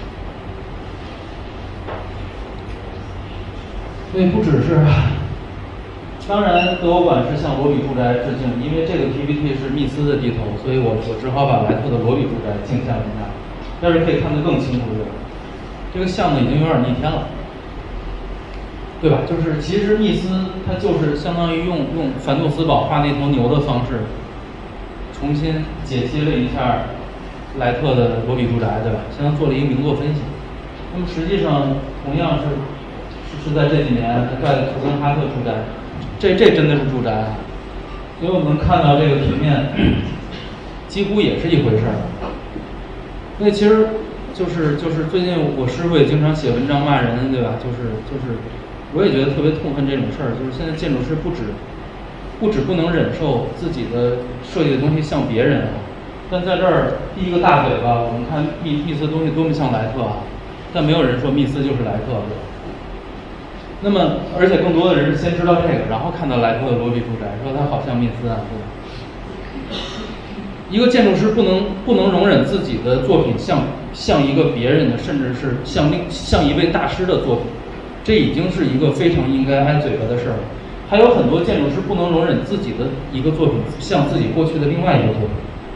所以不只是，当然德国馆是向罗比住宅致敬，因为这个 PPT 是密斯的地头，所以我只好把莱特的罗比住宅镜像一下。但是可以看得更清楚的，这个像呢已经有点逆天了，对吧？就是其实密斯它就是相当于用凡杜斯堡画那头牛的方式，重新解析了一下莱特的罗比住宅，对吧？相当于做了一个名作分析。那么实际上同样是在这几年盖的图根哈特住宅，这真的是住宅啊！所以我们看到这个平面，几乎也是一回事儿。所以其实就是最近我师傅也经常写文章骂人，对吧？就是我也觉得特别痛恨这种事儿，就是现在建筑师不止不能忍受自己的设计的东西像别人啊，但在这儿第一个大嘴巴，我们看密斯的东西多么像莱特啊，但没有人说密斯就是莱特，对吧？ 那么，而且更多的人是先知道这个，然后看到莱特的罗比住宅，说它好像密斯啊，对吧？一个建筑师不能容忍自己的作品像一个别人的，甚至是像一位大师的作品，这已经是一个非常应该挨嘴巴的事儿了。还有很多建筑师不能容忍自己的一个作品像自己过去的另外一个作品。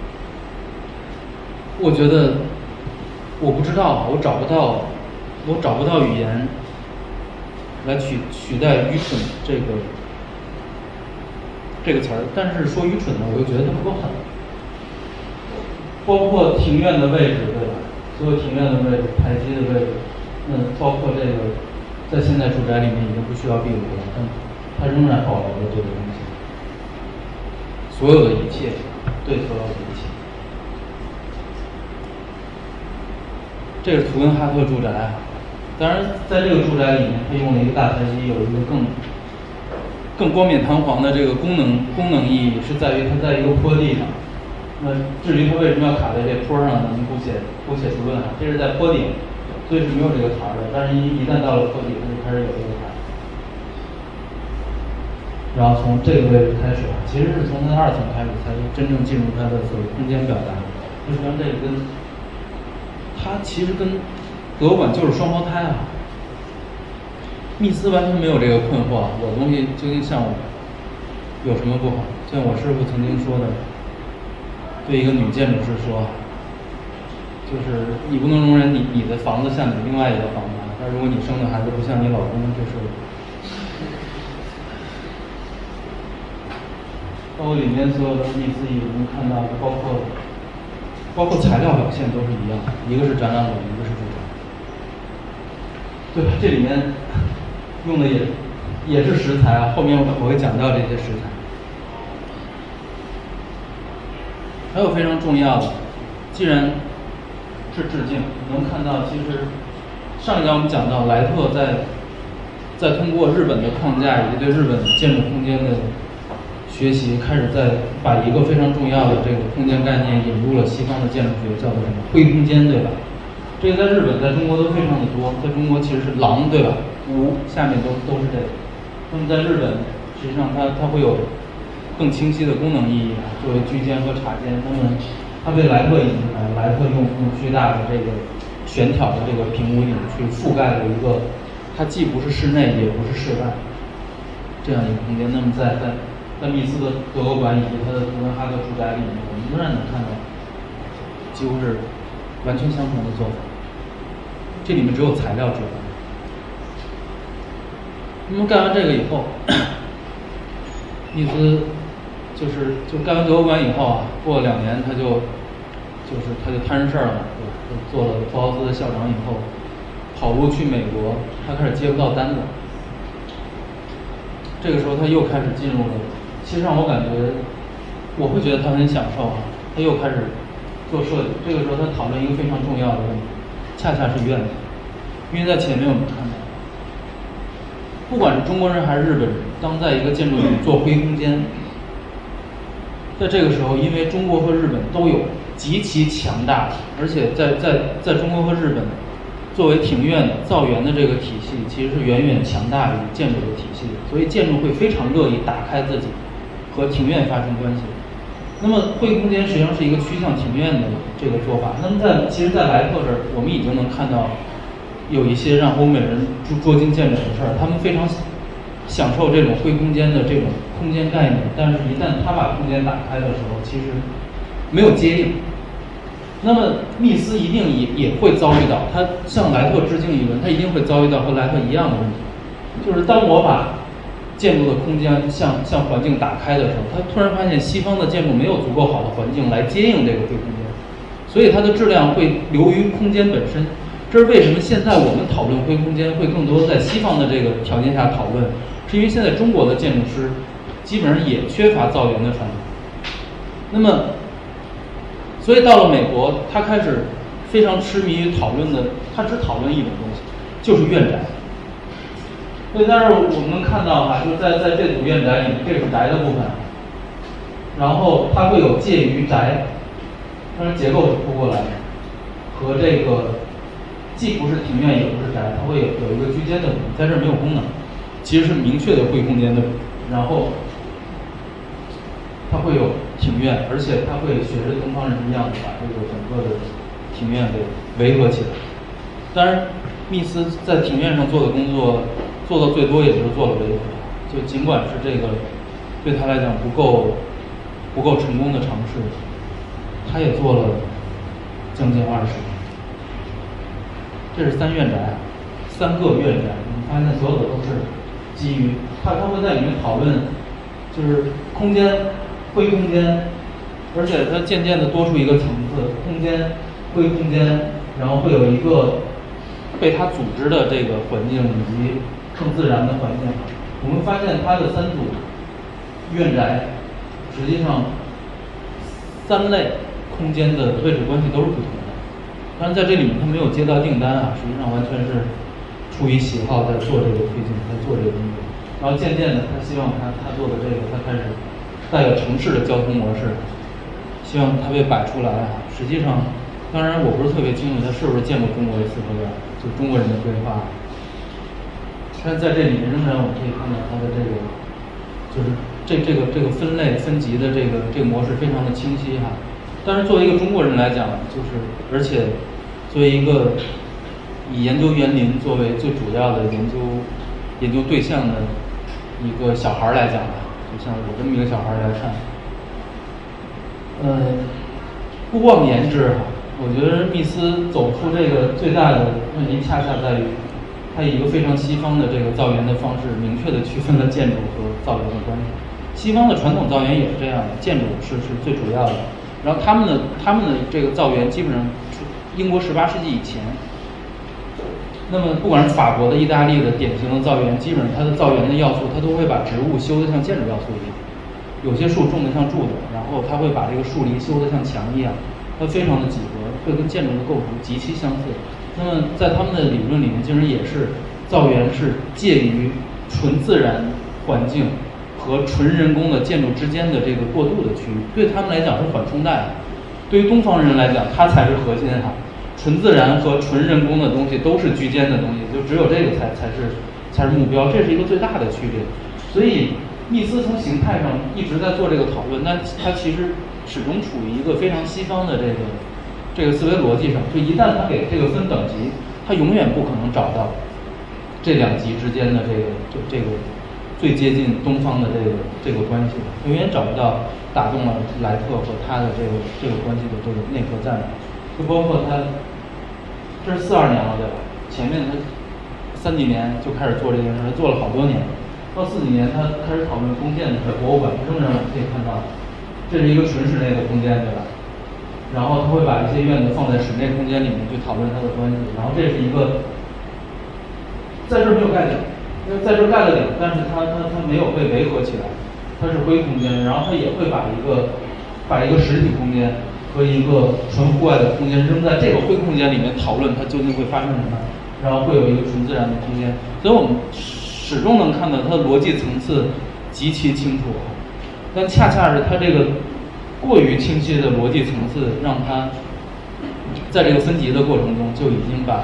我觉得，我不知道，我找不到语言来取代愚蠢这个词儿，但是说愚蠢呢，我又觉得它不够狠。包括庭院的位置，对吧？所有庭院的位置、台阶的位置，包括这个，在现代住宅里面已经不需要壁炉了，但它仍然保留了这个东西。所有的一切，对所有的一切。这是图根哈特住宅啊，当然，在这个住宅里面，它用了一个大台阶，有一个更冠冕堂皇的这个功能意义，是在于它在一个坡地上。那至于它为什么要卡在这坡上呢？咱们姑且不论啊。这是在坡顶，所以是没有这个台的。但是一旦到了坡底，它就开始有这个台。然后从这个位置开始啊，其实是从它2层开始才真正进入它的所谓空间表达。实际上，这个它其实跟德国馆就是双胞胎啊。密斯完全没有这个困惑，我的东西究竟像我有什么不好？像我师傅曾经说的。对一个女建筑师说，就是你不能容忍你的房子像你另外一个房子，但如果你生的孩子不像你老公，就是包括里面所有的密斯仪，我们看到的，包括材料表现都是一样的，一个是展览馆，一个是住宅，对吧？这里面用的也是石材啊，后面我会讲到这些石材。还有非常重要的，既然是致敬，能看到其实上一讲我们讲到莱特在通过日本的框架以及对日本建筑空间的学习，开始在把一个非常重要的这个空间概念引入了西方的建筑学，叫做什么灰空间，对吧？这个在日本、在中国都非常的多，在中国其实是廊，对吧？屋下面都是这个。那么在日本，实际上它会有更清晰的功能意义啊，作为居间和茶间。那么它被莱特引进来，莱特用巨大的这个悬挑的这个平屋顶去覆盖了一个，它既不是室内也不是室外这样一个空间。那么在密斯的德国馆以及它的图根哈特住宅里面，我们仍然能看到几乎是完全相同的做法。这里面只有材料之分。那么干完这个以后，密斯就干完德国馆以后啊，过了2年他就摊上事儿了，对吧？就做了包豪斯的校长以后，跑路去美国，他开始接不到单子。这个时候他又开始进入了，其实让我感觉，我会觉得他很享受啊。他又开始做设计，这个时候他讨论一个非常重要的问题，恰恰是院子，因为在前面我们看到。不管是中国人还是日本人，当在一个建筑里做灰空间，在这个时候，因为中国和日本都有极其强大的，而且在中国和日本，作为庭院的造园的这个体系，其实是远远强大于建筑的体系的，所以建筑会非常乐意打开自己，和庭院发生关系。那么灰空间实际上是一个趋向庭院的这个做法。那么其实，在莱特这儿，我们已经能看到。有一些让欧美人捉襟见肘的事儿，他们非常享受这种灰空间的这种空间概念，但是一旦他把空间打开的时候，其实没有接应。那么密斯一定也会遭遇到，他向莱特致敬一轮，他一定会遭遇到和莱特一样的问题，就是当我把建筑的空间向环境打开的时候，他突然发现西方的建筑没有足够好的环境来接应这个灰空间，所以它的质量会流于空间本身。这是为什么现在我们讨论灰空间会更多在西方的这个条件下讨论，是因为现在中国的建筑师基本上也缺乏造园的传统。那么，所以到了美国，他开始非常痴迷于讨论的，他只讨论一种东西，就是院宅。所以在这儿我们能看到哈，就是在这组院宅里，这是宅的部分，然后它会有介于宅，当然结构是铺过来的，和这个。既不是庭院，也不是宅，它会有一个居间的部分，在这儿没有功能。 其实是明确的灰空间的，然后它会有庭院，而且它会学着东方人一样的把这个整个的庭院给围合起来。当然，密斯在庭院上做的工作做到最多也就是做了维和，就尽管是这个对他来讲不够成功的尝试，他也做了将近20年。这是3院宅，3个院宅，你发现所有的都是基于他会在里面讨论，就是空间、灰空间，而且它渐渐的多出一个层次，空间、灰空间，然后会有一个被他组织的这个环境以及更自然的环境。我们发现它的3组院宅，实际上3类空间的位置关系都是不同的。当然在这里面他没有接到订单啊，实际上完全是出于喜好在做这个推进，在做这个工作。然后渐渐的，他希望他做的这个，他开始带有城市的交通模式，希望它被摆出来啊。实际上，当然我不是特别清楚他是不是见过中国的四合院，就中国人的规划。但是在这里面仍然我们可以看到它的这个，就是这个分类分级的这个模式非常的清晰哈。但是作为一个中国人来讲，就是而且作为一个以研究园林作为最主要的研究对象的一个小孩来讲吧，就像我这么一个小孩来看，不忘言之哈。我觉得密斯走出这个最大的问题，恰恰在于它以一个非常西方的这个造园的方式，明确的区分了建筑和造园的关系。西方的传统造园也是这样的，建筑是最主要的，然后他们的这个造园基本上英国18世纪以前。那么不管是法国的、意大利的典型的造园，基本上它的造园的要素，它都会把植物修得像建筑要素一样，有些树种得像柱子，然后它会把这个树篱修得像墙一样，它非常的几何，会跟建筑的构图极其相似。那么在他们的理论里面，竟然也是造园是介于纯自然环境和纯人工的建筑之间的这个过渡的区域，对他们来讲是缓冲带，对于东方人来讲，它才是核心哈。纯自然和纯人工的东西都是居间的东西，就只有这个才是目标，这是一个最大的区别。所以密斯从形态上一直在做这个讨论，但它其实始终处于一个非常西方的这个思维逻辑上。就一旦它给这个分等级，它永远不可能找到这2级之间的这个最接近东方的这个关系，永远找不到打动了莱特和他的这个关系的这个内核在哪。就包括他，这是42年了，对吧？前面他3几年就开始做这件事，做了好多年。到4几年，他开始讨论宫殿的时候，博物馆仍然我们可以看到，这是一个纯室内的空间，对吧？然后他会把一些院子放在室内空间里面去讨论它的关系。然后这是一个，在这儿没有盖顶，因为在这儿盖了顶，但是它没有被围合起来，它是灰空间。然后他也会把一个实体空间和一个纯户外的空间扔在这个灰空间里面讨论它究竟会发生什么，然后会有一个纯自然的空间。所以我们始终能看到它的逻辑层次极其清楚，但恰恰是它这个过于清晰的逻辑层次，让它在这个分级的过程中就已经把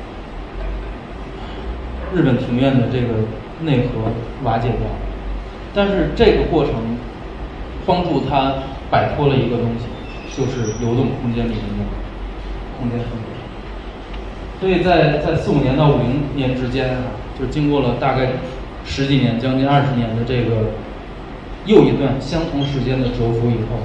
日本庭院的这个内核瓦解掉。但是这个过程帮助它摆脱了一个东西，就是流动空间里面的空间分别。所以在45年到50年之间啊，就经过了大概10几年、将近20年的这个又一段相同时间的蛰伏以后，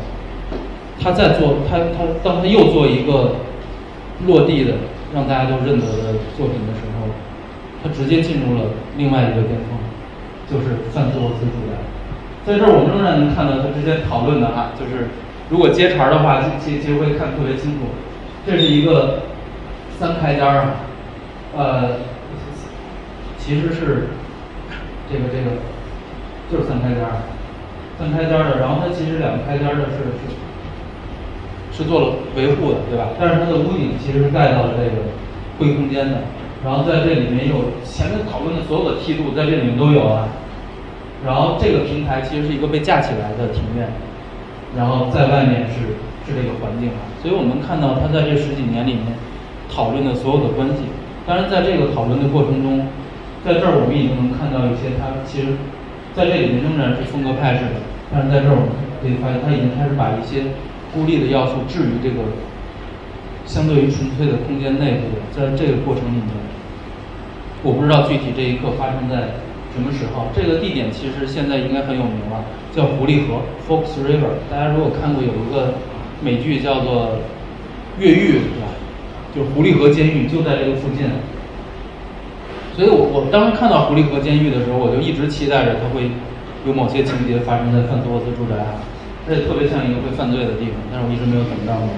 当他又做一个落地的让大家都认得的作品的时候，他直接进入了另外一个巅峰，就是泛斯沃斯时代。在这儿我们仍然能看到他之间讨论的啊，就是如果接茬的话，其实会看得特别清楚。这是一个3开间啊，其实是这个就是3开间，3开间的，然后它其实2个开间的是做了维护的，对吧？但是它的屋顶其实是盖到了这个灰空间的，然后在这里面有前面讨论的所有的梯度在这里面都有啊。然后这个平台其实是一个被架起来的庭院，然后在外面是这个环境啊。所以我们看到他在这10几年里面讨论的所有的关系。当然在这个讨论的过程中， 在这儿我们已经能看到一些它其实在这里面仍然是风格派式的，但是在这儿我们可以发现它已经开始把一些孤立的要素置于这个相对于纯粹的空间内部。在这个过程里面，我不知道具体这一刻发生在什么时候。这个地点其实现在应该很有名了，叫狐狸河 （Fox River）。大家如果看过有一个美剧叫做《越狱》，是吧？就是狐狸河监狱就在这个附近。所以我当时看到狐狸河监狱的时候，我就一直期待着它会有某些情节发生在范斯沃斯住宅啊，而且特别像一个会犯罪的地方，但是我一直没有等到过。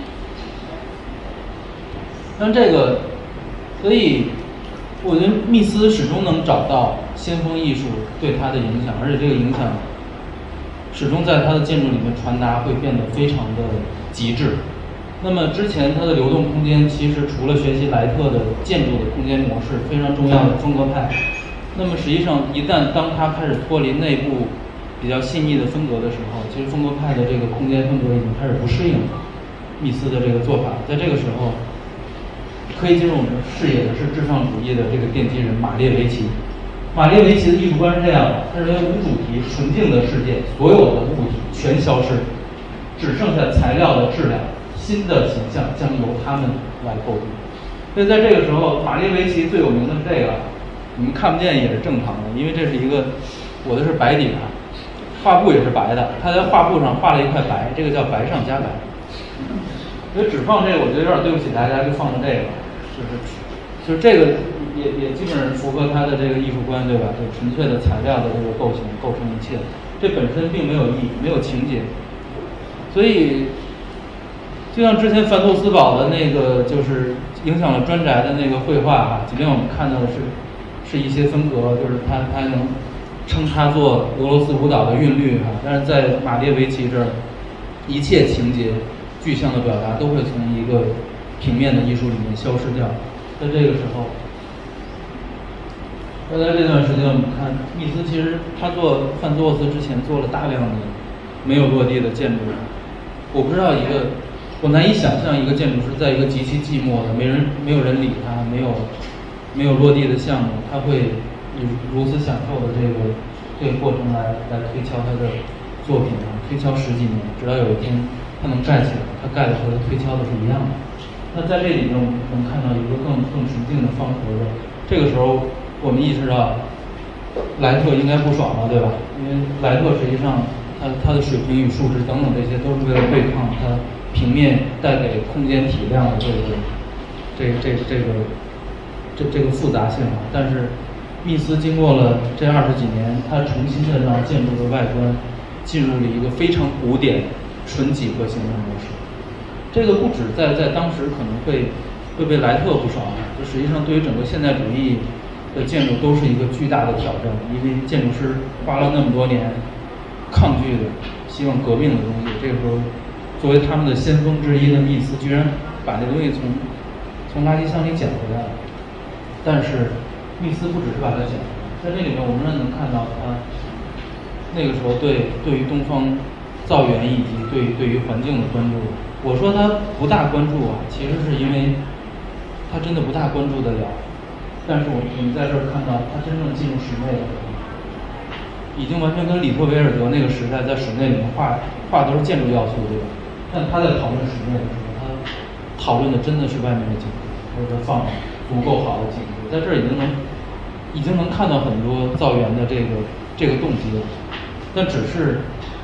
但这个，所以我觉得密斯始终能找到先锋艺术对他的影响，而且这个影响始终在他的建筑里面传达，会变得非常的极致。那么之前它的流动空间其实除了学习莱特的建筑的空间模式非常重要的风格派，那么实际上一旦当它开始脱离内部比较细腻的风格的时候，其实风格派的这个空间风格已经开始不适应密斯的这个做法。在这个时候，可以进入我们视野的是至上主义的这个奠基人马列维奇。马列维奇的艺术观是这样的，他认为无主题纯净的世界，所有的物体全消失，只剩下材料的质量，新的形象将由他们来构筑。所以在这个时候，马列维奇最有名的是这个，你们看不见也是正常的，因为这是一个我的是白底啊，画布也是白的，他在画布上画了一块白，这个叫白上加白。所以只放这个，我觉得有点对不起大家，就放了这个，就是这个也基本上符合他的这个艺术观，对吧？就纯粹的材料的这个构型构成一切，这本身并没有意义，没有情节。所以就像之前范托斯堡的那个，就是影响了专宅的那个绘画哈，即便我们看到的是一些风格，就是他能称它做俄罗斯舞蹈的韵律哈，但是在马列维奇这儿，一切情节具象的表达都会从一个平面的艺术里面消失掉。在这个时候，在这段时间我们看密斯，其实他做范斯沃斯之前做了大量的没有落地的建筑。我不知道我难以想象一个建筑师在一个极其寂寞的没有人理他，没有落地的项目，他会以如此享受的这个过程来推敲他的作品啊，推敲十几年，直到有一天他能站起来，他盖的和他推敲的是一样的。那在这里面我们能看到一个更纯净的方格的，这个时候我们意识到莱特应该不爽了，对吧？因为莱特实际上它的水平与数值等等这些都是为了对抗它平面带给空间体量的这个复杂性啊。但是密斯经过了这20几年，他重新的让建筑的外观进入了一个非常古典纯几何形的模式。这个不止在当时可能会被莱特不爽，这实际上对于整个现代主义的建筑都是一个巨大的挑战，因为建筑师花了那么多年抗拒的希望革命的东西，这个时候作为他们的先锋之一的密斯居然把这东西从垃圾箱里捡回来了。但是密斯不只是把它捡回来，在这里面我们仍然能看到他那个时候对于东方造园以及对于环境的关注。我说他不大关注啊，其实是因为他真的不大关注得了。但是我们在这儿看到他真正进入室内的时候，已经完全跟里特维尔德那个时代在室内里面画都是建筑要素，对吧？但他在讨论室内的时候，他讨论的真的是外面的景致，或者放足够好的景致。在这儿已经能看到很多造园的这个动机了。但只是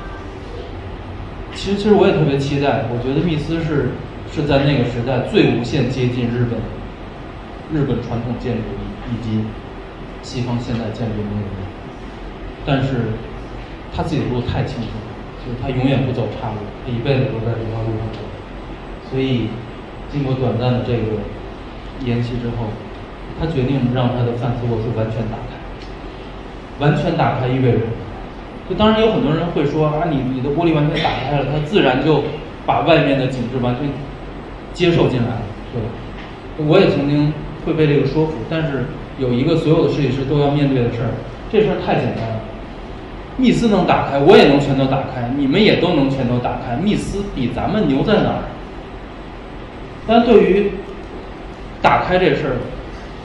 其实我也特别期待，我觉得密斯是在那个时代最无限接近日本传统建筑以及西方现代建筑的那个人，但是他自己的路太清楚了，就是他永远不走岔路，他一辈子都在这条路上走。所以经过短暂的这个研习之后，他决定让他的范斯沃斯完全打开。完全打开意味着，就当然有很多人会说啊，你的玻璃完全打开了，它自然就把外面的景致完全接受进来了，对吧？我也曾经会被这个说服，但是有一个所有的设计师都要面对的事儿，这事儿太简单了。密斯能打开，我也能全都打开，你们也都能全都打开。密斯比咱们牛在哪儿？但对于打开这事儿，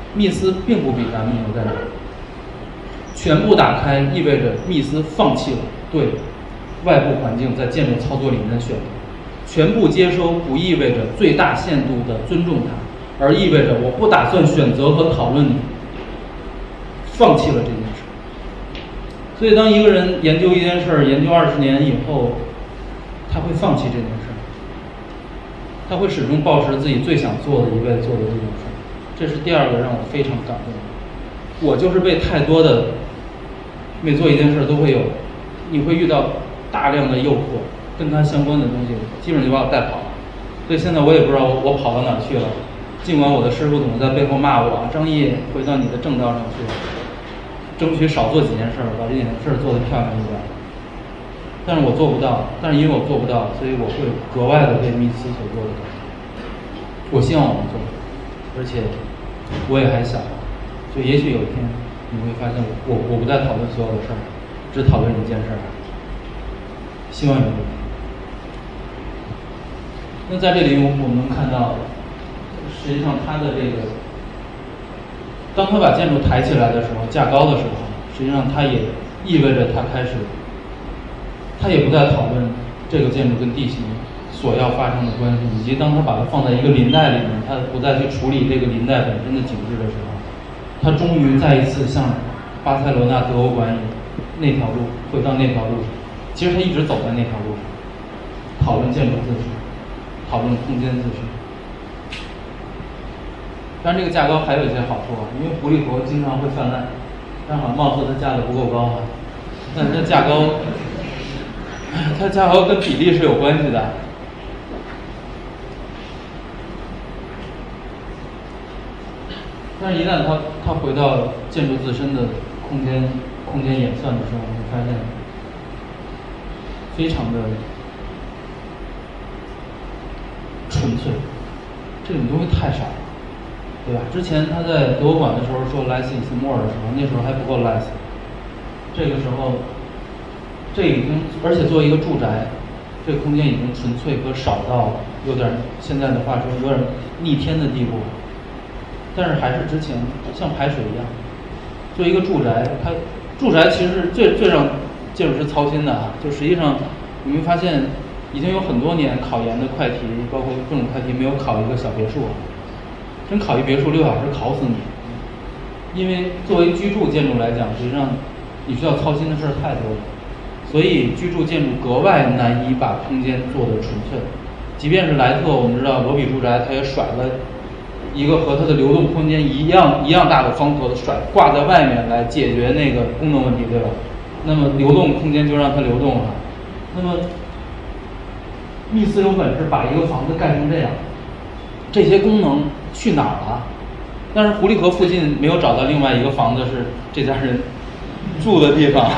密斯并不比咱们牛在哪儿。全部打开意味着密斯放弃了对外部环境在建筑操作里面的选择，全部接收不意味着最大限度的尊重它，而意味着我不打算选择和讨论你，放弃了这件事。所以当一个人研究一件事儿，研究20年以后，他会放弃这件事，他会始终保持自己最想做的一味做的这件事。这是第二个让我非常感动的。我就是被太多的每做一件事都会有，你会遇到大量的诱惑，跟它相关的东西基本上就把我带跑了。所以现在我也不知道我跑到哪儿去了，尽管我的师傅总在背后骂我，张毅回到你的正道上去，争取少做几件事，把这件事做得漂亮一点。但是我做不到，但是因为我做不到，所以我会格外的为密斯所做的。我希望我能做，而且我也还小，就也许有一天你会发现我不再讨论所有的事儿，只讨论一件事儿。希望有一天。那在这里我们能看到，实际上它的这个，当他把建筑抬起来的时候，架高的时候，实际上它也意味着他开始，他也不再讨论这个建筑跟地形所要发生的关系，以及当他把它放在一个林带里面，他不再去处理这个林带本身的景致的时候，他终于再一次像巴塞罗那德国馆那条路回到那条路上。其实他一直走在那条路上，讨论建筑自身，讨论空间自身。但这个架高还有一些好处啊，因为狐狸头经常会泛滥，但好像貌似它架得不够高啊。但是它架高，它架高跟比例是有关系的。但是，一旦它回到建筑自身的空间演算的时候，你会发现非常的纯粹，这种东西太少了，对吧？之前他在德国馆的时候说 less is more 的时候，那时候还不够 less， 这个时候，这已经，而且作为一个住宅，这个空间已经纯粹和少到有点现在的话说有点逆天的地步。但是还是之前像排水一样，作为一个住宅，它住宅其实是最让建筑师操心的啊，就实际上你会发现已经有很多年考研的快题，包括各种快题没有考一个小别墅，真考一别墅6小时考死你。因为作为居住建筑来讲，实际上你需要操心的事儿太多了，所以居住建筑格外难以把空间做得纯粹。即便是莱特，我们知道罗比住宅，它也甩了一个和它的流动空间一样大的方格挂在外面来解决那个功能问题，对吧？那么流动空间就让它流动了。那么密斯有本事把一个房子盖成这样，这些功能去哪儿了？但是狐狸河附近没有找到另外一个房子是这家人住的地方，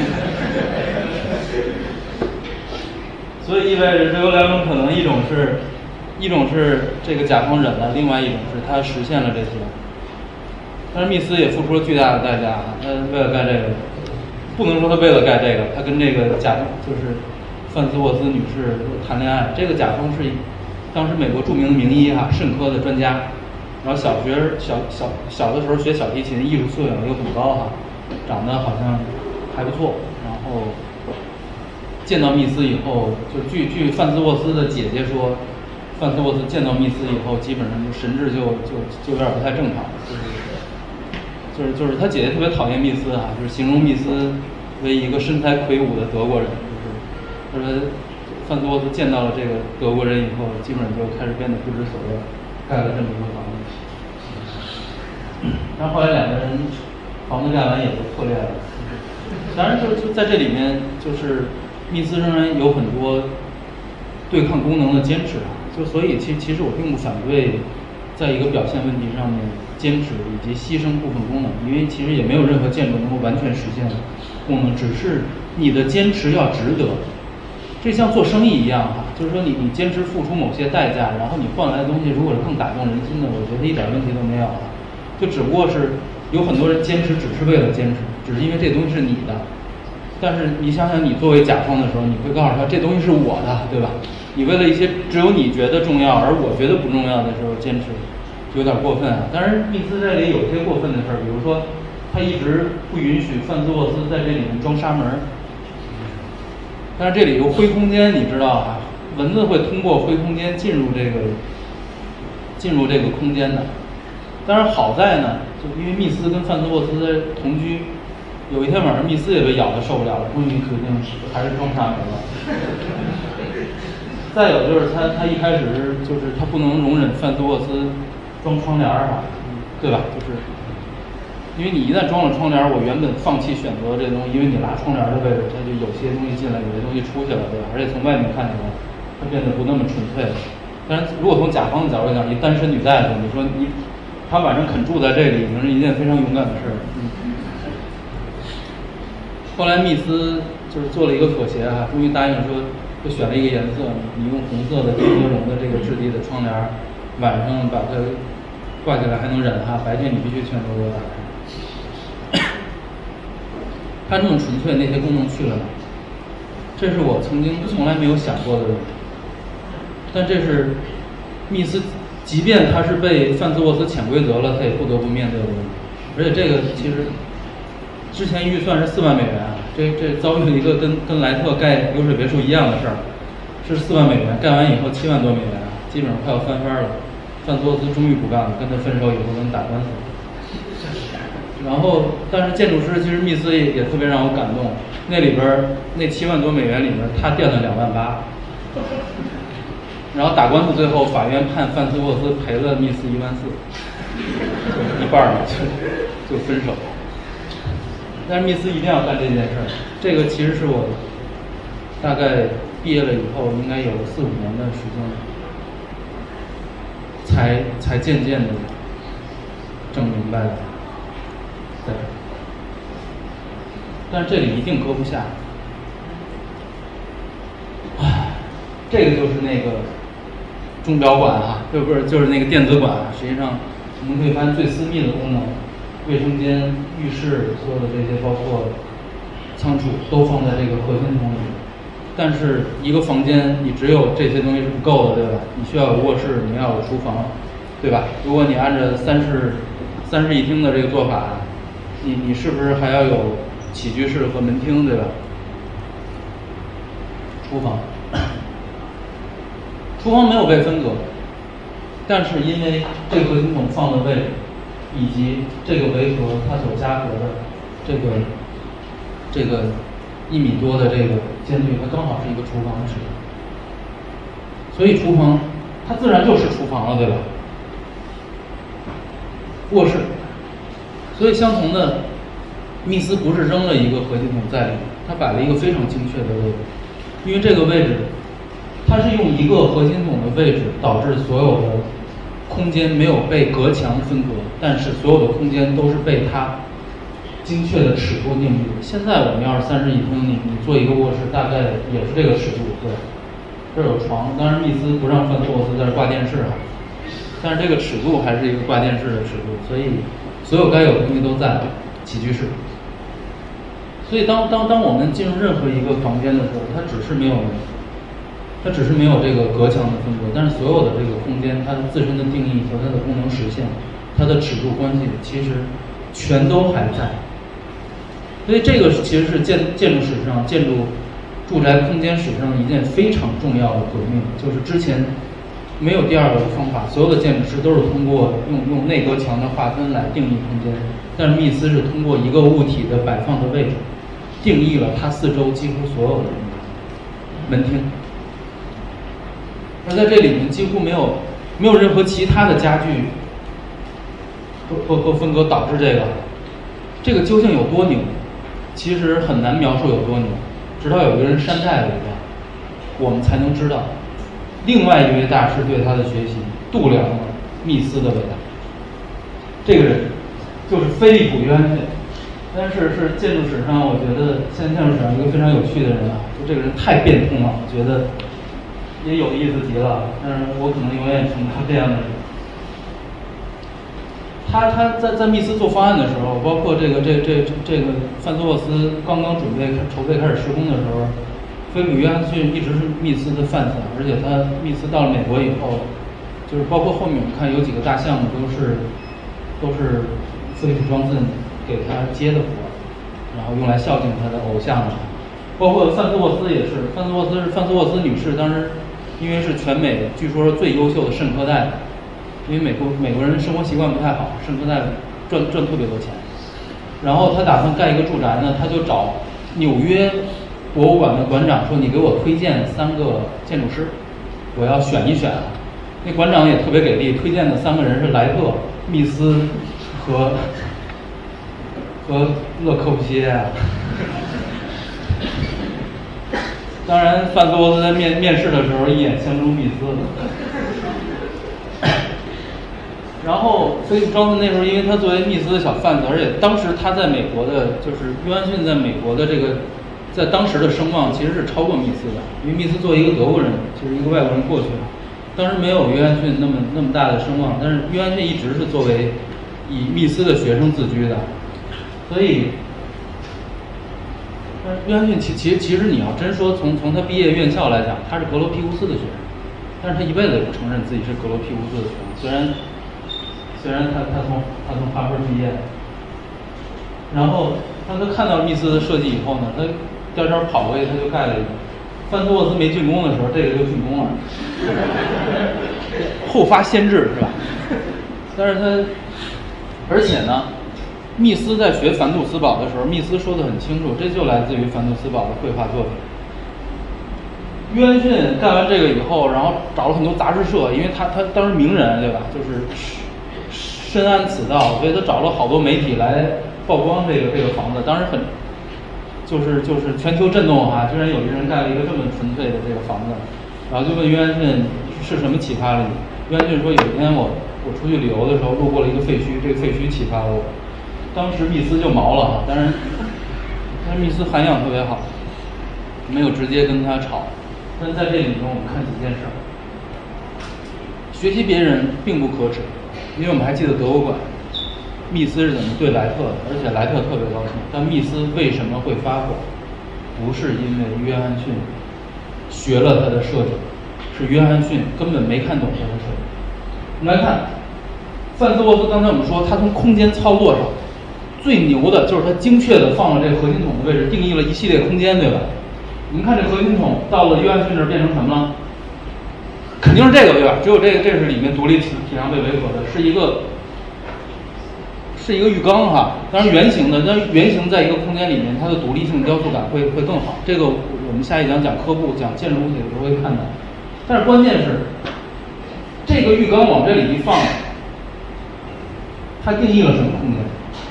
所以意味着这有两种可能，一种是这个甲方忍了，另外一种是他实现了这些。但是密斯也付出了巨大的代价，他为了盖这个，不能说他为了盖这个，他跟这个甲方就是范斯沃斯女士谈恋爱。这个甲方是当时美国著名的名医哈，肾科的专家，然后小的时候学小提琴，艺术素养又很高哈，长得好像还不错。然后见到密斯以后，就据范斯沃斯的姐姐说，范斯沃斯见到密斯以后，基本上就神志就有点不太正常，就是他姐姐特别讨厌密斯啊，就是形容密斯为一个身材魁梧的德国人，就是他说范斯沃斯见到了这个德国人以后，基本上就开始变得不知所谓，盖了这么一个房子。但后来两个人房子盖完也就破裂了。当然就在这里面，就是密斯仍然有很多对抗功能的坚持啊，就所以其实我并不反对在一个表现问题上面坚持以及牺牲部分功能，因为其实也没有任何建筑能够完全实现功能，只是你的坚持要值得。这像做生意一样哈，就是说你坚持付出某些代价，然后你换来的东西如果是更打动人心的，我觉得一点问题都没有啊。就只不过是有很多人坚持只是为了坚持，只是因为这东西是你的。但是你想想，你作为甲方的时候，你会告诉他这东西是我的，对吧？你为了一些只有你觉得重要而我觉得不重要的时候坚持， 有点过分啊。当然，密斯这里有一些过分的事儿，比如说他一直不允许范斯沃斯在这里面装纱门，但是这里有灰空间，你知道啊，蚊子会通过灰空间进入这个空间的。当然好在呢，就因为密斯跟范斯沃斯同居，有一天晚上密斯也被咬得受不了了，终于决定还是装纱门了。再有就是他一开始就是他不能容忍范斯沃斯装窗帘啊，对吧？就是因为你一旦装了窗帘，我原本放弃选择这东西，因为你拉窗帘的位置，它就有些东西进来，有些东西出去了，对吧？而且从外面看起来，它变得不那么纯粹了。但是如果从甲方的角度讲，一单身女大夫，你说她晚上肯住在这里，已经是一件非常勇敢的事儿。后来密斯就是做了一个妥协啊，终于答应说，就选了一个颜色，你用红色的天鹅绒的这个质地的窗帘，晚上把它挂起来还能忍哈，白天你必须全都给我打开。它这么纯粹，那些功能去了哪？这是我曾经从来没有想过的问题。但这是密斯，即便他是被范斯沃斯潜规则了，他也不得不面对的问题。而且这个其实之前预算是4万美元啊，这遭遇了一个跟莱特盖流水别墅一样的事儿，是4万美元，盖完以后7万多美元啊，基本上快要翻番了。范斯沃斯终于不干了，跟他分手以后跟他打官司。然后，但是建筑师其实密斯也特别让我感动，那里边那7万多美元里边，他垫了2万8，然后打官司最后法院判范斯沃斯赔了密斯1万4，一半儿就分手。但是密斯一定要干这件事儿，这个其实是我大概毕业了以后，应该有了4、5年的时间，才渐渐的整明白了。对，但是这里一定搁不下。唉，这个就是那个钟表馆啊，就是那个电子馆啊。实际上，我们可以发现最私密的功能，卫生间、浴室所有的这些，包括仓储，都放在这个核心通里。但是一个房间，你只有这些东西是不够的，对吧？你需要有卧室，你要有厨房，对吧？如果你按照三室一厅的这个做法，你是不是还要有起居室和门厅，对吧？厨房没有被分割，但是因为这个核心筒放的位置，以及这个围合它所加合的这个1米多的这个间距，它刚好是一个厨房的尺寸，所以厨房它自然就是厨房了，对吧？卧室。所以相同的，密斯不是扔了一个核心筒在里面，他摆了一个非常精确的位置，因为这个位置，它是用一个核心筒的位置导致所有的空间没有被隔墙分割，但是所有的空间都是被它精确的尺度定义的。现在我们要是3室一厅，你做一个卧室，大概也是这个尺度，对。这儿有床，当然密斯不让范斯沃斯在这挂电视啊，但是这个尺度还是一个挂电视的尺度，所以所有该有的东西都在，起居室。所以当我们进入任何一个房间的时候，它只是没有这个隔墙的分割，但是所有的这个空间，它的自身的定义和它的功能实现，它的尺度关系，其实全都还在。所以这个其实是建筑史上、住宅空间史上一件非常重要的革命，就是之前没有第二个方法，所有的建筑师都是通过用内隔墙的划分来定义空间，但是密斯是通过一个物体的摆放的位置，定义了它四周几乎所有的门厅，而在这里面几乎没有任何其他的家具和分割导致这个究竟有多牛，其实很难描述有多牛，直到有一个人山寨了一下，我们才能知道另外一位大师对他的学习度量了密斯的伟大。这个人就是菲利普·约翰逊，但是建筑史上我觉得现在建筑史上一个非常有趣的人啊，就这个人太变通了，我觉得也有意思极了，但是我可能永远成不了这样的人。他在密斯做方案的时候，包括这个范斯沃斯刚刚筹备开始施工的时候，菲利普·约翰逊一直是密斯的范子，而且密斯到了美国以后， 就是包括后面我们看有几个大项目都是菲利普·庄森给他接的活，然后用来孝敬他的偶像的。包括范斯沃斯也是，范斯沃斯女士，当时因为是全美据说是最优秀的肾科大夫，因为美国人生活习惯不太好，肾科大夫赚特别多钱。然后他打算盖一个住宅呢，他就找纽约博物馆的馆长说：“你给我推荐3个建筑师，我要选一选。”那馆长也特别给力，推荐的3个人是莱特、密斯和勒柯布西耶啊。当然，范斯沃斯在面试的时候一眼相中密斯。然后菲利普·庄森那时候，因为他作为密斯的小贩子，而且当时他在美国的，就是约翰逊在美国的这个，在当时的声望其实是超过密斯的，因为密斯作为一个德国人，就是一个外国人过去了，当时没有约翰逊那么大的声望，但是约翰逊一直是作为以密斯的学生自居的，所以，但是约翰逊其实你要真说从他毕业院校来讲，他是格罗皮乌斯的学生，但是他一辈子也不承认自己是格罗皮乌斯的学生，虽然他从哈佛毕业，然后他看到密斯的设计以后呢，他第二天跑过去他就盖了一个。范斯沃斯没竣工的时候，这个就竣工了，后发先至是吧？但是而且呢，密斯在学凡杜斯堡的时候，密斯说得很清楚，这就来自于凡杜斯堡的绘画作品。约翰逊干完这个以后，然后找了很多杂志社，因为他当时名人对吧，就是深谙此道，所以他找了好多媒体来曝光这个房子。当时就是全球震动哈，居然有一个人盖了一个这么纯粹的这个房子，然后就问约翰逊是什么启发了你？约翰逊说有一天我出去旅游的时候路过了一个废墟，这个废墟启发了我。当时密斯就毛了哈，但是密斯涵养特别好，没有直接跟他吵。但在这里中我们看几件事儿，学习别人并不可耻，因为我们还记得德国馆。密斯是怎么对莱特的，而且莱特特别高兴。但密斯为什么会发火？不是因为约翰逊学了他的设计，是约翰逊根本没看懂他的设计。我们来看范斯沃斯，刚才我们说他从空间操作上最牛的就是他精确的放了这个核心筒的位置，定义了一系列空间，对吧？你们看这核心筒到了约翰逊这儿变成什么了？肯定是这个，对吧？只有这是里面独立体上被围合的，是一个浴缸哈，当然圆形的，但圆形在一个空间里面，它的独立性、雕塑感会更好。这个我们下一讲科布讲建筑物体的时候会看到。但是关键是，这个浴缸往这里一放，它定义了什么空间？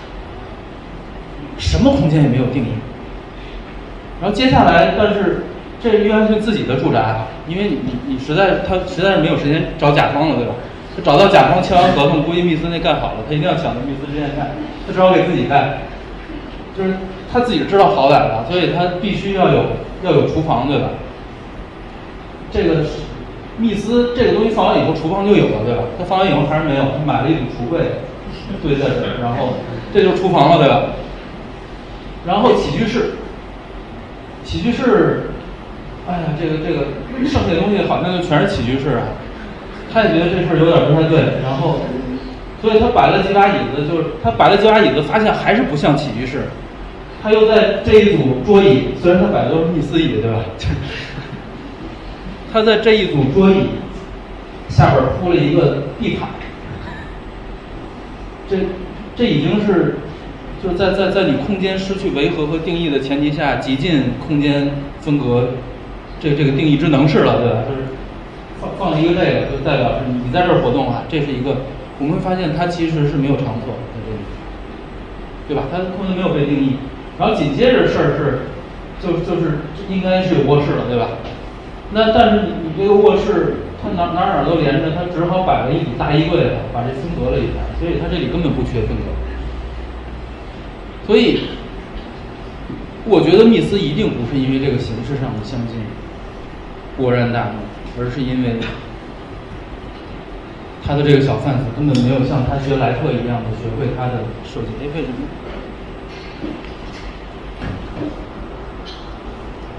什么空间也没有定义。然后接下来，但是这是约翰逊自己的住宅啊，因为他实在是没有时间找甲方了，对吧？他找到甲方签完合同，估计密斯那盖好了，他一定要抢着密斯之前盖，他只好给自己盖，就是他自己知道好歹的，所以他必须要有厨房，对吧？这个密斯这个东西放完以后，厨房就有了，对吧？他放完以后还是没有，他买了一堵橱柜堆在这儿，然后这就是厨房了，对吧？然后起居室，哎呀，这个剩下的东西好像就全是起居室啊。他也觉得这事儿有点不太对，然后，所以他摆了几把椅子，发现还是不像起居室。他又在这一组桌椅，虽然他摆的都是密斯椅，对吧？他在这一组桌椅下边铺了一个地毯，这已经是就是在你空间失去维和和定义的前提下，极尽空间分隔这个定义之能事了，对吧？就是放了一个这个，就代表是你在这儿活动啊，这是一个我们会发现它其实是没有场所在这里，对吧？它的空间没有被定义。然后紧接着事儿就是应该是有卧室了，对吧？那但是你这个卧室它哪都连着，它只好摆了一组大衣柜了，把这分隔了一下，所以它这里根本不缺分隔。所以我觉得密斯一定不是因为这个形式上的相近勃然大怒，而是因为他的这个小贩子根本没有像他学莱特一样的学会他的设计。为什么？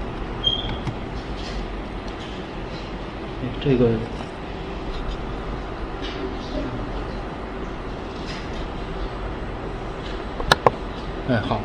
这个哎，好。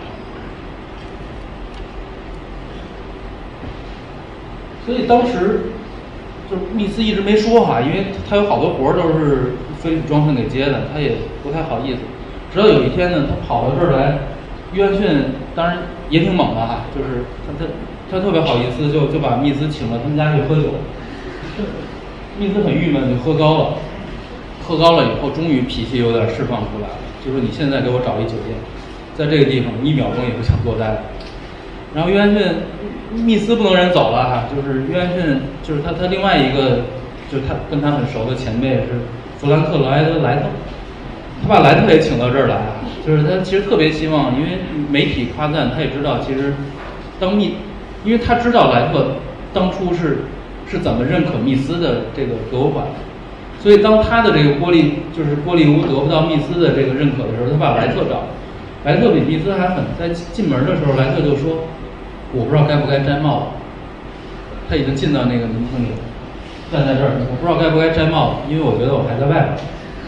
所以当时就是密斯一直没说哈，因为他有好多活儿都是菲利普·庄森给接的，他也不太好意思。直到有一天呢，他跑到这儿来，约翰逊当然也挺猛的哈，就是他特别好意思，就把密斯请到他们家去喝酒。密斯很郁闷，就喝高了。喝高了以后，终于脾气有点释放出来了，就说你现在给我找一酒店，在这个地方1秒钟也不想多待了。然后约翰逊，密斯不能人走了哈，就是约翰逊，就是他另外一个，就是他跟他很熟的前辈是弗兰克·莱特，他把莱特也请到这儿来，就是他其实特别希望，因为媒体夸赞，他也知道其实因为他知道莱特当初是怎么认可密斯的这个德国馆，所以当他的这个玻璃屋得不到密斯的这个认可的时候，他把莱特找，莱特比密斯还狠，在进门的时候，莱特就说：“我不知道该不该摘帽子。”他已经进到那个门厅里了，站在这儿，我不知道该不该摘帽子，因为我觉得我还在外边。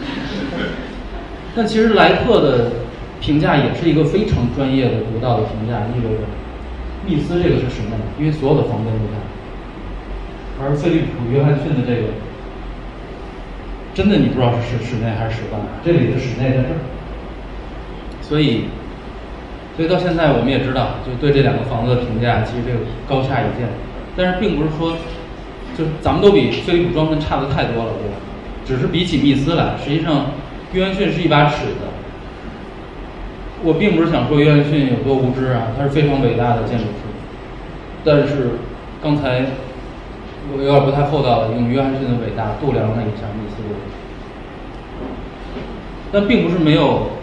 但其实莱特的评价也是一个非常专业的独到的评价，意味着密斯这个是室内，因为所有的房间都在。而菲利普·约翰逊的这个，真的你不知道是室内还是室外，这里的室内在这儿。所以到现在我们也知道，就对这2个房子的评价，其实这个高下一见。但是并不是说，就咱们都比菲利普·庄森差的太多了，对吧？只是比起密斯来，实际上约翰逊是一把尺子。我并不是想说约翰逊有多无知啊，他是非常伟大的建筑师。但是刚才我有点不太厚道的用约翰逊的伟大度量了一下密斯的伟大，但并不是没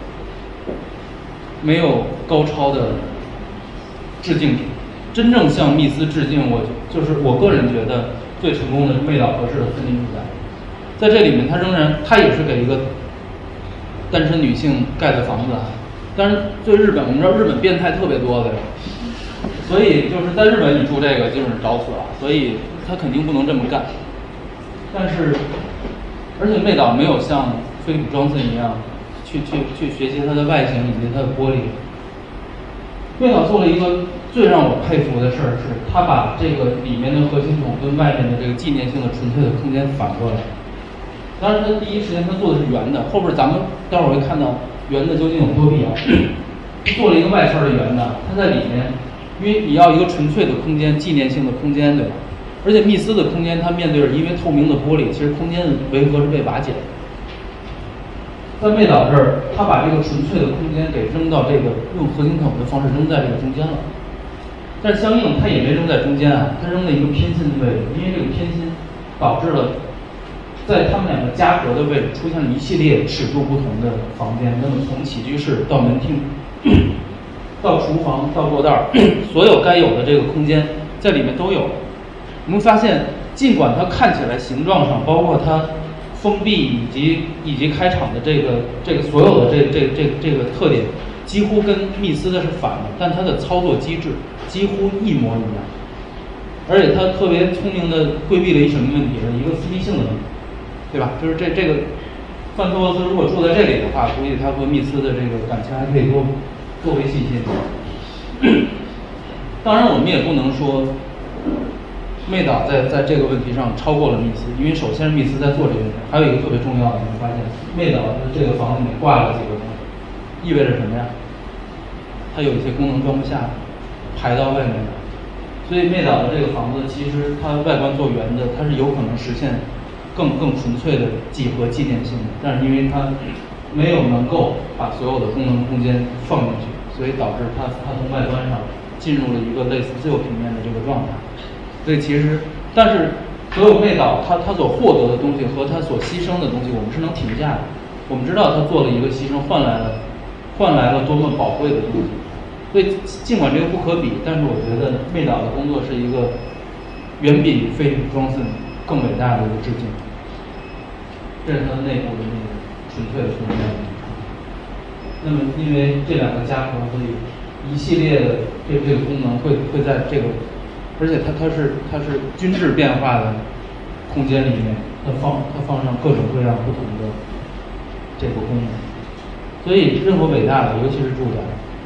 有高超的致敬品。真正向密斯致敬，就是我个人觉得最成功的是妹岛和世的森林住宅，在这里面他也是给一个单身女性盖的房子，但是对日本，我们知道日本变态特别多的，所以就是在日本你住这个就是找死了，所以他肯定不能这么干。但是，而且妹岛没有像菲利普·庄森一样去学习它的外形以及它的玻璃。妹岛做了一个最让我佩服的事儿，是他把这个里面的核心筒跟外面的这个纪念性的纯粹的空间反过来。当然，他第一时间他做的是圆的，后边咱们待会儿会看到圆的究竟有多必要。做了一个外圈的圆的，它在里面，因为你要一个纯粹的空间、纪念性的空间，对吧？而且密斯的空间，它面对着因为透明的玻璃，其实空间的维和是被瓦解的。在妹岛这儿，他把这个纯粹的空间给扔到这个用核心筒的方式扔在这个中间了，但是相应他也没扔在中间啊，他扔了一个偏心的位置，因为这个偏心导致了在他们2个夹隔的位置出现了一系列尺度不同的房间。那么从起居室到门厅，到厨房到过道，所有该有的这个空间在里面都有。我们发现，尽管它看起来形状上，包括它封闭以及开场的这个所有的这个特点，几乎跟密斯的是反的，但它的操作机制几乎一模一样。而且它特别聪明的规避了一什么问题呢？一个私密性的问题，对吧？就是这个范特沃斯如果住在这里的话，估计他和密斯的这个感情还可以多维系一些。当然，我们也不能说妹岛在这个问题上超过了密斯，因为首先密斯在做这个问题，还有一个特别重要的，你发现妹岛的这个房子里面挂了几个东西，意味着什么呀？它有一些功能装不下，排到外面的。所以妹岛的这个房子其实它外观做圆的，它是有可能实现更纯粹的几何纪念性的，但是因为它没有能够把所有的功能空间放进去，所以导致它从外观上进入了一个类似自由平面的这个状态。所以其实，但是所有妹岛他所获得的东西和他所牺牲的东西，我们是能评价的。我们知道他做了一个牺牲，换来了多么宝贵的东西。所以尽管这个不可比，但是我觉得妹岛的工作是一个远比菲利普·庄森更伟大的一个致敬。这是它的内部的那个纯粹的空间。那么因为这2个夹合，所以一系列的这个功能会在这个。而且它是均质变化的空间里面，它放上各种各样不同的这个功能。所以任何伟大的，尤其是住宅，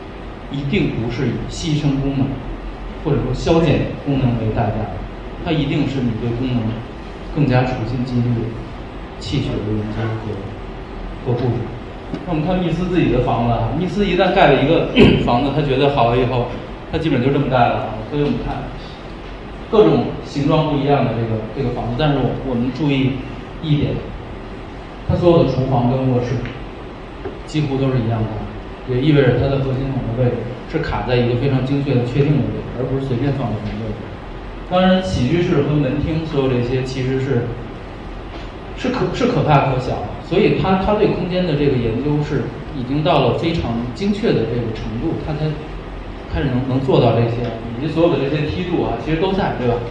一定不是以牺牲功能或者说消减功能为代价的，它一定是你对功能更加处心积虑气血的研究和布置。那我们看密斯自己的房子啊，密斯一旦盖了一个房子，他觉得好了以后，他基本就这么盖了。所以我们看各种形状不一样的这个房子，但是我们注意一点，它所有的厨房跟卧室几乎都是一样的，也意味着它的核心筒的位置是卡在一个非常精确的确定的位置，而不是随便放在什么位置。当然，起居室和门厅所有这些其实是可怕可小，所以他对空间的这个研究是已经到了非常精确的这个程度，他才开始能做到这些，以及所有的这些梯度啊，其实都在，对吧？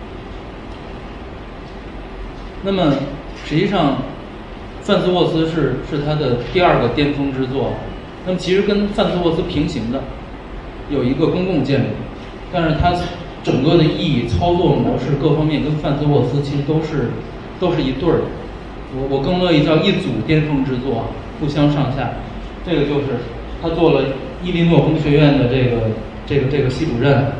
那么实际上，范斯沃斯是他的第二个巅峰之作。那么其实跟范斯沃斯平行的有一个公共建筑，但是它整个的意义、操作模式各方面跟范斯沃斯其实都是一对儿的。我更乐意叫一组巅峰之作，不相上下。这个就是他做了伊利诺工学院的这个系主任，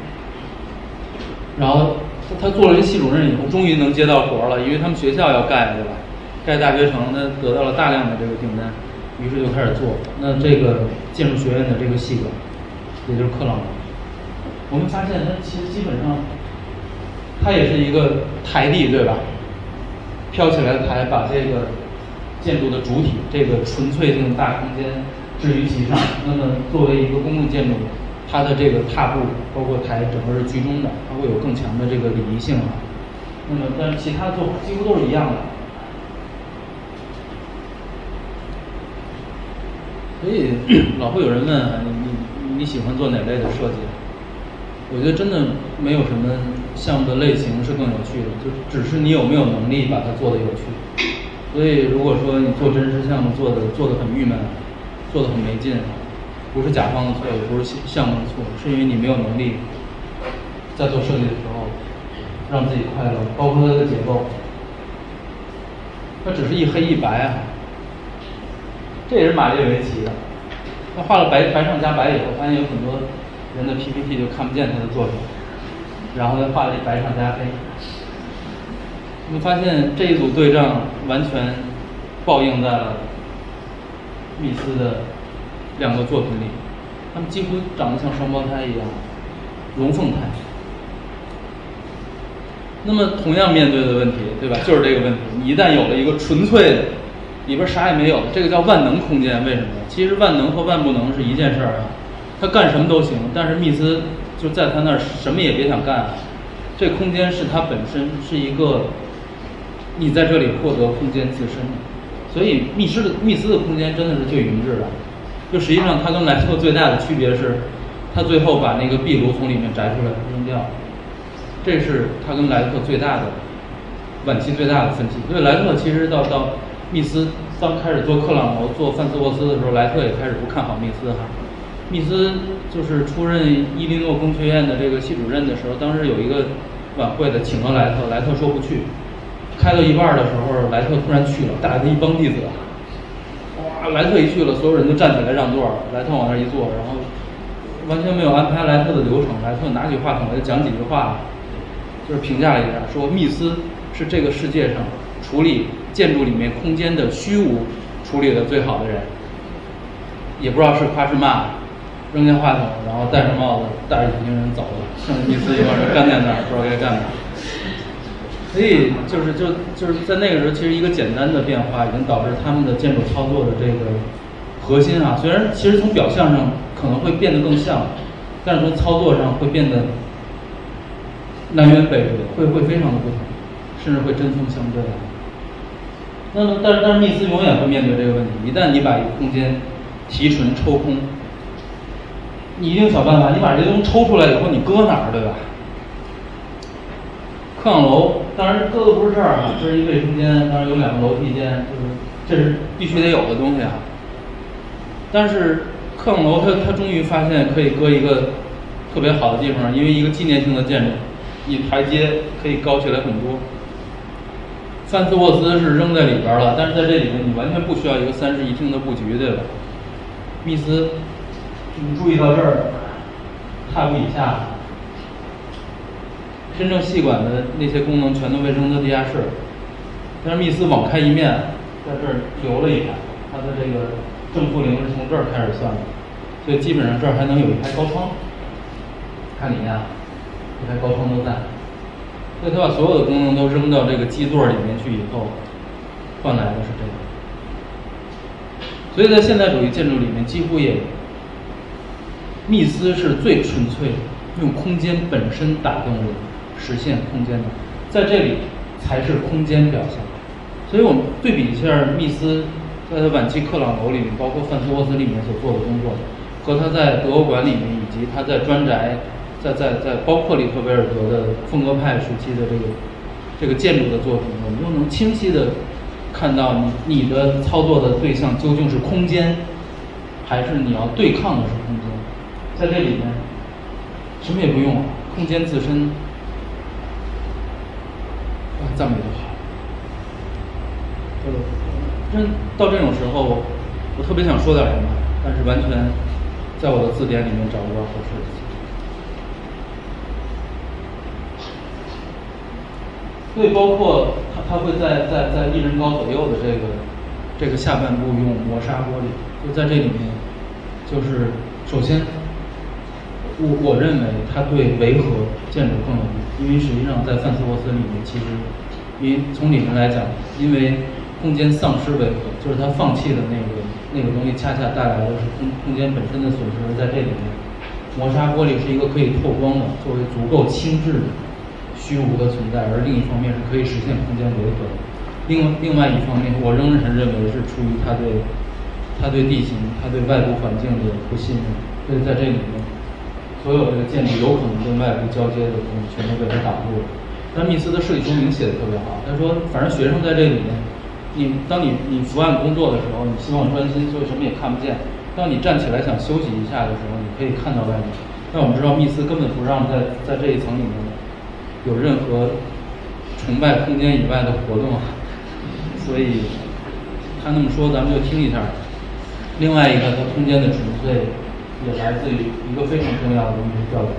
然后他做了这系主任以后，终于能接到活了，因为他们学校要盖，对吧？盖大学城，他得到了大量的这个订单，于是就开始做。那这个建筑学院的这个系馆，也就是克朗楼，我们发现它其实基本上，它也是一个台地，对吧？飘起来的台把这个建筑的主体，这个纯粹性的大空间置于其上。那么作为一个公共建筑，它的这个踏步包括台整个是居中的，它会有更强的这个礼仪性啊。那么但是其他做法几乎都是一样的。所以老会有人问你喜欢做哪类的设计？我觉得真的没有什么项目的类型是更有趣的，就只是你有没有能力把它做得有趣。所以如果说你做真实项目做得很郁闷，做得很没劲，不是甲方的错，也不是项目的错，是因为你没有能力在做设计的时候让自己快乐，包括它的结构，它只是一黑一白啊。这也是马列维奇的，他画了白上加白以后，发现有很多人的 PPT 就看不见他的作品，然后他画了一白上加黑。我们发现这一组对仗完全报应在了密斯的两个作品里，他们几乎长得像双胞胎一样，龙凤胎。那么同样面对的问题，对吧？就是这个问题，你一旦有了一个纯粹的里边啥也没有，这个叫万能空间。为什么？其实万能和万不能是一件事儿啊，他干什么都行，但是密斯就在他那儿什么也别想干。这空间是它本身是一个，你在这里获得空间自身的，所以密斯的空间真的是最匀质的。就实际上它跟莱特最大的区别是，他最后把那个壁炉从里面摘出来扔掉，这是他跟莱特最大的晚期最大的分歧。所以莱特其实到密斯刚开始做克朗楼、做范斯沃斯的时候，莱特也开始不看好密斯哈。密斯就是出任伊利诺工学院的这个系主任的时候，当时有一个晚会的，请了莱特，莱特说不去。开到一半的时候，莱特突然去了，带着一帮弟子，哇！莱特一去了，所有人都站起来让座，莱特往那一坐，然后完全没有安排莱特的流程，莱特拿起话筒来讲几句话，就是评价了一下，说密斯是这个世界上处理建筑里面空间的虚无处理的最好的人，也不知道是夸是骂，扔下话筒，然后戴上帽子，带着一群人走了，剩下密斯一帮人干在那儿，不知道该干嘛。所以就是在那个时候，其实一个简单的变化已经导致他们的建筑操作的这个核心啊，虽然其实从表象上可能会变得更像，但是从操作上会变得南辕北辙，会非常的不同，甚至会针锋相对。那么，但是密斯永远会面对这个问题。一旦你把一个空间提纯抽空，你一定想办法，你把这东西抽出来以后，你搁哪儿，对吧？克朗楼当然搁的不是这儿啊，这是一卫生间，当然有两个楼梯间，这是必须得有的东西啊。但是克朗楼它终于发现可以搁一个特别好的地方，因为一个纪念性的建筑，你台阶可以高起来很多。范斯沃斯是扔在里边了，但是在这里面你完全不需要一个三室一厅的布局，对吧？密斯你们注意到这儿，踏步以下，真正细管的那些功能全都被扔到地下室。但是密斯网开一面，在这儿留了一排，它的这个正负零是从这儿开始算的，所以基本上这儿还能有一排高窗。看里面啊，一排高窗都在。所以他把所有的功能都扔到这个基座里面去以后，换来的是这个。所以在现代主义建筑里面，几乎也，密斯是最纯粹用空间本身打动人，实现空间的，在这里才是空间表现。所以我们对比一下密斯在他晚期克朗楼里面，包括范斯沃斯里面所做的工作，和他在德国馆里面以及他在专宅，在包括里特维尔德的风格派时期的这个建筑的作品，我们都能清晰的看到你的操作的对象究竟是空间，还是你要对抗的是空间。在这里面什么也不用，空间自身赞美就好。真到这种时候，我特别想说点什么，但是完全在我的字典里面找不到合适的词。所以包括他会在1人高左右的这个下半部用磨砂玻璃，就在这里面，就是首先，我认为它对维和建筑更有益，因为实际上在范斯沃斯里面，其实因为从理论来讲，因为空间丧失维和，就是它放弃的那个东西，恰恰带来的是空间本身的损失。在这里面，磨砂玻璃是一个可以透光的，作为足够轻质的虚无的存在，而另一方面是可以实现空间维和的。另外一方面，我仍然认为是出于他对地形、他对外部环境的不信任，所以在这里面，所有这个建筑有可能跟外部交接的东西全都被他挡住了。但密斯的设计说明写的特别好，他说，反正学生在这里面，当你伏案工作的时候，你希望专心，所以什么也看不见。当你站起来想休息一下的时候，你可以看到外面。但我们知道密斯根本不让在这一层里面有任何崇拜空间以外的活动，所以他那么说，咱们就听一下。另外一个，它空间的纯粹也来自于一个非常重要的艺术标准。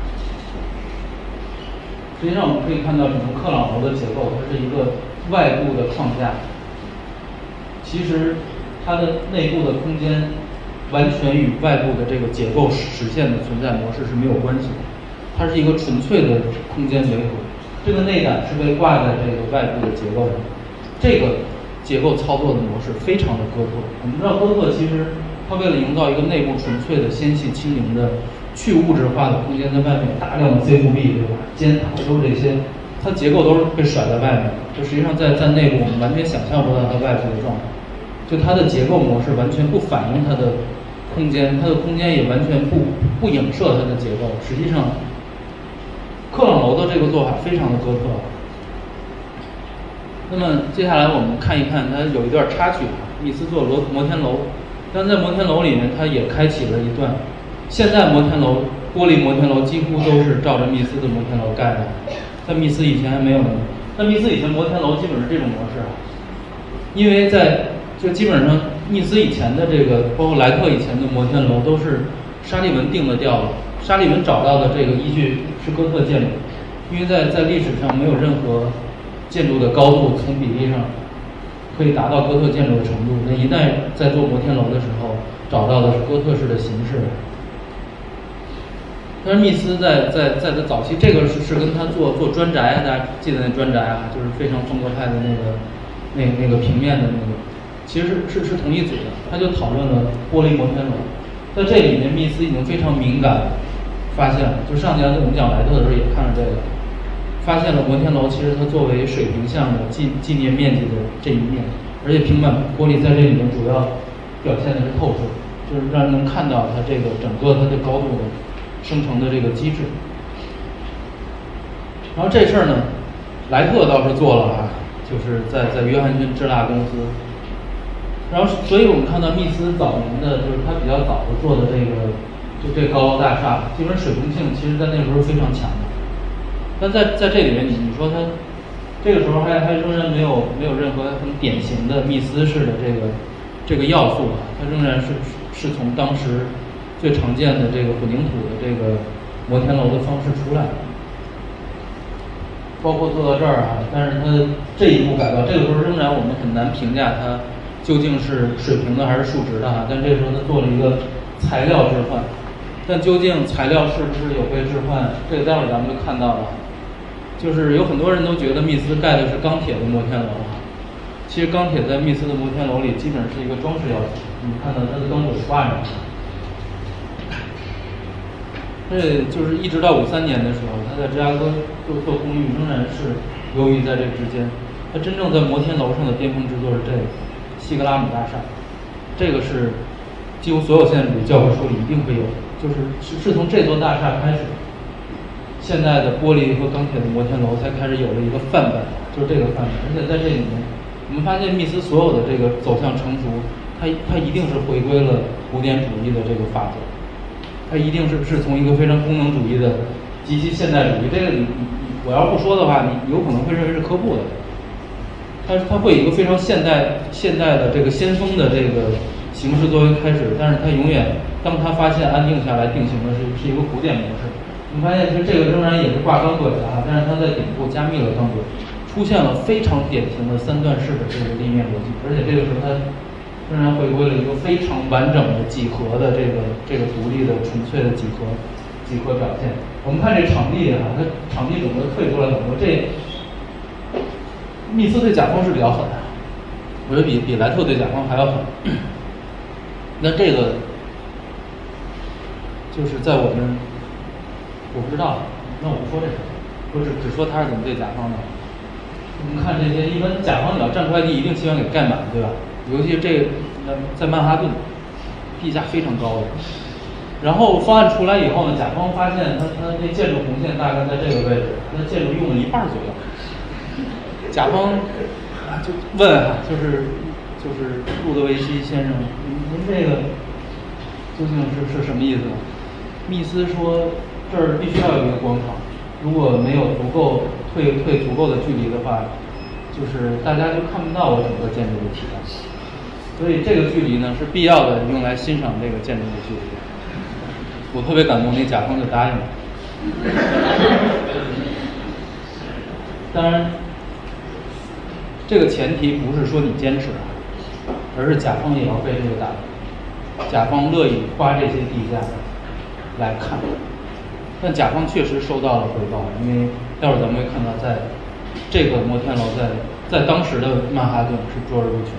实际上，我们可以看到整个克朗楼的结构，它是一个外部的框架。其实，它的内部的空间完全与外部的这个结构实现的存在模式是没有关系的。它是一个纯粹的空间维和。这个内胆是被挂在这个外部的结构上。这个结构操作的模式非常的哥特。我们知道哥特其实它为了营造一个内部纯粹的纤细轻盈的去物质化的空间，在外面大量的 C 复 B 对吧？尖塔都这些，它结构都是被甩在外面的。就实际上在内部我们完全想象不到它外部的状态。就它的结构模式完全不反映它的空间，它的空间也完全不影射它的结构。实际上，克朗楼的这个做法非常的哥特。那么接下来我们看一看，它有一段插曲，密斯做摩天楼，但在摩天楼里面，它也开启了一段。现在摩天楼玻璃摩天楼几乎都是照着密斯的摩天楼盖的，在密斯以前还没有呢。在密斯以前摩天楼基本是这种模式，因为就基本上密斯以前的这个，包括莱特以前的摩天楼都是沙利文定了调的。沙利文找到的这个依据是哥特建筑，因为在历史上没有任何建筑的高度从比例上可以达到哥特建筑的程度。那一旦在做摩天楼的时候，找到的是哥特式的形式。但是密斯在他早期，这个是跟他做专宅，大家记得那专宅啊，就是非常风格派的那个平面的那个，其实是同一组的。他就讨论了玻璃摩天楼，在这里面密斯已经非常敏感，发现了，就上节我们讲莱特的时候也看了这个，发现了摩天楼其实它作为水平项的纪念面积的这一面，而且平板玻璃在这里面主要表现的是透射，就是让人能看到它这个整个它的高度的生成的这个机制。然后这事儿呢，莱特倒是做了啊，就是在约翰逊支蜡公司。然后，所以我们看到密斯早年的，就是他比较早的做的这高楼大厦，基本水平性其实在那个时候非常强的。但在这里面，你说他这个时候还仍然没有任何很典型的密斯式的这个要素啊，它仍然是从当时最常见的这个混凝土的这个摩天楼的方式出来，包括做到这儿啊，但是它这一步改造，这个时候仍然我们很难评价它究竟是水平的还是竖直的啊，但这个时候它做了一个材料置换，但究竟材料是不是有被置换，这个待会儿咱们就看到了。就是有很多人都觉得密斯盖的是钢铁的摩天楼啊，其实钢铁在密斯的摩天楼里基本是一个装饰要素。你看到它的钢轨挂上去，这就是一直到53年的时候，他在芝加哥做公寓仍然是游移在这之间。他真正在摩天楼上的巅峰之作是这个西格拉姆大厦，这个是几乎所有建筑教科书里一定会有，是从这座大厦开始，现在的玻璃和钢铁的摩天楼才开始有了一个范本，就是这个范本。而且在这里面，我们发现密斯所有的这个走向成熟，它一定是回归了古典主义的这个法则，它一定是从一个非常功能主义的极其现代主义。这个我要不说的话，你有可能会认为是科布的。它会以一个非常现代的这个先锋的这个形式作为开始，但是它永远当它发现安定下来定型的是一个古典模式。你发现其实这个仍然也是挂钢轨的啊，但是它在顶部加密了钢轨，出现了非常典型的三段式的这个立面逻辑，而且这个时候它仍然回归了一个非常完整的几何的这个独立的纯粹的几何表现。我们看这场地啊，它场地整个退出来很多。这密斯对甲方是比较狠的，我觉得比莱特对甲方还要狠。那这个就是在我不知道，那我不说这事，我只说他是怎么对甲方的。我们看这些，一般甲方你要占出来地，一定希望给盖满，对吧？尤其这个在曼哈顿，地价非常高的。然后方案出来以后呢，甲方发现他那建筑红线大概在这个位置，那建筑用了一半左右。甲方就问啊，就是路德维希先生，您这个究竟是什么意思？密斯说这儿必须要有一个广场，如果没有退足够的距离的话，就是大家就看不到我整个建筑的体量。所以这个距离呢是必要的，用来欣赏这个建筑的距离。我特别感动，那甲方就答应了。当然，这个前提不是说你坚持，而是甲方也要被这个打动，甲方乐意花这些地价来看。但甲方确实收到了回报，因为待会儿咱们会看到，在这个摩天楼在当时的曼哈顿是卓尔不群。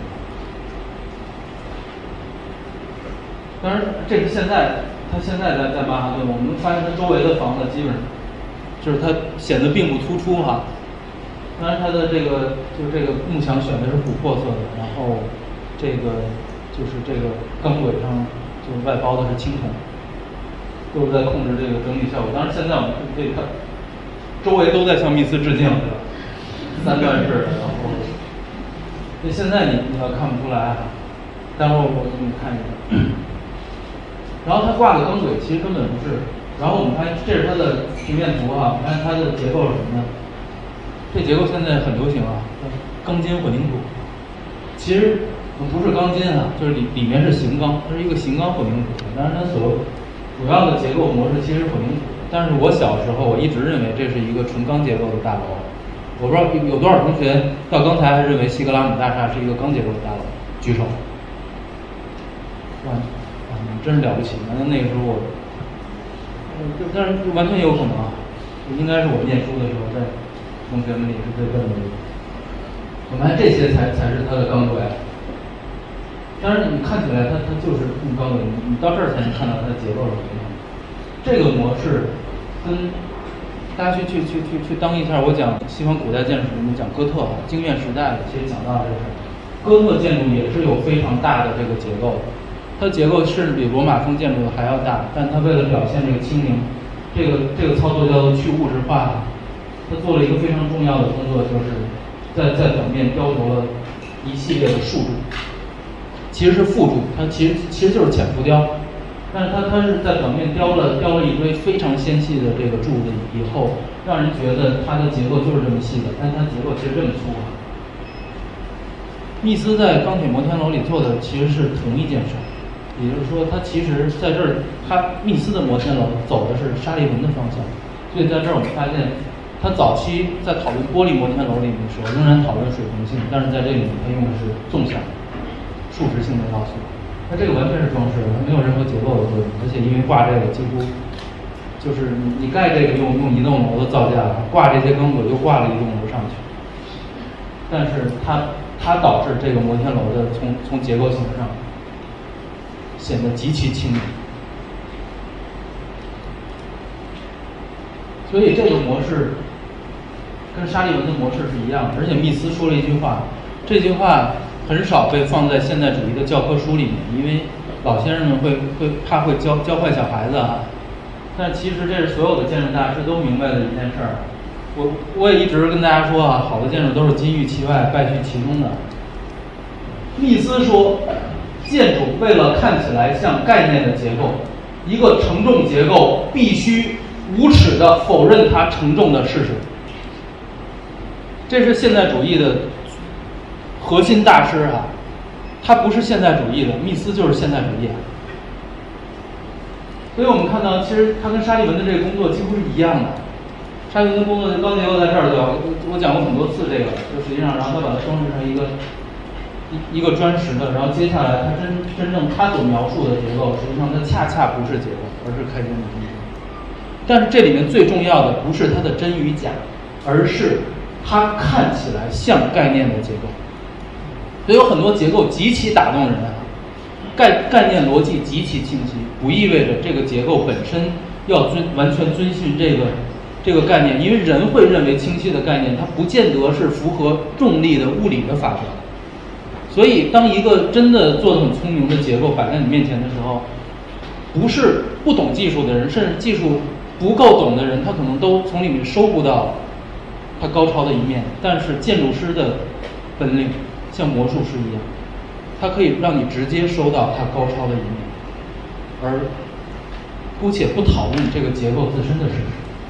当然，这是他现在在曼哈顿，我们发现他周围的房子基本上就是它显得并不突出哈。当然，它的这个幕墙选的是琥珀色的，然后这个钢轨上就是外包的是青铜，都是在控制这个整体效果。当然，现在我们可以看，周围都在向密斯致敬，对吧？三段式的，然后，所以现在你要看不出来啊。待会儿我给你看一下。然后它挂的钢轨其实根本不是。然后我们看，这是它的平面图啊，看它的结构是什么呢？这结构现在很流行啊，钢筋混凝土。其实不是钢筋啊，就是里面是型钢，它是一个型钢混凝土。当然，它所主要的结构模式其实是混凝土。但是我小时候我一直认为这是一个纯钢结构的大楼。我不知道有多少同学到刚才还认为西格拉姆大厦是一个钢结构的大楼，举手。哇，你们真是了不起！那个时候我，但是完全有可能啊，应该是我念书的时候在。同学们也是最笨的。我们看这些才是它的钢轨。当然，你看起来它就是用钢轨，你到这儿才能看到它的结构是什么样。这个模式跟大家去当一下，我讲西方古代建筑，我们讲哥特哈，经验时代的，其实讲到这个事儿。哥特建筑也是有非常大的这个结构，它结构甚至比罗马风建筑还要大，但它为了表现这个轻盈，这个操作叫做去物质化。他做了一个非常重要的工作，就是在表面雕琢了一系列的竖柱，其实是副柱，它其实就是浅浮雕，但是它是在表面雕了一堆非常纤细的这个柱子以后，让人觉得它的结构就是这么细的，但它结构其实这么粗啊。密斯在钢铁摩天楼里做的其实是同一件事， 也就是说，它其实在这儿，它密斯的摩天楼走的是沙利文的方向，所以在这儿我们发现，它早期在讨论玻璃摩天楼里面的时候，仍然讨论水平性，但是在这里面它用的是纵向、数值性的要素。它这个完全是装饰，它没有任何结构的作用，而且因为挂这个几乎就是你盖这个用一栋楼的造价，挂这些钢轨又挂了一栋楼上去，但是它导致这个摩天楼的从结构性上显得极其轻盈。所以这个模式跟沙利文的模式是一样的，而且密斯说了一句话，这句话很少被放在现代主义的教科书里面，因为老先生们会怕会教坏小孩子啊。但其实这是所有的建筑大师都明白的一件事儿。我也一直跟大家说啊，好的建筑都是金玉其外，败絮其中的。密斯说，建筑为了看起来像概念的结构，一个承重结构必须无耻地否认它承重的事实。这是现代主义的核心大师啊，他不是现代主义的，密斯就是现代主义啊。所以我们看到，其实他跟沙利文的这个工作几乎是一样的。沙利文的工作，高结构在这儿对吧？我讲过很多次这个，就实际上，然后他把它装饰成一个砖石的，然后接下来他真正他所描述的结构，实际上它恰恰不是结构，而是开间的空间。但是这里面最重要的不是它的真与假，而是它看起来像概念的结构。所以有很多结构极其打动人啊，概念逻辑极其清晰，不意味着这个结构本身要完全遵循这个概念，因为人会认为清晰的概念，它不见得是符合重力的物理的法则。所以，当一个真的做得很聪明的结构摆在你面前的时候，不是不懂技术的人，甚至技术不够懂的人，他可能都从里面收不到它高超的一面。但是建筑师的本领像魔术师一样，它可以让你直接收到它高超的一面，而姑且不讨论这个结构自身的事实。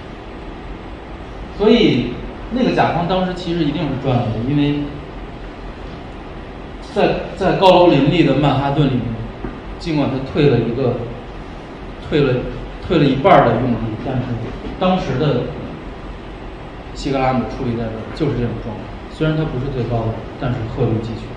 所以那个甲方当时其实一定是赚了的，因为在高楼林立的曼哈顿里面，尽管他退了一半的用地，但是当时的西格拉姆矗立在这儿就是这种状况。虽然它不是最高的，但是鹤立鸡群。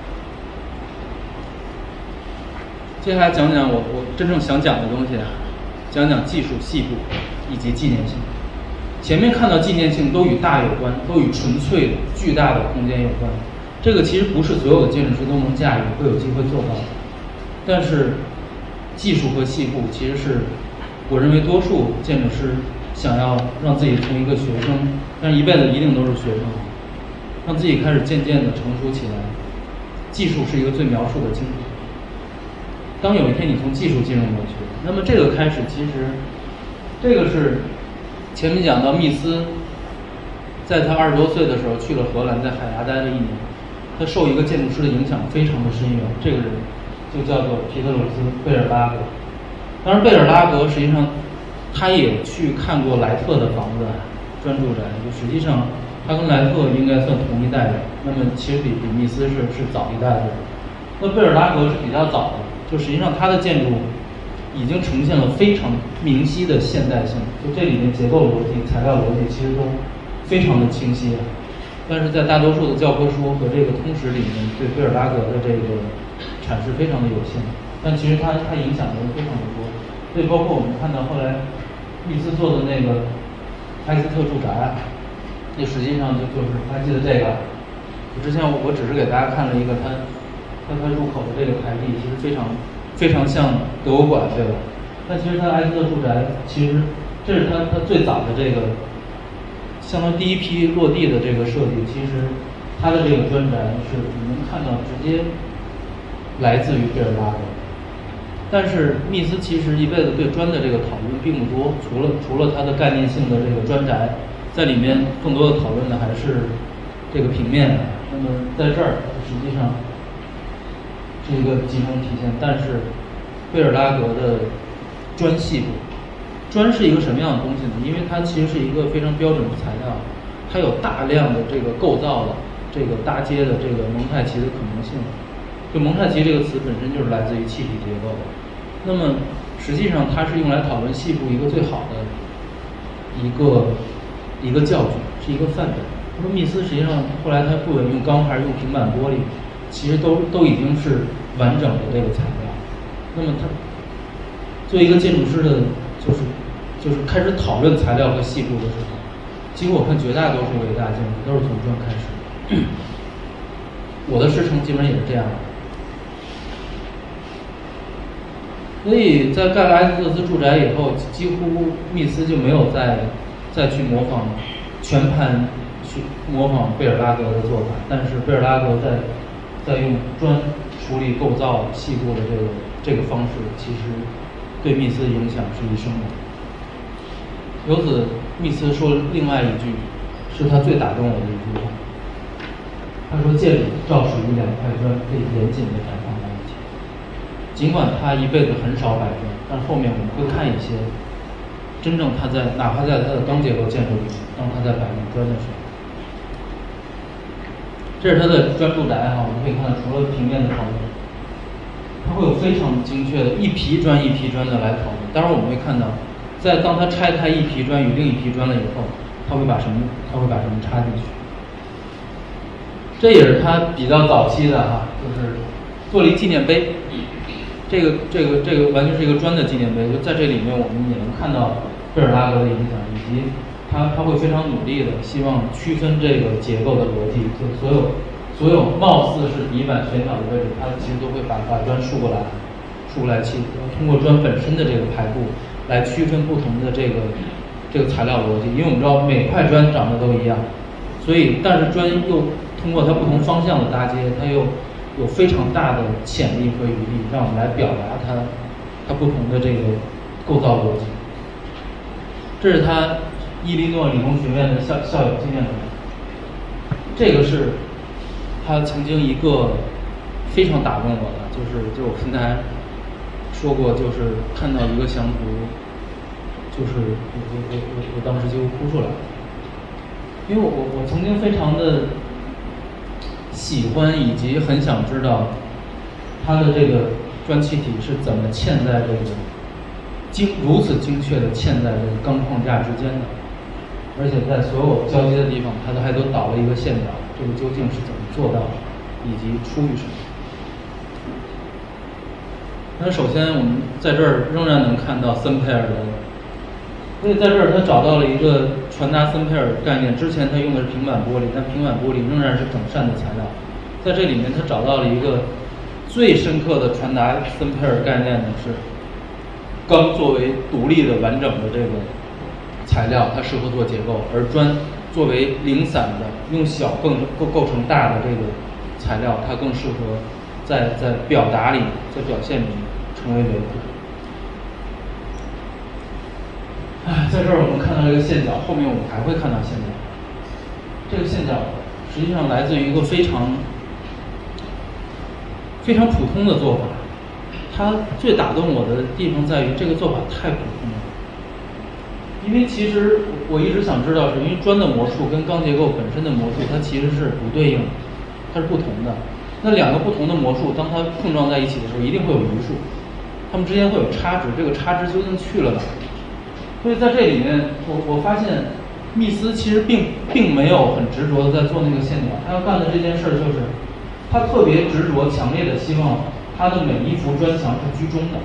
接下来讲讲我真正想讲的东西啊，讲讲技术细部以及纪念性。前面看到纪念性都与大有关，都与纯粹的巨大的空间有关。这个其实不是所有的建筑师都能驾驭，会有机会做到的。但是技术和细部其实是我认为多数建筑师想要让自己从一个学生，但是一辈子一定都是学生，让自己开始渐渐的成熟起来。技术是一个最描述的精髓。当有一天你从技术进入魔学，那么这个开始其实，这个是前面讲到密斯，在他20多岁的时候去了荷兰，在海牙待了1年，他受一个建筑师的影响非常的深远。这个人就叫做皮特鲁斯·贝尔拉格。当然，贝尔拉格实际上他也去看过莱特的房子专住宅，就实际上他跟莱特应该算同一代人。那么其实比密斯是早一代的人。那贝尔拉格是比较早的，就实际上他的建筑已经呈现了非常明晰的现代性，就这里面结构逻辑、材料逻辑其实都非常的清晰。但是在大多数的教科书和这个通识里面，对贝尔拉格的这个阐释非常的有限，但其实它影响的人非常的多。所以包括我们看到后来密斯做的那个埃斯特住宅，那实际上就是还记得这个，之前我只是给大家看了一个它入口的这个台地，其实非常像德国馆，对吧？但其实它埃斯特住宅其实这是它最早的这个相当于第一批落地的这个设计。其实它的这个砖宅是你能看到直接来自于贝尔拉格。但是密斯其实一辈子对砖的这个讨论并不多，除了它的概念性的这个砖宅，在里面更多的讨论的还是这个平面的。那么在这儿实际上是一个集中体现。但是贝尔拉格的砖细部，砖是一个什么样的东西呢？因为它其实是一个非常标准的材料，它有大量的这个构造的这个搭接的这个蒙太奇的可能性。 就蒙太奇这个词本身就是来自于气体结构的。那么实际上它是用来讨论细部一个最好的一个教具，是一个范本。那么密斯实际上后来它不管用钢还是用平板玻璃，其实都已经是完整的这个材料。那么它作为一个建筑师的，就是开始讨论材料和细部的时候，几乎我看绝大多数伟大建筑都是从砖开始。我的师承基本上也是这样的。所以在盖了埃斯特斯住宅以后，几乎密斯就没有再去模仿全盘去模仿贝尔拉格的做法，但是贝尔拉格在用砖处理构造细部的这个方式，其实对密斯的影响是一生的。由此，密斯说另外一句是他最打动我的一句话，他说：“建筑照属于两块砖可以严谨地摆放在一起。”尽管他一辈子很少摆砖，但后面我们会看一些真正他在哪怕在他的钢结构建筑里面，当他在摆弄砖的时候，这是他的砖住宅哈，我们可以看到除了平面的讨论，他会有非常精确的一批砖一批砖的来讨论。当然我们会看到，当他拆开一批砖与另一批砖了以后，他会把什么插进去。这也是他比较早期的哈，就是做了一纪念碑。这个完全是一个砖的纪念碑，就在这里面我们也能看到贝尔拉格的影响，以及他会非常努力的希望区分这个结构的逻辑，就所有貌似是底板悬挑的位置，他其实都会把砖竖过来砌，通过砖本身的这个排布来区分不同的这个材料逻辑。因为我们知道每块砖长得都一样，所以但是砖又通过它不同方向的搭接，它又有非常大的潜力和余力，让我们来表达它不同的这个构造逻辑。这是他伊利诺理工学院的校友纪念馆，这个是他曾经一个非常打动我的，就是我跟大家说过，就是看到一个详图，就是我当时就哭出来了，因为我曾经非常的喜欢以及很想知道它的这个砖气体是怎么嵌在这个如此精确的嵌在这个钢框架之间的，而且在所有交接的地方，它还都导了一个线条，这个究竟是怎么做到的，以及出于什么？那首先我们在这儿仍然能看到森佩尔的，所以在这儿他找到了一个传达森佩尔概念。之前他用的是平板玻璃，但平板玻璃仍然是整扇的材料。在这里面他找到了一个最深刻的传达森佩尔概念的是钢作为独立的完整的这个材料，它适合做结构，而砖作为零散的用小构成大的这个材料，它更适合在表达里，在表现里成为维护。在这儿我们看到这个线角，后面我们还会看到线角。这个线角实际上来自于一个非常普通的做法。它最打动我的地方在于这个做法太普通了。因为其实我一直想知道，是因为砖的魔术跟钢结构本身的魔术，它其实是不对应的，它是不同的。那两个不同的魔术，当它碰撞在一起的时候，一定会有余数，它们之间会有差值。这个差值究竟去了哪？所以在这里面，我发现密斯其实并没有很执着的在做那个线条，他要干的这件事就是，他特别执着、强烈的希望他的每一幅砖墙是居中的。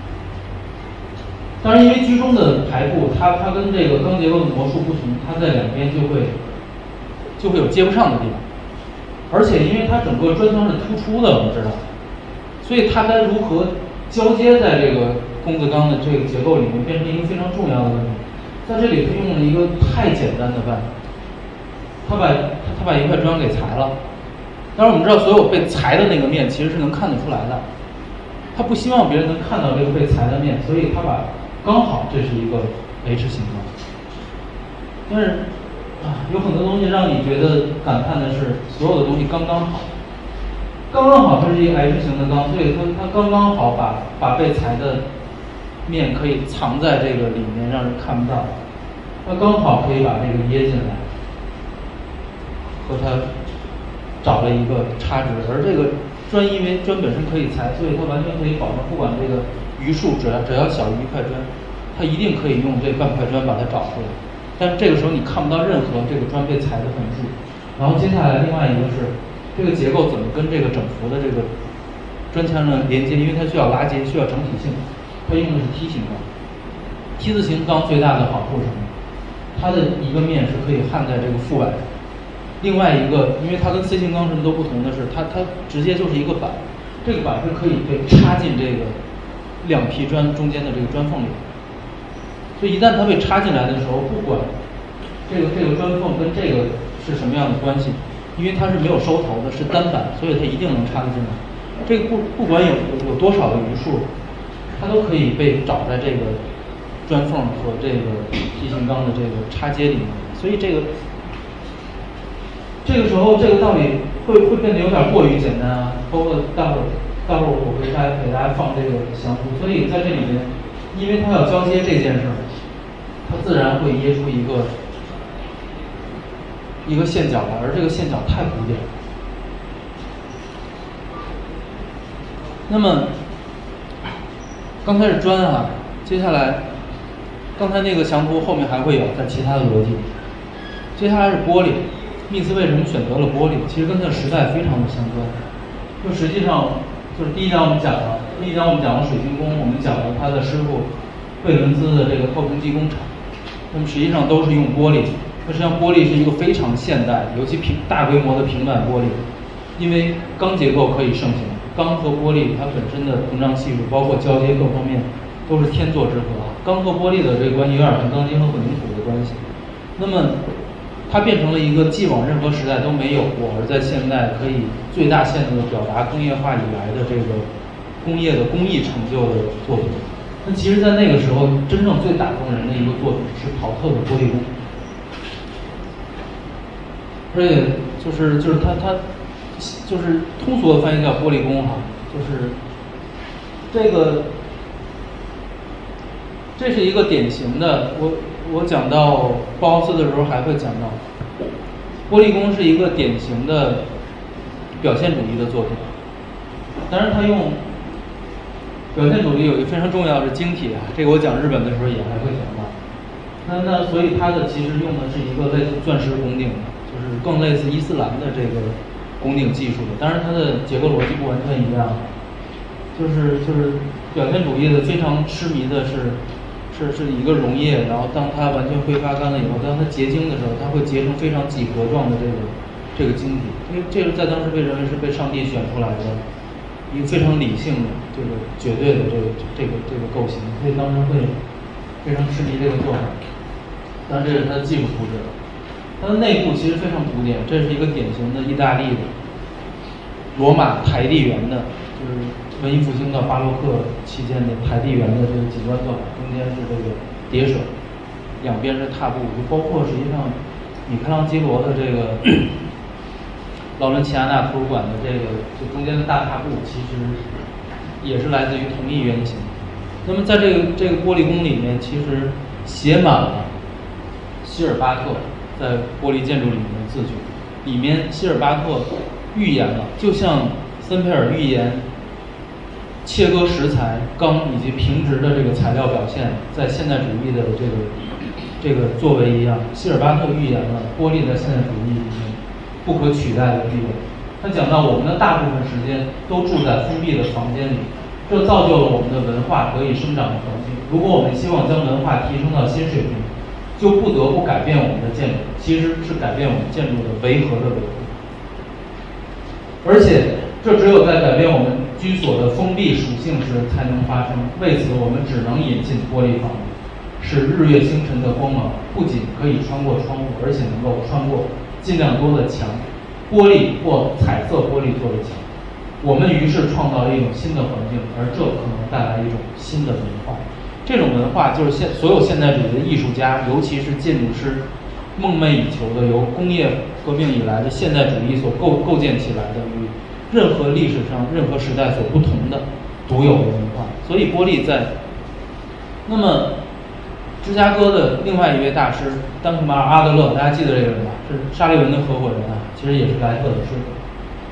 当然，因为居中的排布，它跟这个钢结构的魔术不同，它在两边就会有接不上的地方，而且因为它整个砖墙是突出的，我们知道，所以它该如何交接在这个公子钢的这个结构里面，变成一个非常重要的问题。在这里，他用了一个太简单的办法，他把一块砖给裁了。当然，我们知道所有被裁的那个面其实是能看得出来的。他不希望别人能看到这个被裁的面，所以他把刚好这是一个 H 形状。但是有很多东西让你觉得感叹的是，所有的东西刚刚好。刚刚好，它是一个 H 型的钢，所以它刚刚好把被裁的面可以藏在这个里面，让人看不到。它刚好可以把这个掖进来，和它找了一个差值，而这个砖因为砖本身可以裁，所以它完全可以保证，不管这个余数只要小于1块砖，它一定可以用这半块砖把它找出来。但这个时候你看不到任何这个砖被裁的痕迹。然后接下来另外一个是这个结构怎么跟这个整幅的这个砖墙呢连接，因为它需要拉接，需要整体性，它用的是梯形钢。梯字形钢最大的好处是什么？它的一个面是可以焊在这个覆板上，另外一个，因为它跟 C 型钢什么都不同的是，它直接就是一个板，这个板是可以被插进这个两批砖中间的这个砖缝里，所以一旦它被插进来的时候，不管这个砖缝跟这个是什么样的关系，因为它是没有收头的，是单板，所以它一定能插得进来。这个不管有多少的余数，它都可以被找在这个砖缝和这个梯形钢的这个插接里面，所以这个时候这个道理会变得有点过于简单啊。包括待会儿我会给大家放这个详图，所以在这里面，因为它要交接这件事儿，它自然会捏出一个线角来，而这个线角太古典了。那么刚才是砖啊，接下来刚才那个详图后面还会有在其他的逻辑。接下来是玻璃，密斯为什么选择了玻璃？其实跟它的时代非常的相关。就实际上就是第一章我们讲了水晶宫，我们讲了他的师傅贝伦兹的这个透冲机工厂，那么实际上都是用玻璃。那实际上玻璃是一个非常现代，尤其大规模的平板玻璃，因为钢结构可以盛行，钢和玻璃它本身的膨胀系数，包括交接各方面都是天作之合。钢和玻璃的这个关系有点像钢筋和混凝土的关系。那么它变成了一个既往任何时代都没有过，而在现代可以最大限度的表达工业化以来的这个工业的工艺成就的作品。那其实在那个时候真正最打动人的一个作品是跑特的玻璃工，而且就是它就是通俗的翻译叫玻璃工哈，就是这是一个典型的，我讲到包豪斯的时候还会讲到，玻璃工是一个典型的表现主义的作品。当然它用表现主义有一个非常重要的是晶体啊，这个我讲日本的时候也还会讲到。那所以它的其实用的是一个类似钻石拱顶的，就是更类似伊斯兰的这个拱顶技术的。当然它的结构逻辑不完全一样，就是表现主义的非常痴迷的是一个溶液，然后当它完全挥发干了以后，当它结晶的时候，它会结成非常几何状的这个晶体。因为这个在当时被认为是被上帝选出来的一个非常理性的这个绝对的这个构型，所以当时会非常痴迷这个做法。当然这是它的技术图纸，它的内部其实非常古典，这是一个典型的意大利的罗马台地圆的，就是文艺复兴到巴洛克期间的台地圆的这个景观做法，中间是这个叠水，两边是踏步，就包括实际上米开朗基罗的这个劳伦齐亚纳图书馆的这个就中间的大踏步，其实也是来自于同一原型。那么在这个玻璃工里面，其实写满了希尔巴特在玻璃建筑里面的字句，里面希尔巴特预言了，就像森佩尔预言切割石材、钢以及平直的这个材料表现在现代主义的这个作为一样，希尔巴特预言了玻璃在现代主义里面不可取代的地位。他讲到我们的大部分时间都住在封闭的房间里，这造就了我们的文化得以生长的环境。如果我们希望将文化提升到新水平，就不得不改变我们的建筑，其实是改变我们建筑的维和的维护。而且这只有在改变我们居所的封闭属性时才能发生。为此，我们只能引进玻璃房，使日月星辰的光芒不仅可以穿过窗户，而且能够穿过尽量多的墙，玻璃或彩色玻璃做的墙。我们于是创造了一种新的环境，而这可能带来一种新的文化。这种文化就是所有现代主义的艺术家，尤其是建筑师梦寐以求的，由工业革命以来的现代主义所构建起来的，与任何历史上任何时代所不同的独有的文化。所以玻璃在那么芝加哥的另外一位大师丹克马尔阿德勒，大家记得这个人吧？是沙利文的合伙人啊，其实也是莱特的师傅。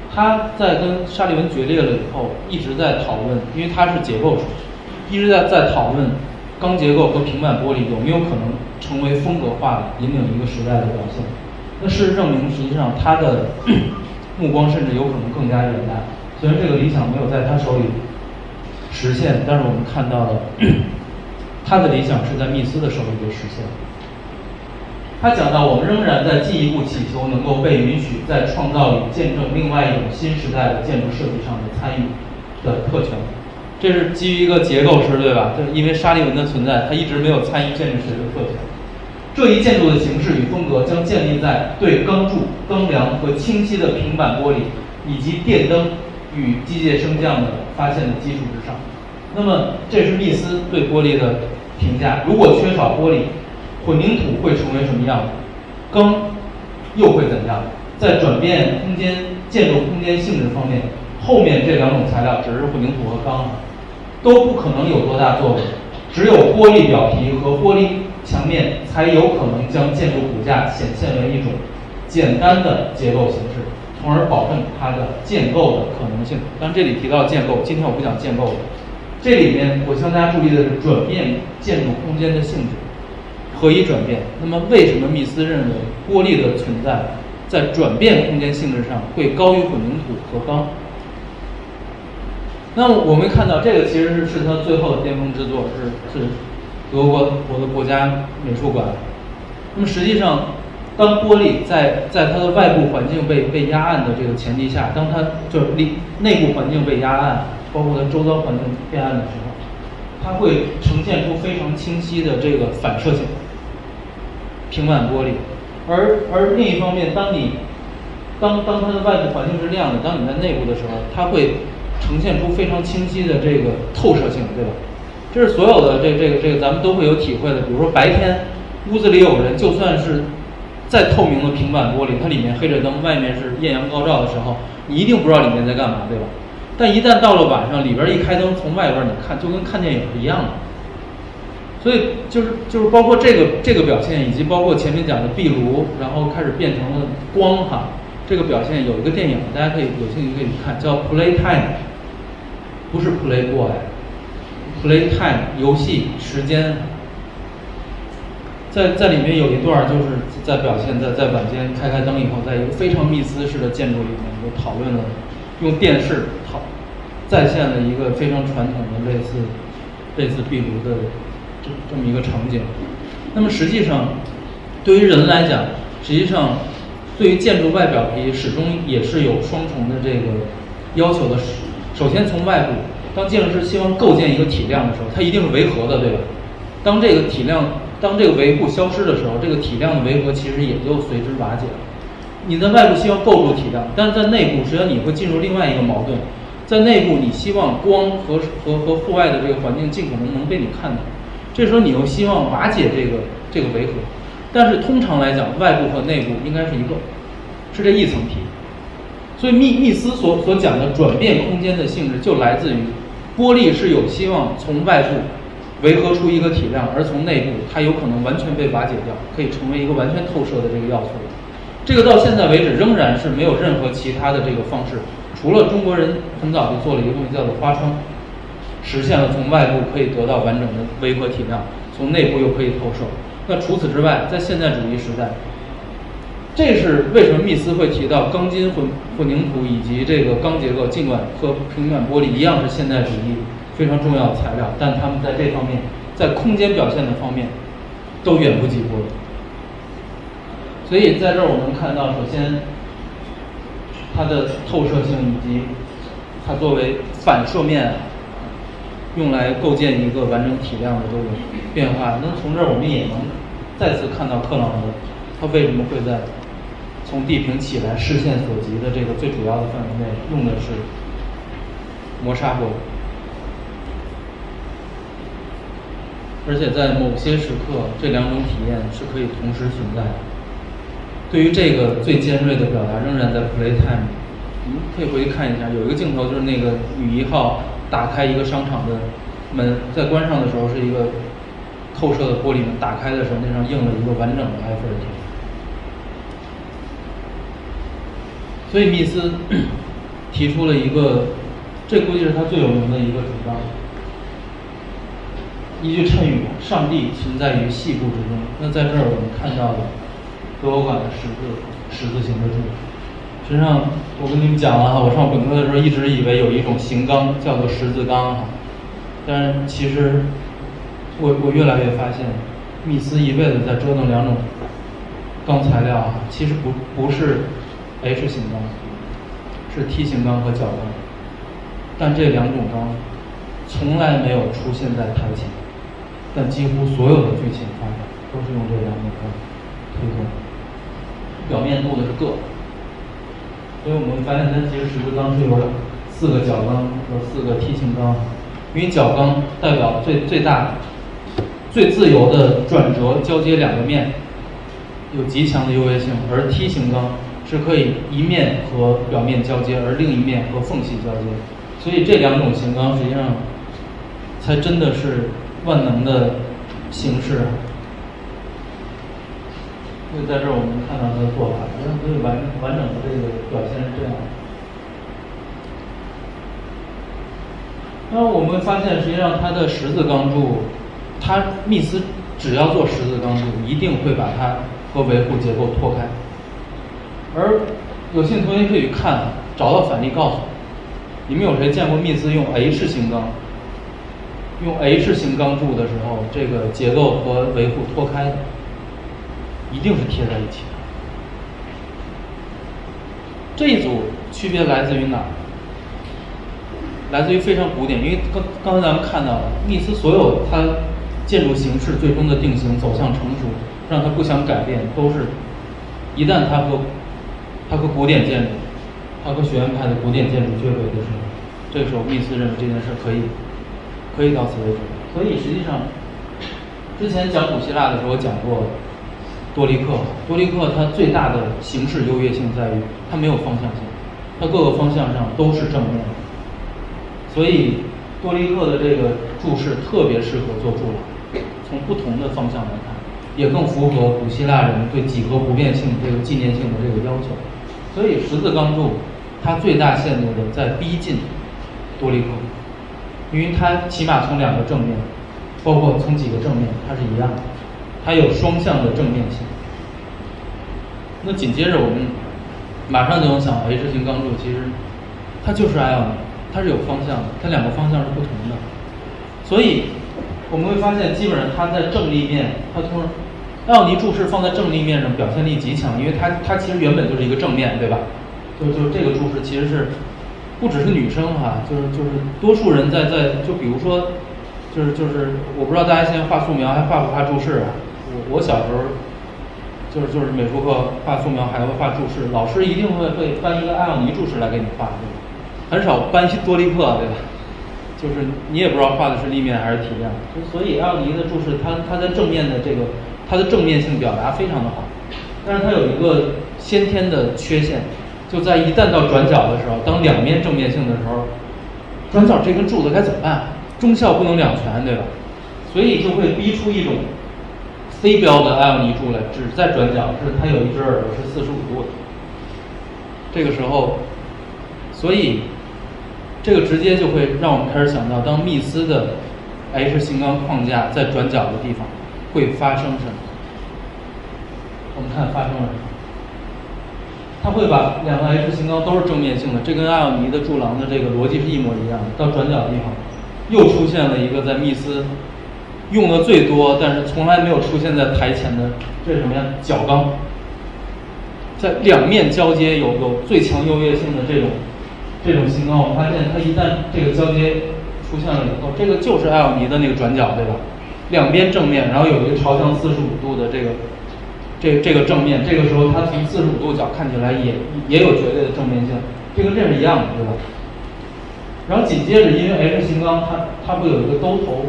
他在跟沙利文决裂了以后，一直在讨论，因为他是结构师，一直在讨论钢结构和平板玻璃有没有可能成为风格化的引领一个时代的表现。那事实证明，实际上他的目光甚至有可能更加远大。虽然这个理想没有在他手里实现，但是我们看到了他的理想是在密斯的手里被实现。他讲到，我们仍然在进一步祈求能够被允许在创造里见证另外一种新时代的建筑设计上的参与的特权。这是基于一个结构师，对吧？就是因为沙利文的存在，他一直没有参与建筑学的特权。这一建筑的形式与风格将建立在对钢柱、钢梁和清晰的平板玻璃，以及电灯与机械升降的发现的基础之上。那么，这是密斯对玻璃的评价。如果缺少玻璃，混凝土会成为什么样子？钢又会怎样？在转变空间、建筑空间性质方面，后面这两种材料，只是混凝土和钢，都不可能有多大作为。只有玻璃表皮和玻璃墙面才有可能将建筑骨架显现为一种简单的结构形式，从而保证它的建构的可能性。当然，这里提到建构，今天我不讲建构了。这里面我希望大家注意的是转变建筑空间的性质。何以转变？那么为什么密斯认为玻璃的存在在转变空间性质上会高于混凝土和钢？那么我们看到这个其实是他最后的巅峰之作，是德国我的国家美术馆。那么实际上，当玻璃在它的外部环境被压暗的这个前提下，当它就是内部环境被压暗，包括它周遭环境变暗的时候，它会呈现出非常清晰的这个反射性平板玻璃。而另一方面，当它的外部环境是亮的，当你在内部的时候，它会呈现出非常清晰的这个透射性，对吧？这是所有的这个咱们都会有体会的。比如说白天屋子里有人，就算是再透明的平板玻璃，它里面黑着灯，外面是艳阳高照的时候，你一定不知道里面在干嘛，对吧？但一旦到了晚上，里边一开灯，从外边你看就跟看电影是一样的。所以就是包括这个表现，以及包括前面讲的壁炉，然后开始变成了光哈，这个表现有一个电影，大家可以有兴趣可以看，叫 Playtime， 不是 Playboy，Playtime 游戏时间。在里面有一段就是在表现在晚间开灯以后，在一个非常密斯式的建筑里面，就讨论了用电视再现了一个非常传统的类似壁炉的这么一个场景。那么实际上，对于人来讲，实际上对于建筑外表皮始终也是有双重的这个要求的。首先从外部，当建筑师希望构建一个体量的时候，它一定是维和的，对吧？当这个维护消失的时候，这个体量的维和其实也就随之瓦解了。你在外部希望构筑体量，但是在内部实际上你会进入另外一个矛盾，在内部你希望光和户外的这个环境尽可能被你看到，这时候你又希望瓦解这个维和，但是通常来讲，外部和内部应该是一个，是这一层皮。所以密斯所讲的转变空间的性质，就来自于玻璃是有希望从外部维和出一个体量，而从内部它有可能完全被瓦解掉，可以成为一个完全透射的这个要素。这个到现在为止仍然是没有任何其他的这个方式，除了中国人很早就做了一个东西叫做花窗，实现了从外部可以得到完整的维和体量，从内部又可以透射。那除此之外，在现代主义时代，这是为什么密斯会提到钢筋混凝土以及这个钢结构，尽管和平板玻璃一样是现代主义非常重要的材料，但他们在这方面，在空间表现的方面，都远不及玻璃。所以在这儿我们看到，首先它的透射性以及它作为反射面，用来构建一个完整体量的这种变化。那从这儿我们也能再次看到克朗德，他为什么会在从地平起来视线所及的这个最主要的范围内用的是磨砂玻璃。而且在某些时刻，这两种体验是可以同时存在的。对于这个最尖锐的表达，仍然在 Playtime。你们可以回去看一下，有一个镜头就是那个女1号打开一个商场的门，在关上的时候是一个透射的玻璃门，打开的时候那上印了一个完整的埃菲尔铁。所以密斯提出了一个，这估计是他最有名的一个主张，一句谶语：上帝存在于细部之中。那在这儿我们看到了德国馆的十字形的柱。实际上，我跟你们讲了哈，我上本科的时候一直以为有一种形钢叫做十字钢哈，但是其实我越来越发现，密斯一辈子在折腾两种钢材料哈，其实不是 H 型钢，是 T 型钢和角钢，但这两种钢从来没有出现在台前，但几乎所有的剧情发展都是用这两种钢推动，表面镀的是铬。所以我们发现它其实十字钢是有4个角钢和4个 T 型钢，因为角钢代表最大、最自由的转折交接两个面，有极强的优越性，而 T 型钢是可以一面和表面交接，而另一面和缝隙交接。所以这两种型钢实际上才真的是万能的形式。所以在这儿我们看到它的做法，实际上可以完整的这个表现是这样。那我们发现，实际上它的十字钢柱，它密斯只要做十字钢柱，一定会把它和维护结构脱开。而有兴趣同学可以看，找到反例告诉我，你们有谁见过密斯用 H 型钢？用 H 型钢柱的时候，这个结构和维护脱开的？一定是贴在一起的。这一组区别来自于哪儿？来自于非常古典，因为刚才咱们看到了密斯所有它建筑形式最终的定型走向成熟，让它不想改变，都是一旦它和古典建筑，它和学院派的古典建筑接轨的时候，这个时候密斯认为这件事可以到此为止。所以实际上，之前讲古希腊的时候讲过。多利克它最大的形式优越性在于它没有方向性，它各个方向上都是正面，所以多利克的这个柱式特别适合做柱廊，从不同的方向来看，也更符合古希腊人对几何不变性这个纪念性的这个要求。所以十字钢柱它最大限度的在逼近多利克，因为它起码从2个正面，包括从几个正面，它是一样的。它有双向的正面性。那紧接着我们马上就能想 H 型钢柱，其实它就是艾奥尼，它是有方向的，它2个方向是不同的。所以我们会发现，基本上它在正立面，它从艾奥尼柱式放在正立面上表现力极强，因为它其实原本就是一个正面，对吧？就是这个柱式其实是不只是女生哈，就是多数人在就比如说就是我不知道大家现在画素描还画不画注释啊？我小时候就是美术课画素描还会画注释，老师一定会搬一个艾奥尼注释来给你画，对吧？很少搬多利克，对吧？就是你也不知道画的是立面还是体量，所以艾奥尼的注释它在正面的这个它的正面性表达非常的好，但是它有一个先天的缺陷，就在一旦到转角的时候，当2面正面性的时候，转角这根柱子该怎么办？中校不能两全，对吧？所以就会逼出一种非标的艾奥尼柱来，只在转角，是它有一只耳朵是45度的。这个时候，所以这个直接就会让我们开始想到，当密斯的 H 型钢框架在转角的地方会发生什么？我们看发生了什么？它会把2个 H 型钢都是正面性的，这跟艾奥尼的柱廊的这个逻辑是一模一样的。到转角的地方，又出现了一个在密斯用的最多，但是从来没有出现在台前的，这是什么呀？角钢，在2面交接有最强优越性的这种型钢，我们发现它一旦这个交接出现了以后，这个就是艾奥尼的那个转角，对吧？2边正面，然后有一个朝向45度的这个正面，这个时候它从45度角看起来也有绝对的正面性，这跟这是一样的，对吧？然后紧接着，因为 H 型钢它会有一个兜头，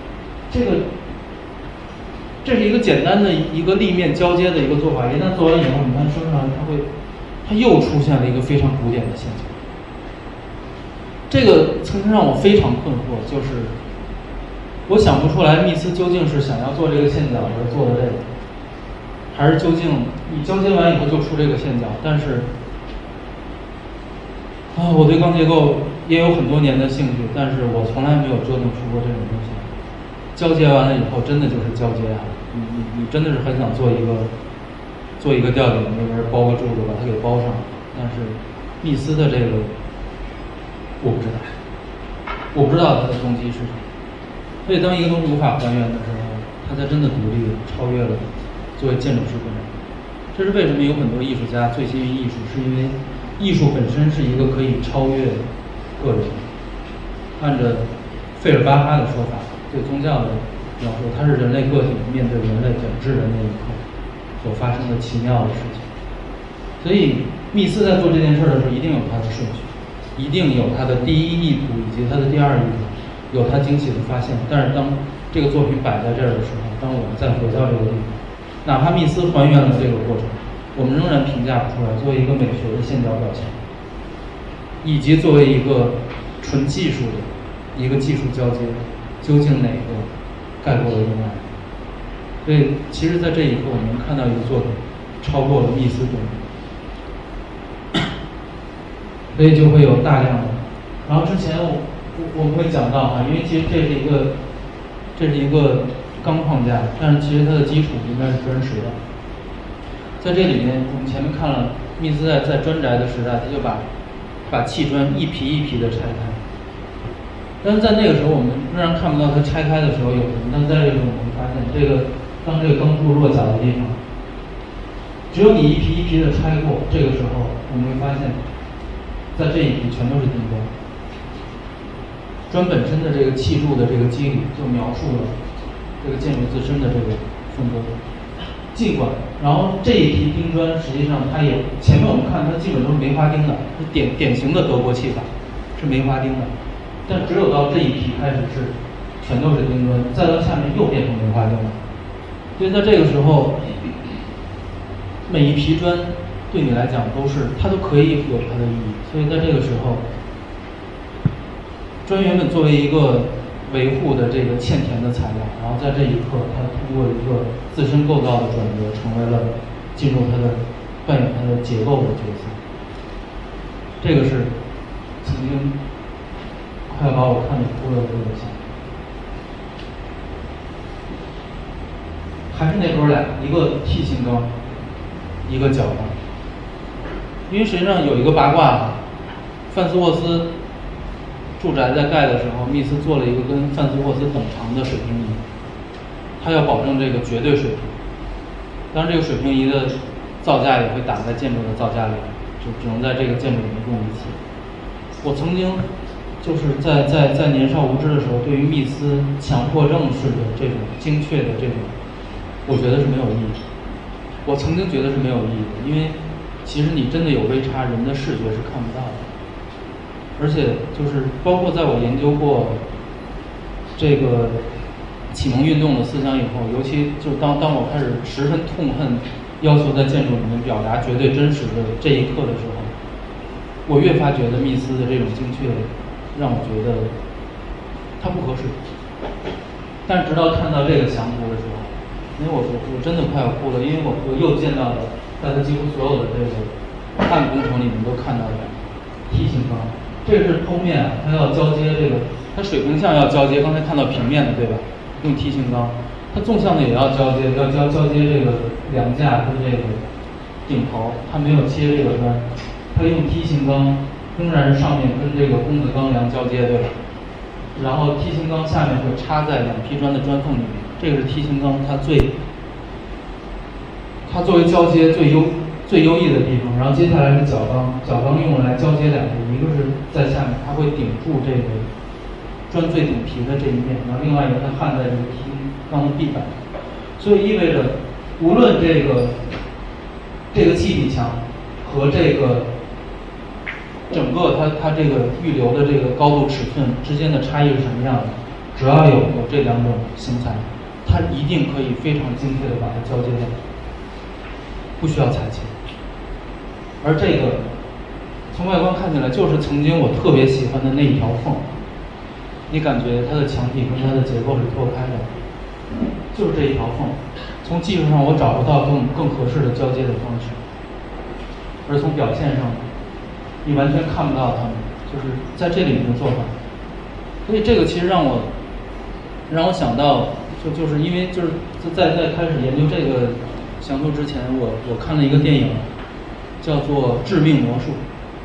这是一个简单的一个立面交接的一个做法。一旦做完以后，你看升上来，它又出现了一个非常古典的现象。这个曾经让我非常困惑，就是我想不出来密斯究竟是想要做这个线角而做的这个，还是究竟你交接完以后就出这个线角，但是我对钢结构也有很多年的兴趣，但是我从来没有折腾出过这种东西。交接完了以后，真的就是交接啊！你真的是很想做一个吊顶，那边包个柱子把它给包上，但是密斯的这个我不知道它的动机是什么。所以当一个东西无法还原的时候，它才真的独立超越了作为建筑师本人。这是为什么有很多艺术家醉心于艺术，是因为艺术本身是一个可以超越个人。按着费尔巴哈的说法，对宗教的描述，它是人类个体面对人类本质的那一刻所发生的奇妙的事情。所以密斯在做这件事的时候，一定有他的顺序，一定有他的第一意图以及他的第二意图，有他惊喜的发现。但是当这个作品摆在这儿的时候，当我们再回到这个地方，哪怕密斯还原了这个过程，我们仍然评价不出来作为一个美学的线条表现，以及作为一个纯技术的一个技术交接，究竟哪个盖过了另外？所以其实在这一刻，我们看到一个作品超过了密斯本人。所以就会有大量的，然后之前我们会讲到因为其实这是一个钢框架，但是其实它的基础应该是砖石的。在这里面，我们前面看了密斯在砖宅的时代，他就把砌砖一批一批的拆开，但是在那个时候我们仍然看不到它拆开的时候有什么，但在这个时候我们发现当这个钢柱落脚的地方，只有你一批一批的拆过，这个时候我们会发现在这一批全都是钉砖。砖本身的这个砌筑的这个机理就描述了这个建筑自身的这个风格。尽管，然后这一批钉砖实际上它也前面我们看它基本都是梅花钉的，是典型的德国砌法，是梅花钉的。但只有到这一批开始是全都是钉砖，再到下面又变成梅花钉了。所以在这个时候，每一批砖对你来讲它都可以有它的意义。所以在这个时候，砖原本作为一个维护的这个嵌填的材料，然后在这一刻，它通过一个自身构造的转折，成为了进入它的扮演它的结构的角色。这个是曾经快要把我看得哭了的这个项目。还是那哥俩，一个T型钢，一个角钢。因为实际上有一个八卦，范斯沃斯住宅在盖的时候，密斯做了一个跟范斯沃斯等长的水平仪，他要保证这个绝对水平。当然，这个水平仪的造价也会打在建筑的造价里，就只能在这个建筑里面用一次。我曾经就是在年少无知的时候，对于密斯强迫症式的这种精确的这种，我觉得是没有意义的。我曾经觉得是没有意义的，因为其实你真的有微差，人的视觉是看不到的。而且就是包括在我研究过这个启蒙运动的思想以后，尤其就当我开始十分痛恨要求在建筑里面表达绝对真实的这一刻的时候，我越发觉得密斯的这种精确让我觉得它不合适。但是直到看到这个详图的时候，因为我真的快要哭了，因为我又见到了在它几乎所有的这个暗工程里面都看到的梯形钢。这个是剖面，它要交接这个，它水平向要交接，刚才看到平面的对吧？用梯形钢，它纵向的也要交接，要交接这个梁架跟这个顶头，它没有切这个砖，它用梯形钢，仍然是上面跟这个公子钢梁交接对吧？然后梯形钢下面会插在两批砖的砖缝里面，这个是梯形钢它作为交接最优异的地方。然后接下来是角钢，角钢用来交接两个，一个是在下面，它会顶住这个砖最顶皮的这一面，然后另外一个它焊在这个梯形钢的壁板。所以意味着，无论这个气体墙和这个整个它这个预留的这个高度尺寸之间的差异是什么样的，只要有这两种形材，它一定可以非常精确的把它交接掉，不需要裁切。而这个从外观看起来就是曾经我特别喜欢的那一条缝，你感觉它的墙体跟它的结构是脱开的，就是这一条缝。从技术上我找不到更合适的交接的方式，而从表现上你完全看不到它们，就是在这里面的做法。所以这个其实让我想到，就是因为就是在开始研究这个降头之前，我看了一个电影，叫做《致命魔术》。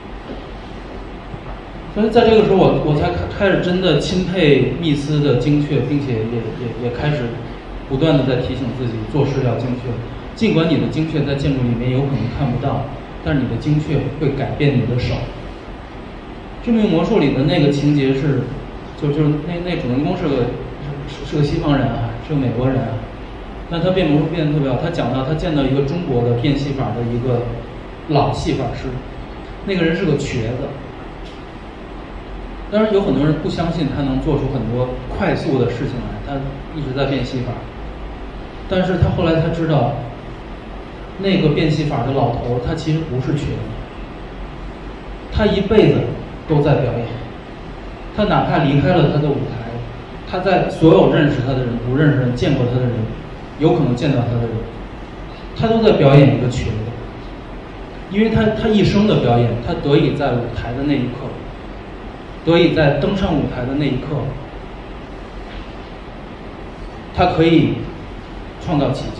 所以在这个时候我才开始真的钦佩密斯的精确，并且也开始不断的在提醒自己做事要精确。尽管你的精确在建筑里面有可能看不到，但是你的精确会改变你的手。致命魔术里的那个情节是，就是那主人公是个西方人啊，是个美国人啊，但他变魔术变得特别好。他讲到他见到一个中国的变戏法的一个老戏法师，那个人是个瘸子。当然有很多人不相信他能做出很多快速的事情来，他一直在变戏法。但是他后来才知道，那个变戏法的老头他其实不是瘸子，他一辈子都在表演。他哪怕离开了他的舞台，他在所有认识他的人、不认识人、见过他的人、有可能见到他的人，他都在表演一个瘸子。因为他一生的表演，他得以在舞台的那一刻，得以在登上舞台的那一刻，他可以创造奇迹，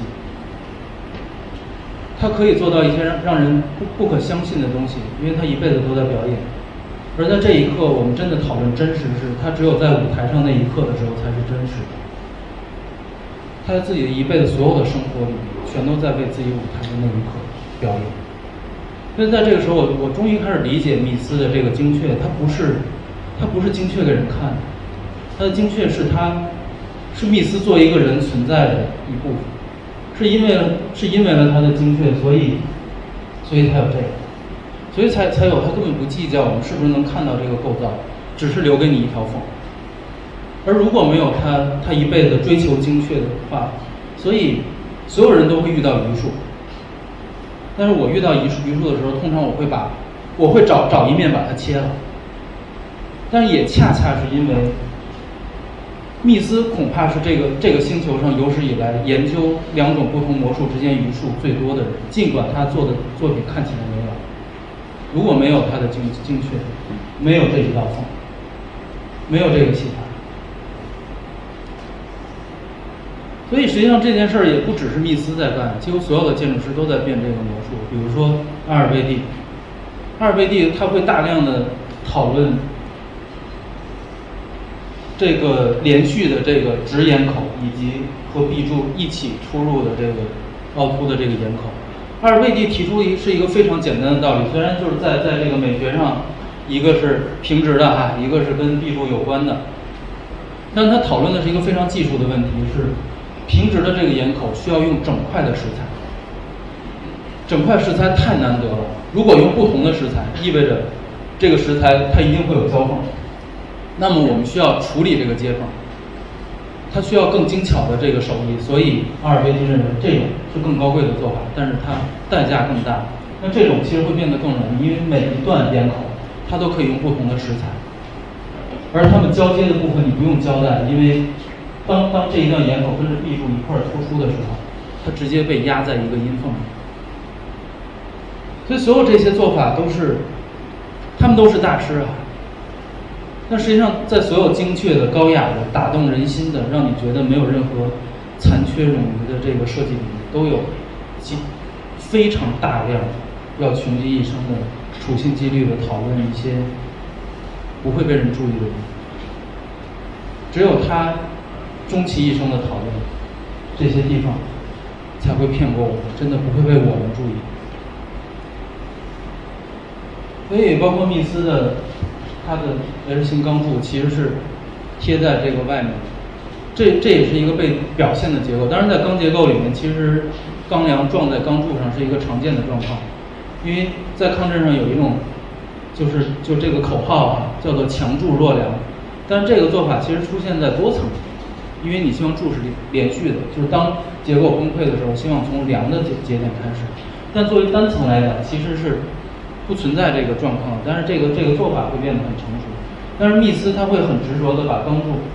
他可以做到一些让人不可相信的东西，因为他一辈子都在表演。而在这一刻，我们真的讨论真实是，他只有在舞台上那一刻的时候才是真实的。他在自己的一辈子所有的生活里，全都在为自己舞台的那一刻表演。所以在这个时候，我终于开始理解密斯的这个精确，它不是精确给人看的，它的精确是密斯作为一个人存在的一部分，是因为了他的精确，所以才有这个，所以才有他根本不计较我们是不是能看到这个构造，只是留给你一条缝。而如果没有他一辈子追求精确的话，所以所有人都会遇到余数。但是我遇到余数的时候，通常我会找一面把它切了。但是也恰恰是因为密斯恐怕是这个星球上有史以来研究两种不同魔术之间余数最多的人，尽管他做的作品看起来没有，如果没有他的精确，没有这一道缝，没有这个戏法。所以实际上这件事儿也不只是密斯在干，几乎所有的建筑师都在变这个魔术。比如说阿尔贝蒂他会大量的讨论这个连续的这个直眼口，以及和壁柱一起出入的这个凹凸的这个眼口。阿尔贝蒂提出是一个非常简单的道理，虽然就是在这个美学上，一个是平直的哈，一个是跟壁柱有关的，但他讨论的是一个非常技术的问题，是平直的这个眼口需要用整块的石材，整块石材太难得了。如果用不同的石材，意味着这个石材它一定会有交缝，那么我们需要处理这个接缝，它需要更精巧的这个手艺。所以阿尔贝蒂认为这种是更高贵的做法，但是它代价更大。那这种其实会变得更容易，因为每一段眼口它都可以用不同的石材，而它们交接的部分你不用交代，因为当这一段眼口跟着壁柱一块突出的时候，它直接被压在一个阴缝里。所以所有这些做法他们都是大师啊。但实际上，在所有精确的、高雅的、打动人心的、让你觉得没有任何残缺冗余的这个设计里面，都有非常大量要穷极一生的处心积虑的讨论一些不会被人注意的东西。只有他终其一生的讨论这些地方，才会骗过我们，真的不会被我们注意。所以包括密斯的它的 H 型钢柱其实是贴在这个外面，这也是一个被表现的结构。当然在钢结构里面，其实钢梁撞在钢柱上是一个常见的状况，因为在抗震上有一种就这个口号啊，叫做强柱弱梁。但是这个做法其实出现在多层，因为你希望柱是连续的，就是当结构崩溃的时候，希望从梁的节点开始。但作为单层来讲，其实是不存在这个状况，但是这个做法会变得很成熟。但是密斯他会很执着的把钢柱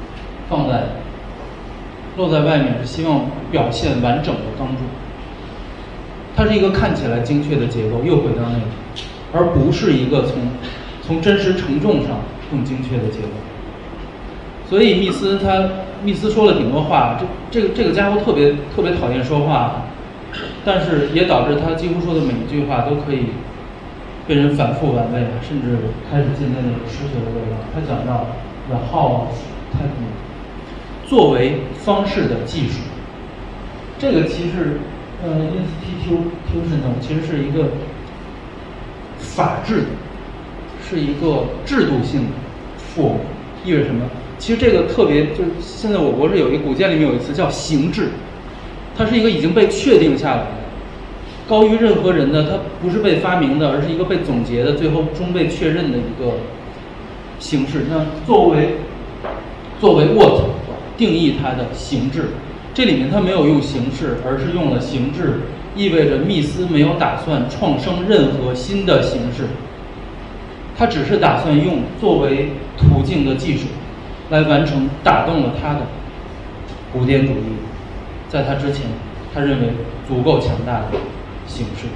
露在外面，是希望表现完整的钢柱。它是一个看起来精确的结构，又回到那里。 而不是一个从真实承重上更精确的结构。所以密斯说了挺多话，这个家伙特别讨厌说话，但是也导致他几乎说的每一句话都可以被人反复玩味，甚至开始渐渐的失去了味道。他讲到 the how technique 作为方式的技术，这个其实institutional 其实是一个法治的，是一个制度性的 form， 意味着什么？其实这个特别就是现在我国是有一个古建里面有一词叫形制，它是一个已经被确定下来的，高于任何人的，它不是被发明的，而是一个被总结的，最后终被确认的一个形式。那作为 what 定义它的形制，这里面它没有用形式，而是用了形制，意味着密斯没有打算创生任何新的形式，他只是打算用作为途径的技术来完成打动了他的古典主义在他之前他认为足够强大的形式。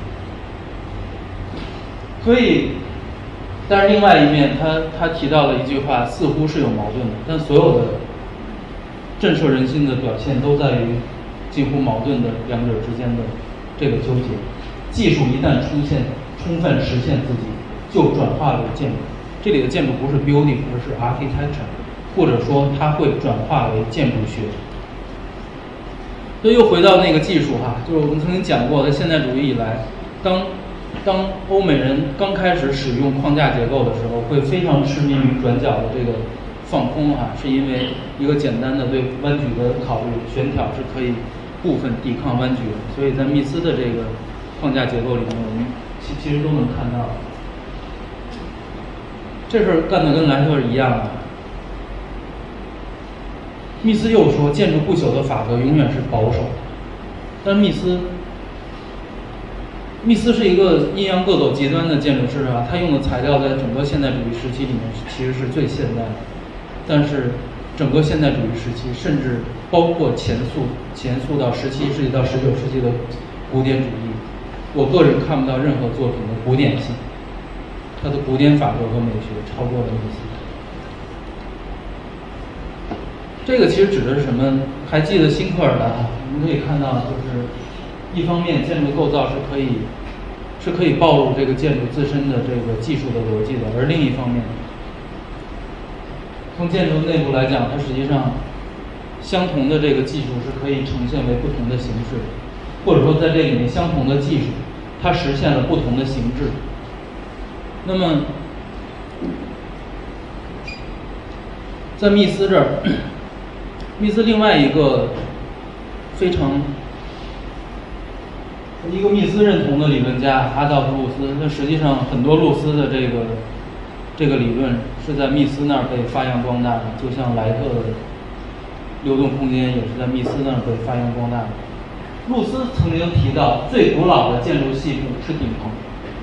所以但是另外一面他提到了一句话，似乎是有矛盾的，但所有的震慑人心的表现都在于近乎矛盾的两者之间的这个纠结。技术一旦出现充分实现自己，就转化为建筑。这里的建筑不是 building， 而是 architecture， 或者说它会转化为建筑学。所以又回到那个技术哈，就是我们曾经讲过的，现代主义以来，当欧美人刚开始使用框架结构的时候，会非常痴迷于转角的这个放空哈，是因为一个简单的对弯曲的考虑，悬挑是可以部分抵抗弯曲的。所以在密斯的这个框架结构里面，我们其实都能看到，这事儿干得跟莱特是一样的。密斯又说，建筑不朽的法则永远是保守，但密斯是一个阴阳各走极端的建筑师啊，他用的材料在整个现代主义时期里面其实是最现代的，但是整个现代主义时期，甚至包括前溯到17世纪到19世纪的古典主义，我个人看不到任何作品的古典性，它的古典法则和美学超过了密斯。这个其实指的是什么？还记得辛克尔的啊？我们可以看到，就是一方面建筑构造是可以暴露这个建筑自身的这个技术的逻辑的，而另一方面，从建筑内部来讲，它实际上相同的这个技术是可以呈现为不同的形式，或者说在这里面相同的技术，它实现了不同的形制。那么，在密斯这儿，密斯另外一个一个密斯认同的理论家阿道夫·路斯，那实际上很多路斯的这个理论是在密斯那儿被发扬光大的，就像莱特的流动空间也是在密斯那儿被发扬光大的。路斯曾经提到，最古老的建筑细部是顶棚，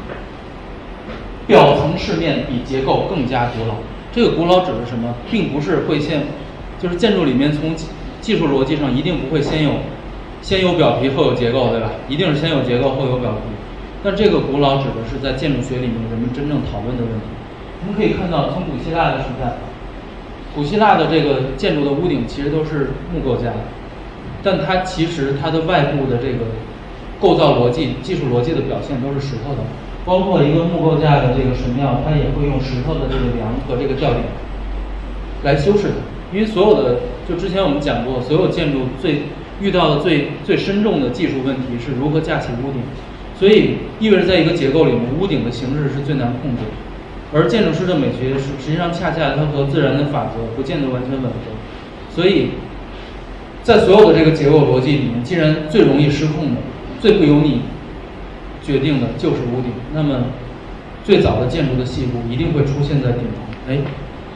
表层饰面比结构更加古老。这个古老指的是什么？并不是会就是建筑里面从技术逻辑上一定不会先有表皮后有结构，对吧？一定是先有结构后有表皮。但这个古老指的是在建筑学里面人们真正讨论的问题。我们可以看到，从古希腊的时代，古希腊的这个建筑的屋顶其实都是木构架的，但它其实它的外部的这个构造逻辑、技术逻辑的表现都是石头的。包括一个木构架的这个神庙，它也会用石头的这个梁和这个吊顶来修饰它。因为所有的，就之前我们讲过，所有建筑遇到的最深重的技术问题是如何架起屋顶，所以意味着在一个结构里面，屋顶的形式是最难控制的。而建筑师的美学实际上恰恰它和自然的法则不见得完全吻合，所以在所有的这个结构逻辑里面，既然最容易失控的、最不由你决定的就是屋顶，那么最早的建筑的细部一定会出现在顶棚。哎，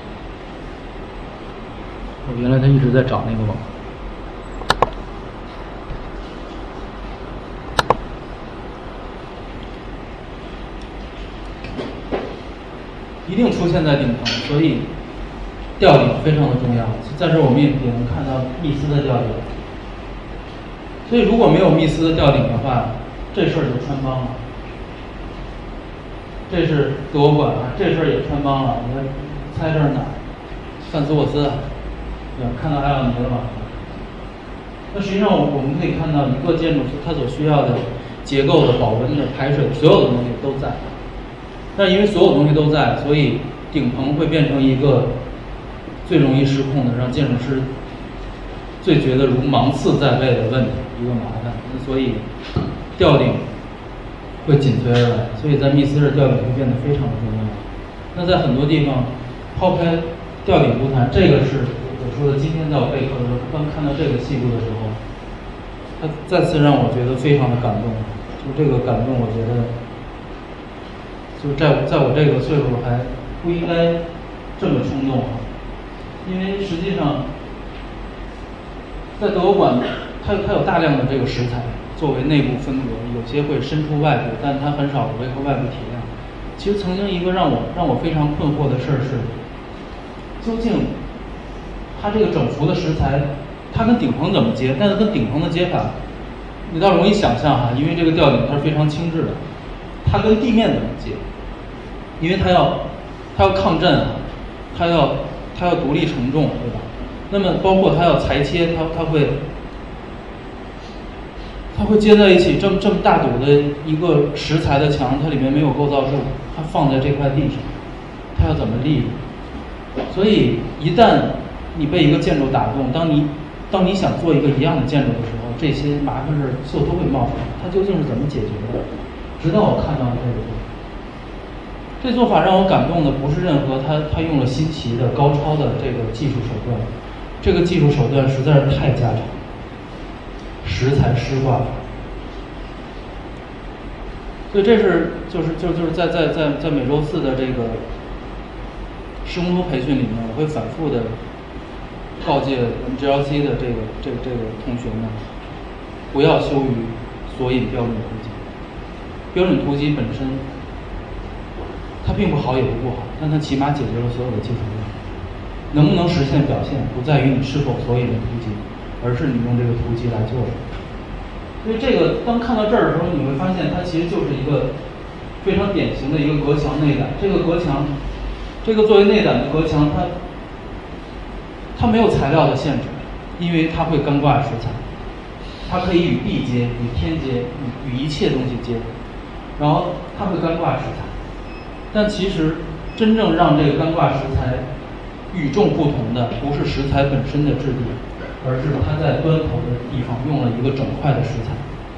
原来他一直在找那个网。一定出现在顶棚，所以吊顶非常的重要。在这儿我们也能看到密斯的吊顶。所以如果没有密斯的吊顶的话，这事儿就穿帮了。 这是德国馆啊，这事儿也穿帮了。你们猜这是哪儿？范斯沃斯，对，看到艾奥尼了吗？那实际上我们可以看到，一个建筑它所需要的结构的、保温的、排水，所有的东西都在。但因为所有东西都在，所以顶棚会变成一个最容易失控的，让建筑师最觉得如芒刺在背的问题，一个麻烦。所以吊顶会紧随而来，所以在密斯这吊顶会变得非常的重要。那在很多地方抛开吊顶不谈，这个是我说的，今天在我备课的时候，刚看到这个细部的时候，它再次让我觉得非常的感动。就这个感动，我觉得就在我这个岁数还不应该这么冲动啊，因为实际上在德国馆，它有大量的这个石材作为内部分隔，有些会伸出外部，但它很少维和外部体量。其实曾经一个让我非常困惑的事是，究竟它这个整幅的石材，它跟顶棚怎么接？但是跟顶棚的接法，你倒容易想象哈，因为这个吊顶它是非常轻质的，它跟地面怎么接？因为它要抗震啊，它要独立承重，对吧？那么包括它要裁切，它会接在一起，这么大堵的一个石材的墙，它里面没有构造柱，它放在这块地上，它要怎么立？所以一旦你被一个建筑打动，当你想做一个一样的建筑的时候，这些麻烦事就都会冒出来。它究竟是怎么解决的？直到我看到了这个做法，这做法让我感动的不是任何他用了新奇的高超的这个技术手段，这个技术手段实在是太家常，石材湿挂法。所以这是就是在每周四的这个施工图培训里面，我会反复的告诫我们 GLC 的这个同学们，不要羞于索引标准图集。标准图集本身它并不好也不好，但它起码解决了所有的技术问题。能不能实现表现，不在于你是否索引了图集，而是你用这个图集来做什么。所以这个当看到这儿的时候，你会发现它其实就是一个非常典型的一个隔墙内胆。这个隔墙，这个作为内胆的隔墙，它没有材料的限制，因为它会干挂石材，它可以与地接、与天接、与一切东西接，然后它会干挂石材。但其实真正让这个干挂石材与众不同的，不是石材本身的质地，而是它在端头的地方用了一个整块的石材。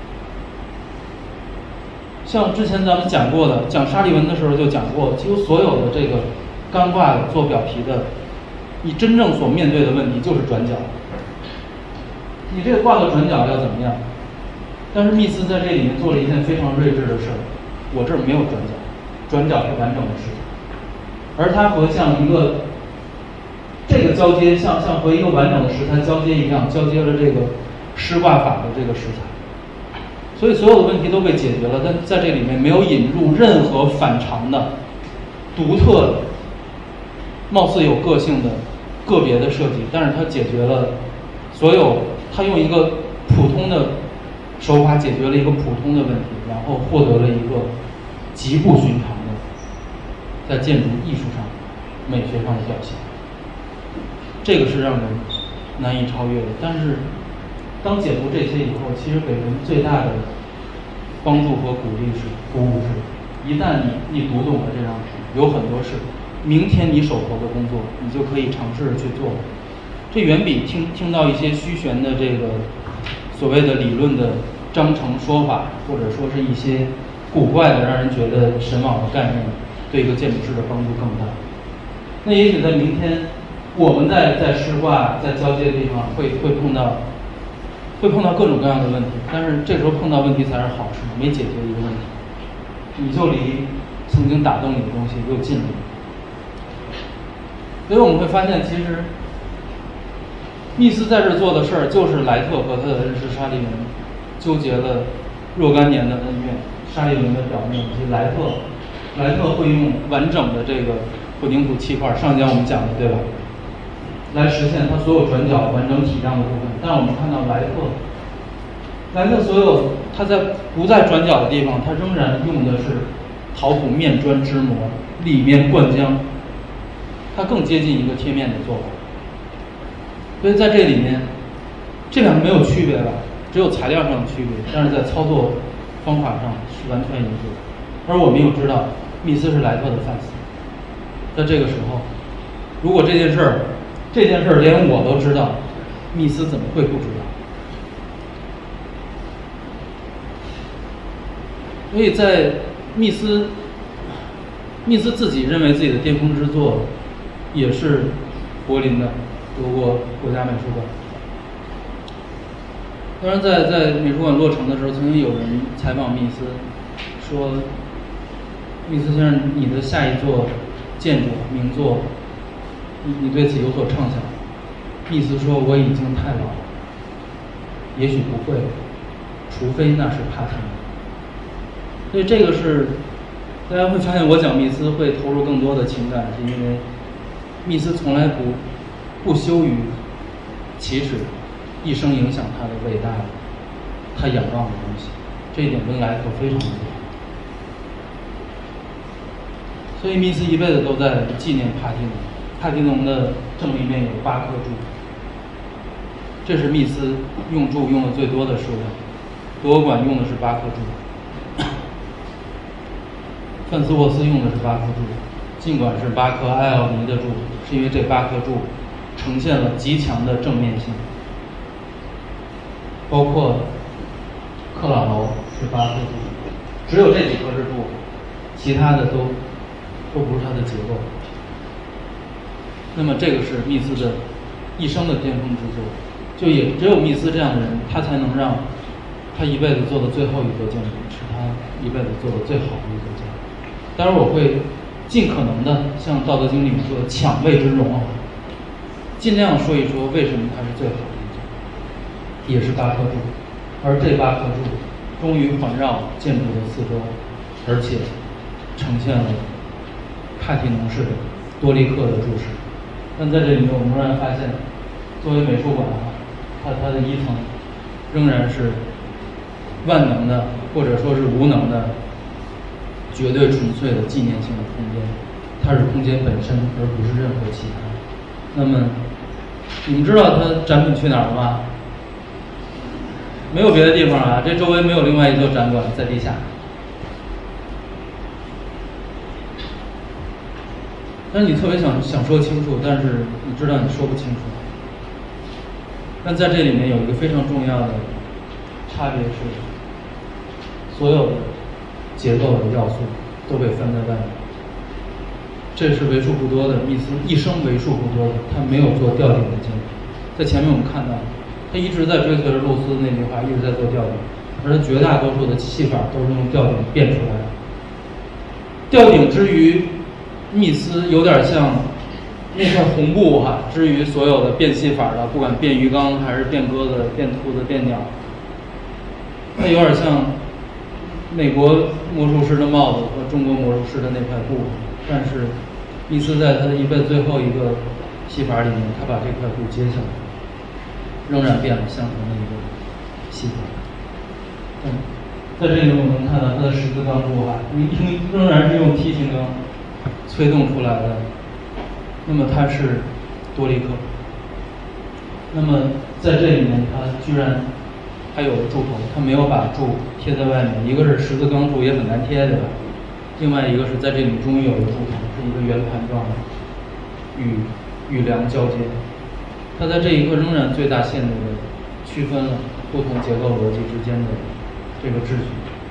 像之前咱们讲过的，讲沙利文的时候就讲过，几乎所有的这个干挂的做表皮的，你真正所面对的问题就是转角。你这个挂的转角要怎么样？但是密斯在这里面做了一件非常睿智的事儿，我这儿没有转角，转角是完整的石材，而它和像一个这个交接，像和一个完整的石材交接一样，交接了这个湿挂法的这个石材。所以所有的问题都被解决了，但在这里面没有引入任何反常的、独特的、貌似有个性的个别的设计，但是它解决了所有，它用一个普通的手法解决了一个普通的问题，然后获得了一个极不寻常的在建筑艺术上、美学上的表现。这个是让人难以超越的。但是当解读这些以后，其实给人最大的帮助和鼓舞是，一旦你读懂了这张纸，有很多事，明天你手头的工作，你就可以尝试着去做。这远比听到一些虚悬的这个所谓的理论的章程说法，或者说是一些古怪的让人觉得神往的概念，对一个建筑师的帮助更大。那也许在明天，我们在施挂、在交接的地方会碰到各种各样的问题，但是这时候碰到问题才是好事，没解决一个问题，你就离曾经打动你的东西又近了。所以我们会发现，其实密斯在这做的事儿，就是莱特和他的恩师沙利文纠结了若干年的恩怨。沙利文的表面，以及莱特会用完整的这个混凝土砌块，上讲我们讲的对吧，来实现它所有转角完整体量的部分。但是我们看到莱特所有它不在转角的地方，它仍然用的是陶土面砖支模，里面灌浆，它更接近一个贴面的做法。所以在这里面，这两个没有区别吧，只有材料上的区别，但是在操作方法上是完全一致的。而我们又知道，密斯是莱特的范思。在这个时候，如果这件事儿连我都知道，密斯怎么会不知道？所以在密斯自己认为自己的巅峰之作，也是柏林的德国国家美术馆。当然在美术馆落成的时候，曾经有人采访密斯，说：“密斯先生，你的下一座建筑名作，你对此有所畅想？”密斯说：“我已经太老了，也许不会，除非那是帕特农。”所以这个是大家会发现，我讲密斯会投入更多的情感，是因为密斯从来不羞于启齿一生影响他的伟大的他仰望的东西，这一点跟莱特非常不同。所以密斯一辈子都在纪念帕蒂农。帕蒂农的正立面有8颗柱，这是密斯用柱用的最多的数量。德国馆用的是8颗柱，范斯沃斯用的是8颗柱，尽管是8颗埃奥尼的柱，是因为这8颗柱呈现了极强的正面性。包括克朗楼是8颗柱，只有这几颗是柱，其他的都不是它的结构。那么这个是密斯的一生的巅峰之作，就也只有密斯这样的人，他才能让他一辈子做的最后一座建筑是他一辈子做的最好的一座建筑。当然我会尽可能的像《道德经》里面说的抢位之荣，尽量说一说为什么它是最好的一座，也是8颗柱，而这8颗柱终于环绕建筑的四周，而且呈现了帕提农式的多利克的柱式。但在这里面，我们仍然发现，作为美术馆它的一层仍然是万能的，或者说是无能的，绝对纯粹的纪念性的空间。它是空间本身，而不是任何其他。那么，你们知道它展品去哪儿了吗？没有别的地方啊，这周围没有另外一座展馆，在地下。但是你特别想说清楚，但是你知道你说不清楚。但在这里面有一个非常重要的差别是，所有的结构的要素都被分在外面。这是为数不多的，密斯一生为数不多的，他没有做吊顶的建筑。在前面我们看到，他一直在追随着露丝那句话，一直在做吊顶，而他绝大多数的戏法都是用吊顶变出来的。吊顶之于密斯有点像那片红布之于所有的变戏法的，不管变鱼缸还是变鸽子、变兔子、变鸟，它有点像美国魔术师的帽子和中国魔术师的那块布。但是密斯在他的一辈子最后一个戏法里面，他把这块布揭下来，仍然变了相同的一个戏法。在这里我们能看到它的十字钢布仍然是用梯形钢催动出来的。那么它是多利克。那么在这里面，它居然还有柱头，它没有把柱贴在外面。一个是十字钢柱也很难贴，对吧？另外一个是在这里终于有个柱头，是一个圆盘状的，与梁交接。它在这一刻仍然最大限度的区分了不同结构逻辑之间的这个秩序。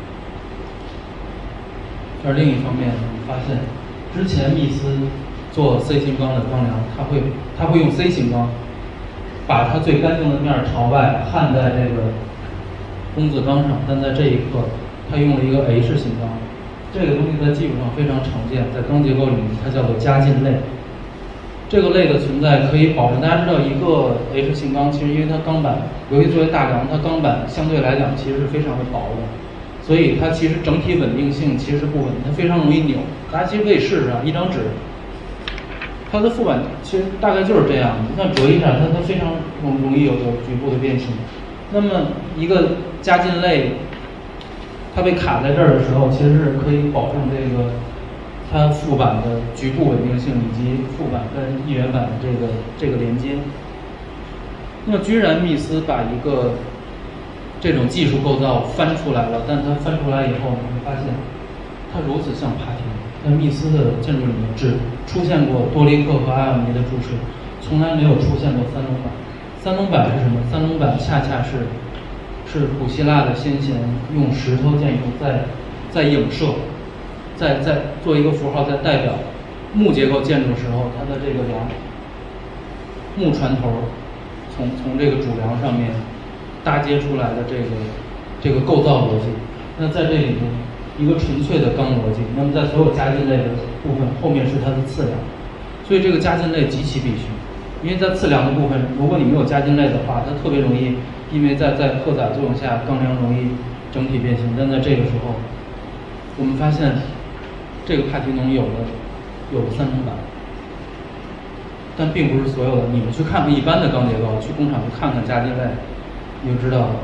而另一方面，你发现之前密斯做 C 型钢的钢梁，他会用 C 型钢把它最干净的面朝外焊在这个工字钢上，但在这一刻，他用了一个 H 型钢。这个东西在技术上非常常见，在钢结构里面它叫做加劲类。这个类的存在可以保证，大家知道一个 H 型钢，其实因为它钢板，尤其作为大梁，它钢板相对来讲其实是非常的薄的，所以它其实整体稳定性其实是不稳定，它非常容易扭。大家其实可以试试一张纸，它的副板其实大概就是这样，那折一下它非常容易有局部的变形。那么一个加劲类它被卡在这儿的时候，其实是可以保证这个它副板的局部稳定性以及副板跟一元板的这个连接。那么居然密斯把一个这种技术构造翻出来了，但它翻出来以后，你会发现它如此像帕廷。在密斯的建筑里面只出现过多利克和阿尔尼的注释，从来没有出现过三龙板。三龙板是什么？三龙板恰恰是古希腊的先贤用石头建筑在影射，在做一个符号，在代表木结构建筑的时候，它的这个梁木船头从这个主梁上面搭接出来的这个构造逻辑。那在这里面一个纯粹的钢逻辑，那么在所有加进类的部分后面是它的次梁，所以这个加进类极其必须。因为在次梁的部分，如果你没有加进类的话，它特别容易，因为在荷载作用下，钢梁容易整体变形。但在这个时候，我们发现这个帕提农有了三龙板，但并不是所有的。你们去看看一般的钢结构，去工厂去看看加进类，你就知道了。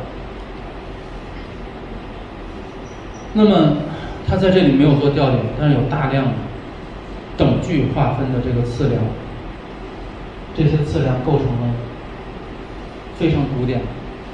那么它在这里没有做吊顶，但是有大量的等距划分的这个次梁。这些次梁构成了非常古典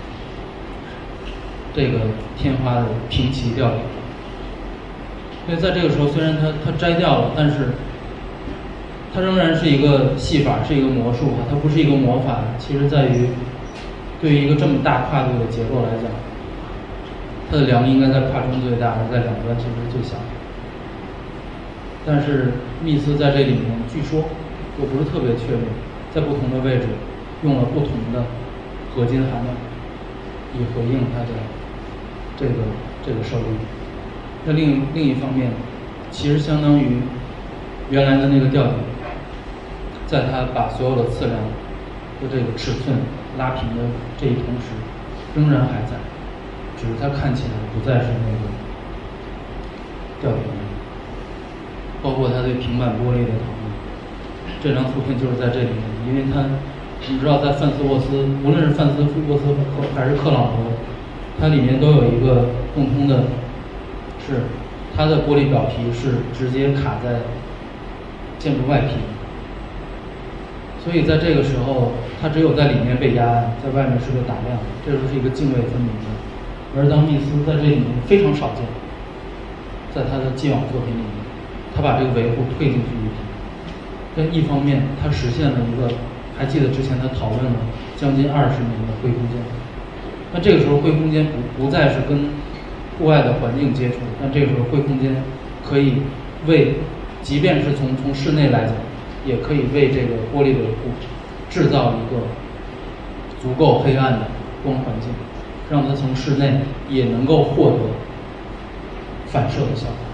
这个天花的平齐吊顶。所以在这个时候，虽然它摘掉了，但是它仍然是一个戏法，是一个魔术，它不是一个魔法。其实在于对于一个这么大跨度的结构来讲，它的梁应该在跨中最大，而在两端其实是最小。但是密斯在这里面，据说我不是特别确定，在不同的位置用了不同的合金含量，以回应它的这个受力。那另一方面，其实相当于原来的那个吊顶，在它把所有的次梁的这个尺寸拉平的这一同时，仍然还在，只是它看起来不再是那个吊顶，包括它对平板玻璃的讨论。这张图片就是在这里面，因为我们知道在范斯沃斯，无论是范斯沃斯还是克朗德，它里面都有一个共通的，是它的玻璃表皮是直接卡在建筑外皮，所以在这个时候，它只有在里面被压暗，在外面是被打亮，这就是一个泾渭分明的。而当密斯在这里面非常少见，在他的既往作品里面，他把这个维护推进去一点。但一方面，它实现了一个，还记得之前他讨论了将近20年的灰空间。那这个时候灰空间不再是跟户外的环境接触，但这个时候灰空间可以为，即便是从室内来讲，也可以为这个玻璃维护制造一个足够黑暗的光环境，让它从室内也能够获得反射的效果。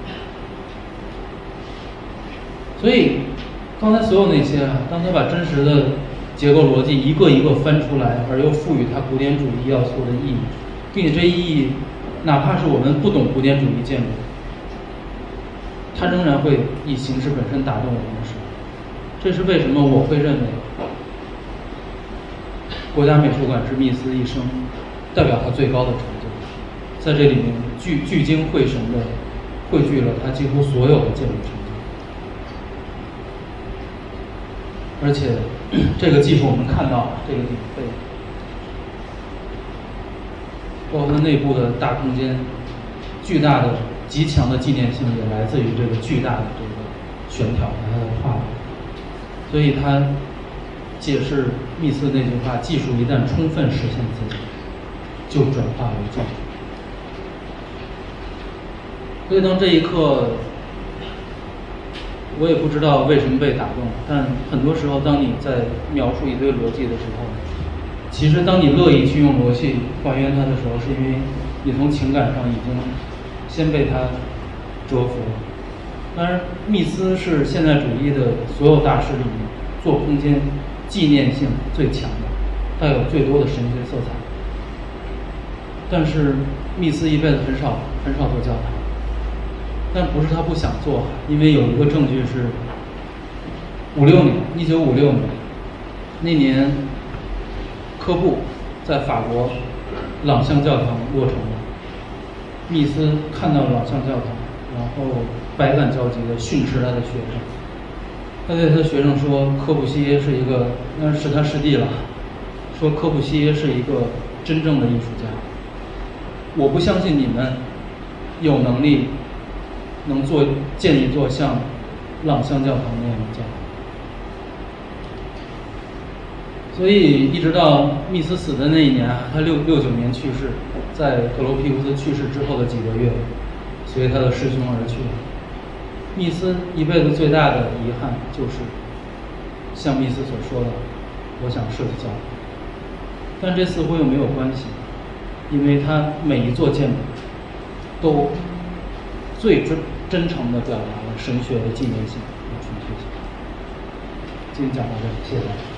所以刚才所有那些当他把真实的结构逻辑一个一个翻出来，而又赋予它古典主义要素的意义，并且这意义哪怕是我们不懂古典主义建筑，它仍然会以形式本身打动我们的时候，这是为什么我会认为国家美术馆是密斯一生代表他最高的成就，在这里面聚精会神的汇聚了他几乎所有的建筑成就。而且这个技术我们看到这个底背，包括它内部的大空间，巨大的极强的纪念性也来自于这个巨大的这个悬挑和它的跨度。所以它解释密斯那句话：技术一旦充分实现自己，就转化为建筑。所以当这一刻，我也不知道为什么被打动，但很多时候当你在描述一堆逻辑的时候，其实当你乐意去用逻辑还原它的时候，是因为你从情感上已经先被它折服了。当然，密斯是现代主义的所有大师里面做空间纪念性最强的，带有最多的神学色彩。但是密斯一辈子很少做教堂，但不是他不想做，因为有一个证据是1956年那年，科布在法国朗香教堂落成了， 密斯看到了朗象教堂，然后百感交集地训斥他的学生。他对他的学生说：“科布西耶是一个，那是他师弟了。说科布西耶是一个真正的艺术家。我不相信你们有能力能建一座像朗象教堂那样的教堂。”所以一直到密斯死的那一年，他69年去世，在格罗皮乌斯去世之后的几个月，随他的师兄而去。密斯一辈子最大的遗憾就是像密斯所说的，我想设计教堂。但这似乎又没有关系，因为他每一座建筑都最真诚地表达了神学的纪念性和纯粹性。今天讲到这里，谢谢大家。